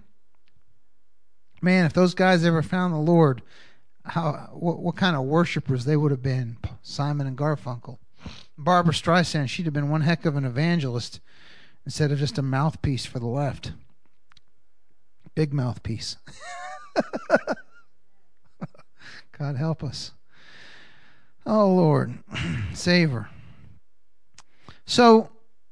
Man, if those guys ever found the Lord, how what, what kind of worshipers they would have been. Simon and Garfunkel. Barbara Streisand, she'd have been one heck of an evangelist instead of just a mouthpiece for the left. Big mouthpiece. God help us. Oh, Lord. Save her. So,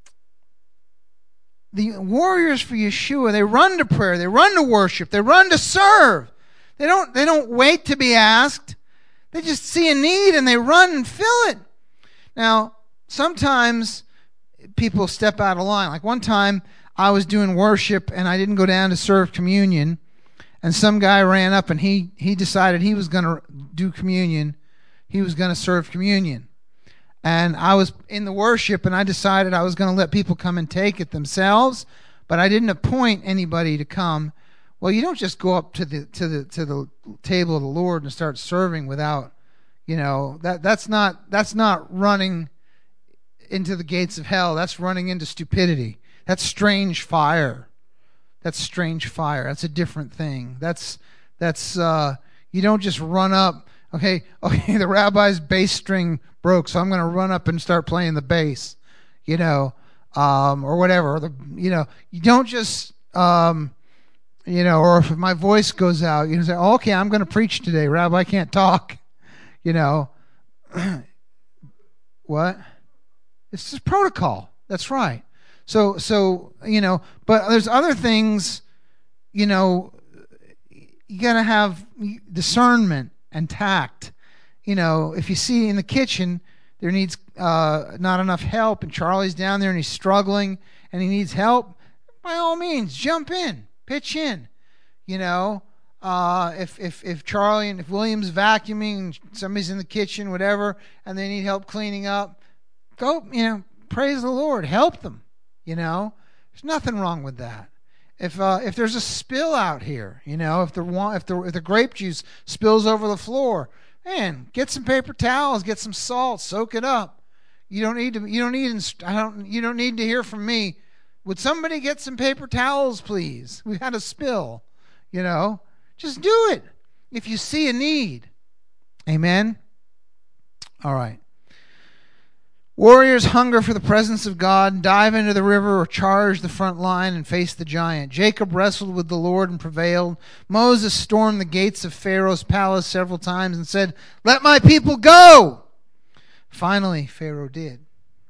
the warriors for Yeshua, they run to prayer, they run to worship, they run to serve. They don't, they don't wait to be asked. They just see a need and they run and fill it. Now, sometimes people step out of line. Like one time, I was doing worship and I didn't go down to serve communion, and some guy ran up and he, he decided he was going to do communion. He was going to serve communion. And I was in the worship and I decided I was going to let people come and take it themselves, but I didn't appoint anybody to come. Well, you don't just go up to the to the to the table of the Lord and start serving without, you know, that that's not that's not running into the gates of hell. That's running into stupidity. That's strange fire. That's strange fire. That's a different thing. That's that's uh, you don't just run up. Okay, okay. The rabbi's bass string broke, so I'm going to run up and start playing the bass, you know, um, or whatever. The you know, you don't just um, you know, or if my voice goes out, you know, say, oh, okay, I'm going to preach today. Rabbi can't talk, you know. What? It's just protocol. That's right. So, so you know, but there's other things, you know, you got to have discernment and tact. You know, if you see in the kitchen there needs uh, not enough help, and Charlie's down there and he's struggling and he needs help, by all means, jump in, pitch in. You know, uh, if if if Charlie and if William's vacuuming and somebody's in the kitchen, whatever, and they need help cleaning up, go. You know, praise the Lord, help them. You know, there's nothing wrong with that. If uh, if there's a spill out here, you know, if the if the if the grape juice spills over the floor, Man, get some paper towels, get some salt, soak it up. You don't need to. You don't need. I don't. You don't need to hear from me. Would somebody get some paper towels, please? We've had a spill. You know, just do it if you see a need. Amen. All right. Warriors hunger for the presence of God, dive into the river or charge the front line and face the giant. Jacob wrestled with the Lord and prevailed. Moses stormed the gates of Pharaoh's palace several times and said, "Let my people go." Finally, Pharaoh did.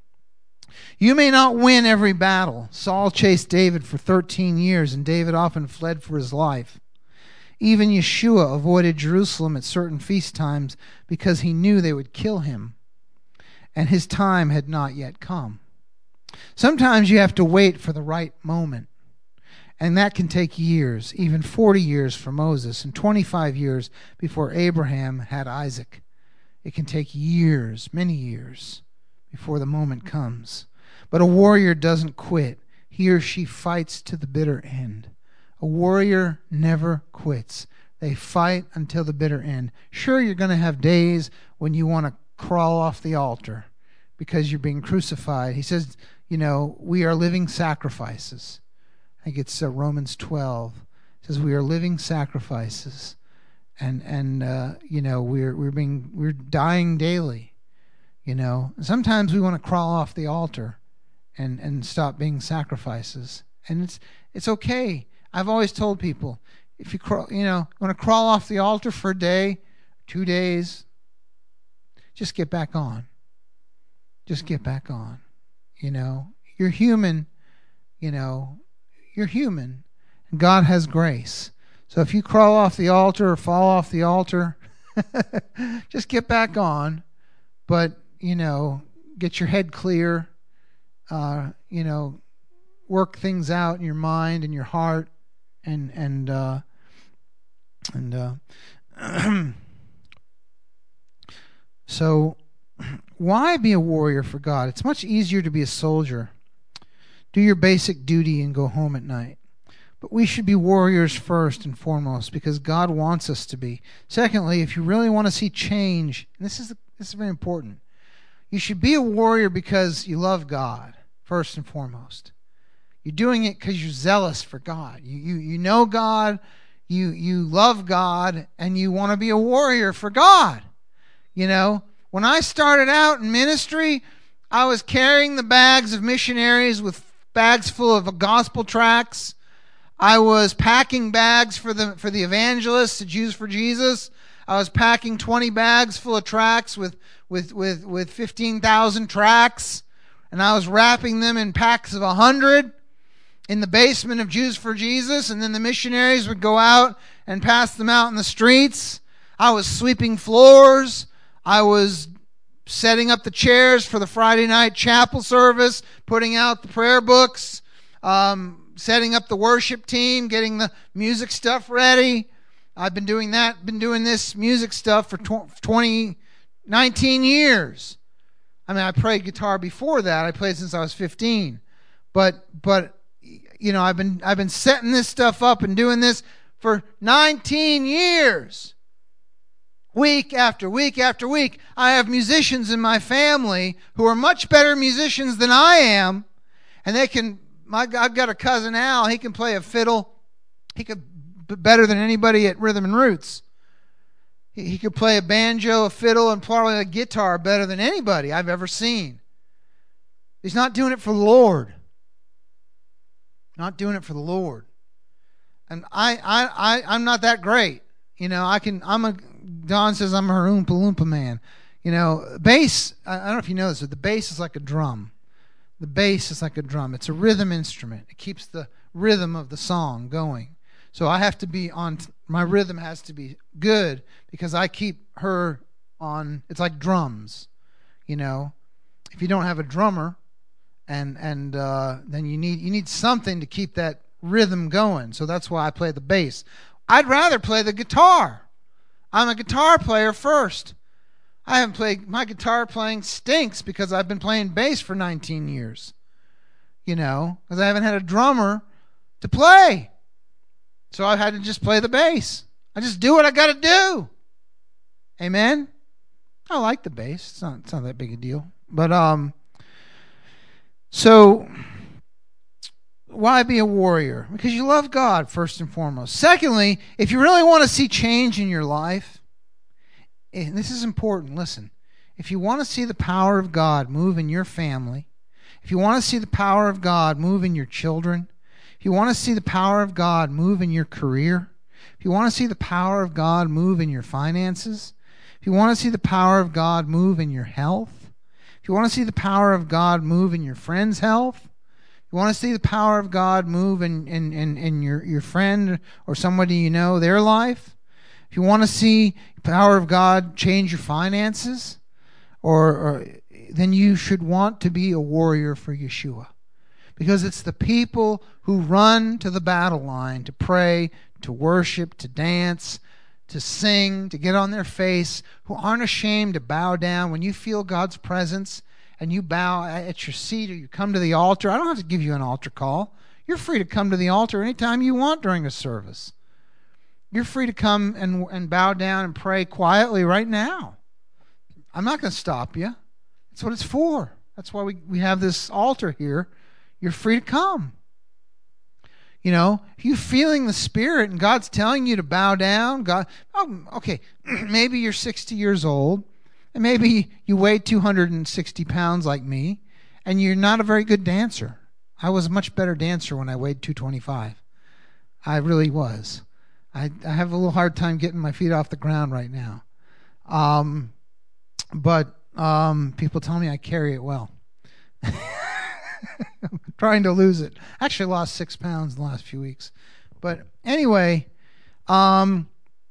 You may not win every battle. Saul chased David for thirteen years, and David often fled for his life. Even Yeshua avoided Jerusalem at certain feast times because he knew they would kill him, and his time had not yet come. Sometimes you have to wait for the right moment, and that can take years, even forty years for Moses, and twenty-five years before Abraham had Isaac. It can take years, many years, before the moment comes. But a warrior doesn't quit. He or she fights to the bitter end. A warrior never quits. They fight until the bitter end. Sure, you're going to have days when you want to crawl off the altar because you're being crucified. He says, you know, we are living sacrifices. I think it's uh, Romans twelve. It says we are living sacrifices. And, and uh, you know, we're we're being we're dying daily. You know, sometimes we want to crawl off the altar and, and stop being sacrifices. And it's it's okay. I've always told people, if you crawl, you know, want to crawl off the altar for a day, two days, just get back on. Just get back on. You know, you're human. You know, you're human. And God has grace. So if you crawl off the altar or fall off the altar, just get back on. But, you know, get your head clear. Uh, you know, work things out in your mind and your heart. And, and, uh, and, uh, so why be a warrior for God? It's much easier to be a soldier. Do your basic duty and go home at night. But we should be warriors first and foremost because God wants us to be. Secondly, if you really want to see change, and this is this is very important, you should be a warrior because you love God first and foremost. You're doing it because you're zealous for God. You you you know God, you you love God, and you want to be a warrior for God. You know, when I started out in ministry, I was carrying the bags of missionaries with bags full of gospel tracts. I was packing bags for the for the evangelists, the Jews for Jesus. I was packing twenty bags full of tracts with with with with fifteen thousand tracts, and I was wrapping them in packs of one hundred in the basement of Jews for Jesus, and then the missionaries would go out and pass them out in the streets. I was sweeping floors. I was setting up the chairs for the Friday night chapel service, putting out the prayer books, um, setting up the worship team, getting the music stuff ready. I've been doing that, been doing this music stuff for twenty, nineteen years. I mean, I played guitar before that. I played since I was fifteen. But, but you know, I've been I've been setting this stuff up and doing this for nineteen years. Week after week after week. I have musicians in my family who are much better musicians than I am, and they can. My, I've got a cousin Al. He can play a fiddle. He could be better than anybody at Rhythm and Roots. He, he could play a banjo, a fiddle, and probably a guitar better than anybody I've ever seen. He's not doing it for the Lord. Not doing it for the Lord. And I, I, I, I'm not that great. You know, I can. I'm a. Don says I'm a Oompa Loompa man. You know, bass. I, I don't know if you know this, but the bass is like a drum. The bass is like a drum. It's a rhythm instrument. It keeps the rhythm of the song going. So I have to be on, my rhythm has to be good because I keep her on, it's like drums, you know. If you don't have a drummer, and and uh, then you need you need something to keep that rhythm going. So that's why I play the bass. I'd rather play the guitar. I'm a guitar player first. I haven't played, my guitar playing stinks because I've been playing bass for nineteen years. You know, because I haven't had a drummer to play. So I've had to just play the bass. I just do what I got to do. Amen? I like the bass. It's not, it's not that big a deal. But, um, so, why be a warrior? Because you love God, first and foremost. Secondly, if you really want to see change in your life, and this is important, listen. If you want to see the power of God move in your family, if you want to see the power of God move in your children, if you want to see the power of God move in your career, if you want to see the power of God move in your finances, if you want to see the power of God move in your health, if you want to see the power of God move in your friend's health, if you want to see the power of God move in, in, in, in your, your friend or somebody you know, their life, if you want to see the power of God change your finances, or, or then you should want to be a warrior for Yeshua. Because it's the people who run to the battle line to pray, to worship, to dance, to sing, to get on their face, who aren't ashamed to bow down when you feel God's presence and you bow at your seat or you come to the altar. I don't have to give you an altar call. You're free to come to the altar anytime you want during a service. You're free to come and, and bow down and pray quietly right now. I'm not going to stop you. That's what it's for. That's why we, we have this altar here. You're free to come. You know, if you're feeling the Spirit and God's telling you to bow down, God, oh, okay, maybe you're sixty years old, and maybe you weigh two hundred sixty pounds like me, and you're not a very good dancer. I was a much better dancer when I weighed two twenty-five. I really was. I, I have a little hard time getting my feet off the ground right now. Um, but um, people tell me I carry it well. I'm trying to lose it. I actually lost six pounds in the last few weeks. But anyway, um,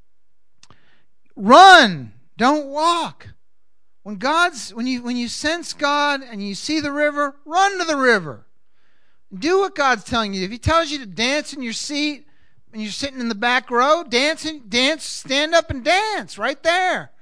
run, don't walk. When God's when you when you sense God and you see the river, run to the river. Do what God's telling you. If He tells you to dance in your seat and you're sitting in the back row, dance, dance, stand up and dance right there.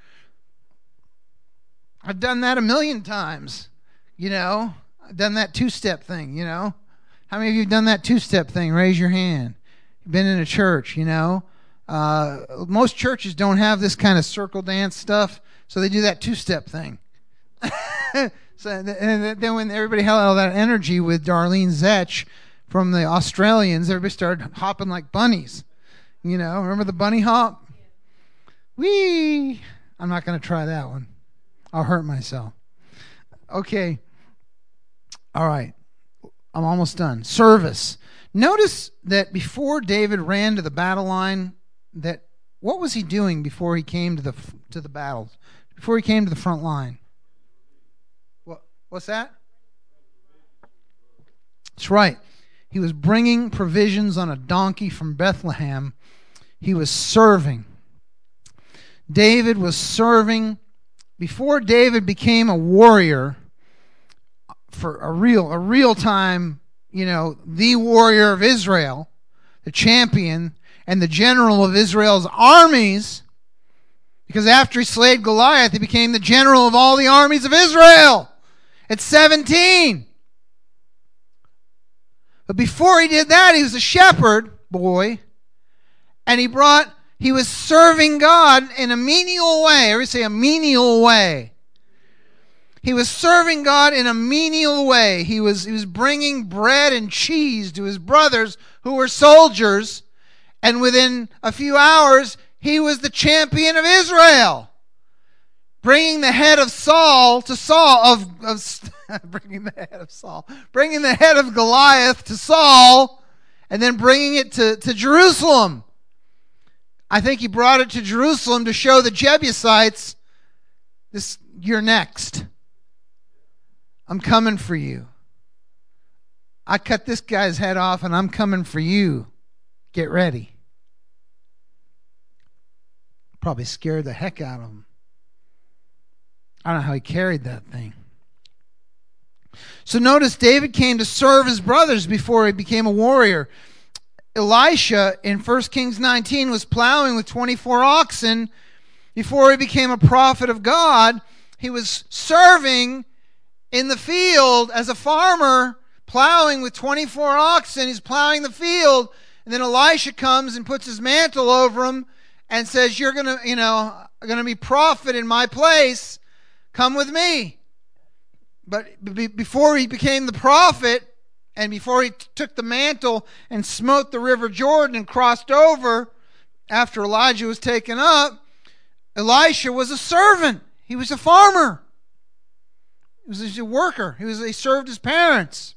I've done that a million times, you know. I've done that two-step thing, you know. How many of you have done that two-step thing? Raise your hand. You've been in a church, you know. Uh, most churches don't have this kind of circle dance stuff, so they do that two-step thing. So, and then when everybody held all that energy with Darlene Zetch from the Australians, everybody started hopping like bunnies. You know, remember the bunny hop? Whee! I'm not going to try that one. I'll hurt myself. Okay. All right. I'm almost done. Service. Notice that before David ran to the battle line, that what was he doing before he came to the to the battle? Before he came to the front line? What what's that? That's right. He was bringing provisions on a donkey from Bethlehem. He was serving. David was serving. Before David became a warrior, for a real, a real time, you know, the warrior of Israel, the champion, and the general of Israel's armies, because after he slayed Goliath, he became the general of all the armies of Israel at seventeen. But before he did that, he was a shepherd boy, and he brought, he was serving God in a menial way. Everybody say a menial way. He was serving God in a menial way. He was, he was bringing bread and cheese to his brothers who were soldiers, and within a few hours, he was the champion of Israel. Bringing the head of Saul to Saul, of, of bringing the head of Saul, bringing the head of Goliath to Saul, and then bringing it to, to Jerusalem. I think he brought it to Jerusalem to show the Jebusites, this, you're next. I'm coming for you. I cut this guy's head off and I'm coming for you. Get ready. Probably scared the heck out of him. I don't know how he carried that thing. So notice David came to serve his brothers before he became a warrior. Elisha in First Kings nineteen was plowing with twenty-four oxen before he became a prophet of God. He was serving in the field as a farmer, plowing with twenty-four oxen. He's plowing the field, and then Elisha comes and puts his mantle over him and says, you're going to, you know, going to be prophet in my place, come with me. But b- before he became the prophet, and before he t- took the mantle and smote the river Jordan and crossed over, after Elijah was taken up, Elisha was a servant. He was a farmer. He was a worker. He was. He served his parents.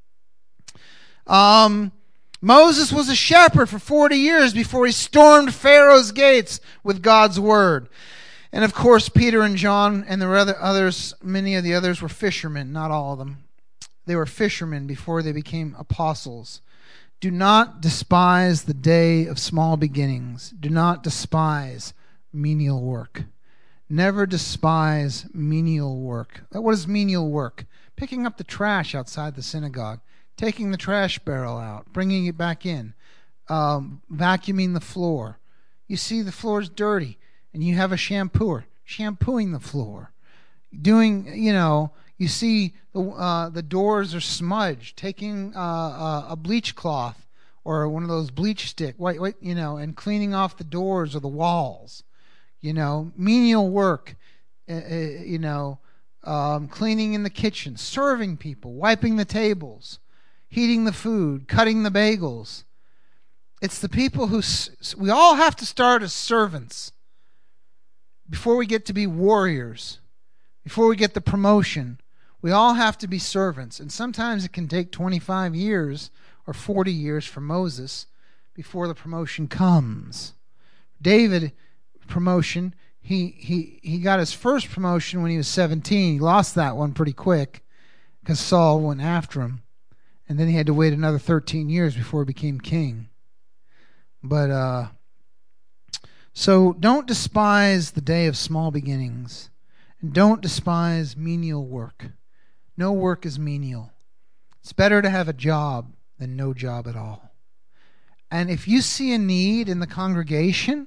Um, Moses was a shepherd for forty years before he stormed Pharaoh's gates with God's word. And of course, Peter and John and the other others, many of the others were fishermen. Not all of them. They were fishermen before they became apostles. Do not despise the day of small beginnings. Do not despise menial work. Never despise menial work. What is menial work? Picking up the trash outside the synagogue, taking the trash barrel out, bringing it back in, um, vacuuming the floor. You see the floor's dirty, and you have a shampooer shampooing the floor. Doing, you know, you see the uh, the doors are smudged, taking uh, uh, a bleach cloth or one of those bleach stick, white, white, you know, and cleaning off the doors or the walls. You know, menial work, uh, uh, you know, um, cleaning in the kitchen, serving people, wiping the tables, heating the food, cutting the bagels. It's the people who, we all have to start as servants before we get to be warriors, before we get the promotion. We all have to be servants. And sometimes it can take twenty-five years or forty years for Moses before the promotion comes. David, promotion, he, he, he got his first promotion when he was seventeen. He lost that one pretty quick because Saul went after him. And then he had to wait another thirteen years before he became king. But, uh, so don't despise the day of small beginnings. And don't despise menial work. No work is menial. It's better to have a job than no job at all. And if you see a need in the congregation,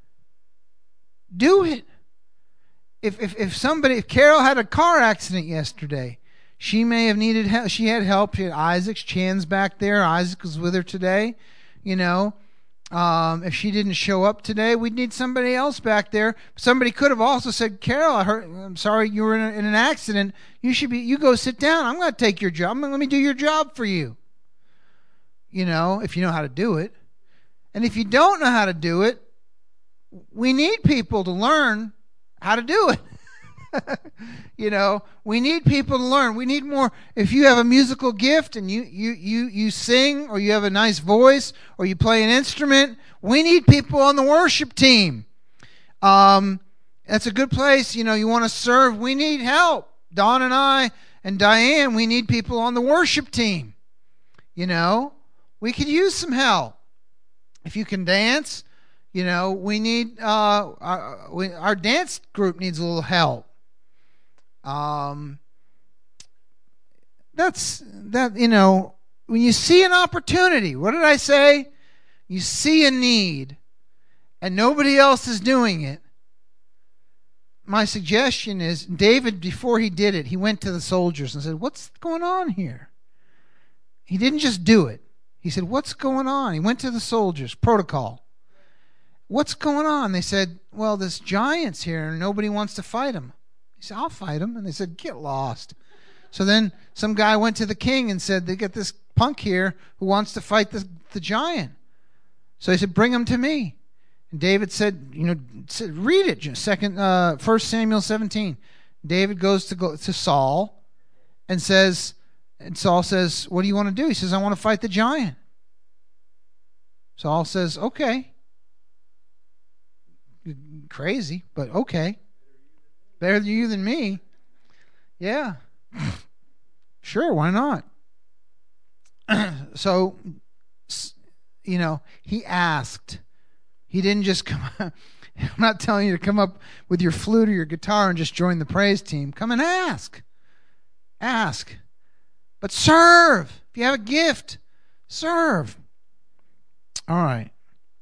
do it. If if if somebody, if Carol had a car accident yesterday, she may have needed help. She had help. She had Isaac's Chan's back there. Isaac was with her today. You know, um, if she didn't show up today, we'd need somebody else back there. Somebody could have also said, "Carol, I heard, I'm sorry you were in, a, in an accident. You should be. You go sit down. I'm going to take your job. Let me do your job for you." You know, if you know how to do it, and if you don't know how to do it, we need people to learn how to do it. You know, we need people to learn. We need more. If you have a musical gift and you, you, you, you sing, or you have a nice voice, or you play an instrument, we need people on the worship team. Um, that's a good place. You know, you want to serve, we need help. Dawn and I and Diane, we need people on the worship team. You know, we could use some help. If you can dance, you know, we need, uh, our, we, our dance group needs a little help. Um, that's, that, you know, when you see an opportunity, what did I say? You see a need and nobody else is doing it. My suggestion is, David, before he did it, he went to the soldiers and said, "What's going on here?" He didn't just do it. He said, "What's going on?" He went to the soldiers, protocol. "What's going on?" They said, "Well, this giant's here and nobody wants to fight him." He said, "I'll fight him." And they said, "Get lost." So then some guy went to the king and said, "They get this punk here who wants to fight the, the giant." So he said, "Bring him to me." And David said, you know, said, read it, second, uh, First Samuel seventeen. David goes to go to Saul and says, and Saul says, "What do you want to do?" He says, "I want to fight the giant." Saul says, "Okay." Crazy, but okay. Better you than me. Yeah. Sure, why not? So, you know, he asked. He didn't just come I'm not telling you to come up with your flute or your guitar and just join the praise team. Come and ask. Ask. But serve. If you have a gift, serve. All right.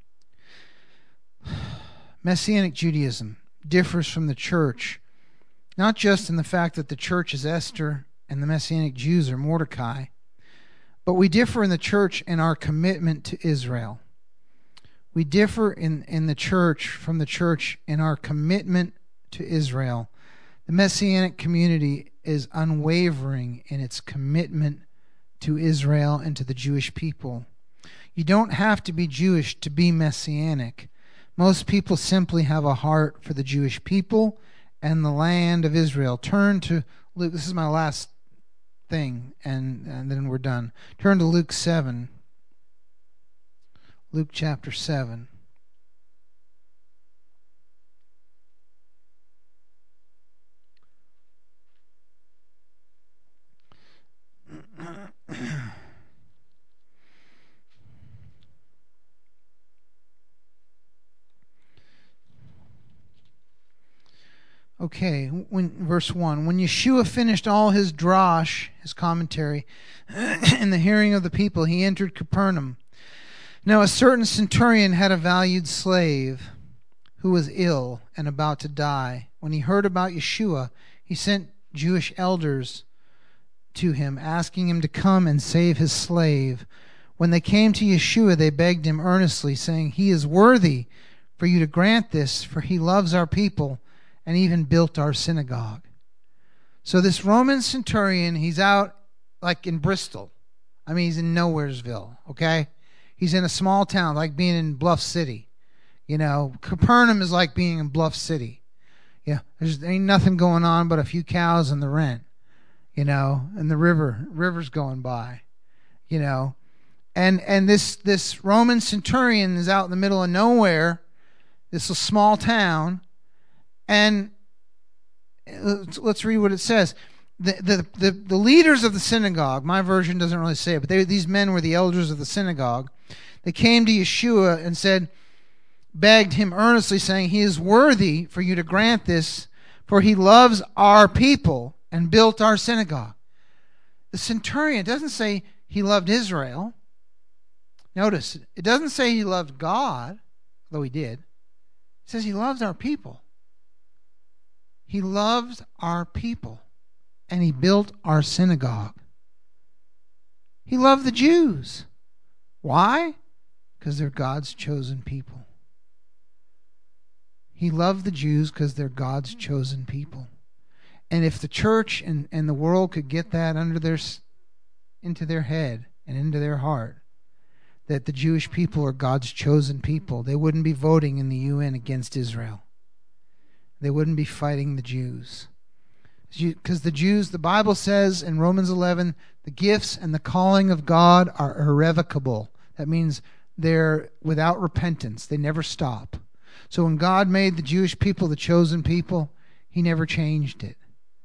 Messianic Judaism differs from the church, not just in the fact that the church is Esther and the Messianic Jews are Mordecai, but we differ in the church in our commitment to Israel. We differ in, in the church from the church in our commitment to Israel. The Messianic community is unwavering in its commitment to Israel and to the Jewish people. You don't have to be Jewish to be Messianic. Most people simply have a heart for the Jewish people and the land of Israel. Turn to Luke. This is my last thing, and, and then we're done. Turn to Luke seven. Luke chapter seven. Okay, when verse one, when Yeshua finished all his drash, his commentary, in the hearing of the people, he entered Capernaum. Now a certain centurion had a valued slave who was ill and about to die. When he heard about Yeshua, he sent Jewish elders to him, asking him to come and save his slave. When they came to Yeshua, they begged him earnestly, saying, "He is worthy for you to grant this, for he loves our people and even built our synagogue." So this Roman centurion, he's out like in Bristol. I mean, he's in Nowheresville, okay? He's in a small town, like being in Bluff City. You know, Capernaum is like being in Bluff City. Yeah, there's there ain't nothing going on but a few cows and the rent, you know, and the river, river's going by, you know. And and this this Roman centurion is out in the middle of nowhere, this small town. And let's, let's read what it says. The, the, the, the leaders of the synagogue, my version doesn't really say it, but they, these men were the elders of the synagogue. They came to Yeshua and said, begged him earnestly, saying, "He is worthy for you to grant this, for he loves our people and built our synagogue." The centurion doesn't say he loved Israel. Notice, it doesn't say he loved God, though he did. It says he loves our people. He loves our people, and he built our synagogue. He loved the Jews. Why? Because they're God's chosen people. He loved the Jews because they're God's chosen people. And if the church and, and the world could get that under their, into their head and into their heart, that the Jewish people are God's chosen people, they wouldn't be voting in the U N against Israel. They wouldn't be fighting the Jews. Because the Jews, the Bible says in Romans eleven, the gifts and the calling of God are irrevocable. That means they're without repentance. They never stop. So when God made the Jewish people the chosen people, he never changed it.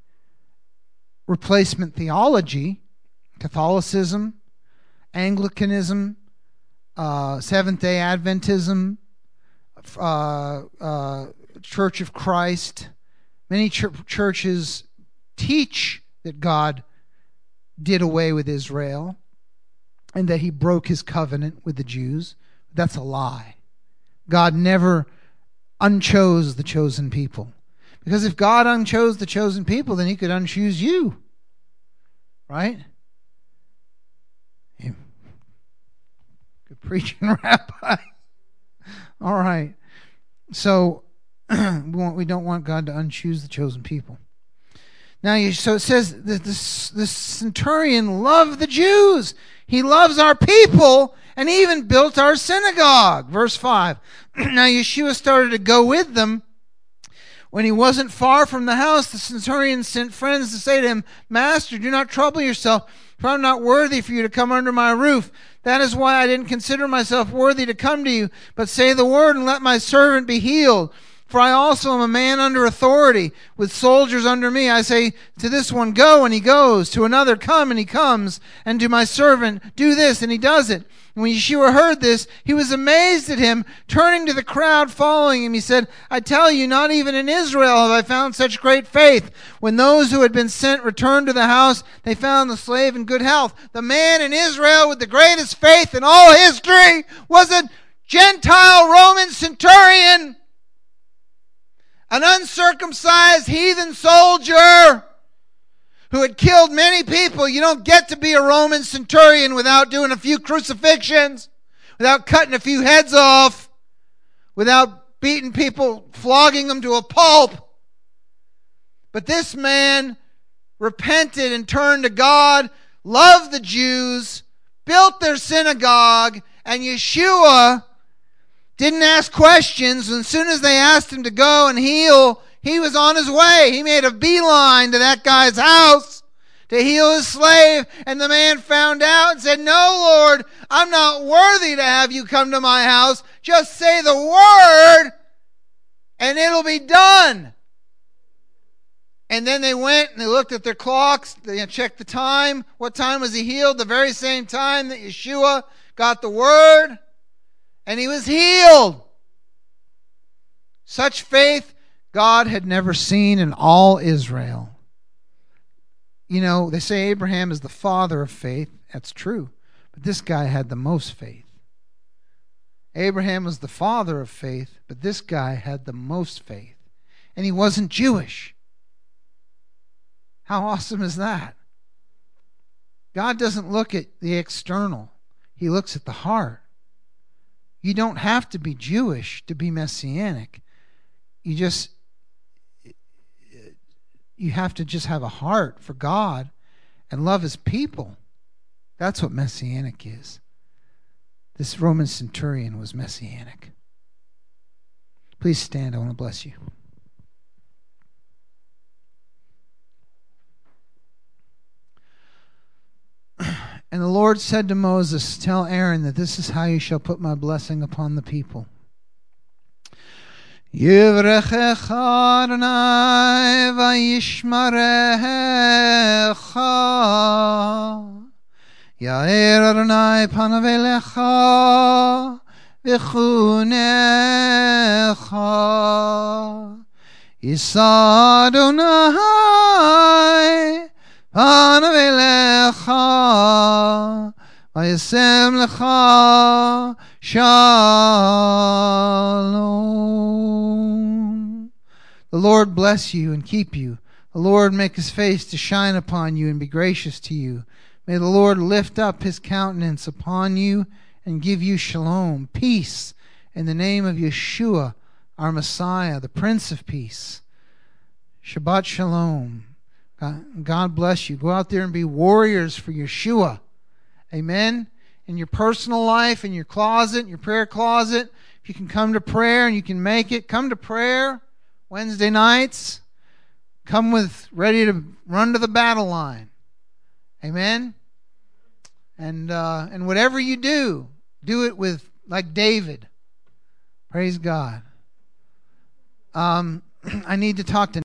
Replacement theology, Catholicism, Anglicanism, uh, Seventh-day Adventism, uh, uh, Church of Christ, many ch- churches teach that God did away with Israel and that he broke his covenant with the Jews. That's a lie. God never unchose the chosen people. Because if God unchose the chosen people, then he could unchoose you. Right? Yeah. Good preaching, Rabbi. All right. So, we, want, we don't want God to unchoose the chosen people. Now, you, so it says that this, this centurion loved the Jews. He loves our people and even built our synagogue. Verse five. Now, Yeshua started to go with them. When he wasn't far from the house, the centurion sent friends to say to him, "Master, do not trouble yourself, for I'm not worthy for you to come under my roof. That is why I didn't consider myself worthy to come to you. But say the word and let my servant be healed. For I also am a man under authority, with soldiers under me. I say to this one, go, and he goes. To another, come, and he comes. And to my servant, do this, and he does it." And when Yeshua heard this, he was amazed at him. Turning to the crowd following him, he said, "I tell you, not even in Israel have I found such great faith." When those who had been sent returned to the house, they found the slave in good health. The man in Israel with the greatest faith in all history was a Gentile Roman centurion, an uncircumcised heathen soldier who had killed many people. You don't get to be a Roman centurion without doing a few crucifixions, without cutting a few heads off. without beating people, flogging them to a pulp. But this man repented and turned to God, loved the Jews, built their synagogue, and Yeshua didn't ask questions. And as soon as they asked him to go and heal, he was on his way. He made a beeline to that guy's house to heal his slave. And the man found out and said, "No, Lord, I'm not worthy to have you come to my house. Just say the word and it'll be done." And then they went and they looked at their clocks. They checked the time. What time was he healed? The very same time that Yeshua got the word. And he was healed. Such faith God had never seen in all Israel. You know, they say Abraham is the father of faith. That's true. But this guy had the most faith. Abraham was the father of faith, but this guy had the most faith. And he wasn't Jewish. How awesome is that? God doesn't look at the external. He looks at the heart. You don't have to be Jewish to be messianic. You just, you have to just have a heart for God and love his people. That's what messianic is. This Roman centurion was messianic. Please stand. I want to bless you. And the Lord said to Moses, "Tell Aaron that this is how you shall put my blessing upon the people. Yivrechecha Adonai vayishmarecha. Yair Adonai panav elecha v'chunecha. Yisa Adonai panav elecha vayasem lecha shalom." The Lord bless you and keep you. The Lord make his face to shine upon you and be gracious to you. May the Lord lift up his countenance upon you and give you shalom, peace, in the name of Yeshua, our Messiah, the Prince of Peace. Shabbat shalom. God bless you. Go out there and be warriors for Yeshua. Amen. In your personal life, in your closet, in your prayer closet, if you can come to prayer and you can make it, come to prayer Wednesday nights. Come with ready to run to the battle line. Amen. And uh, and whatever you do, do it with like David. Praise God. Um, I need to talk to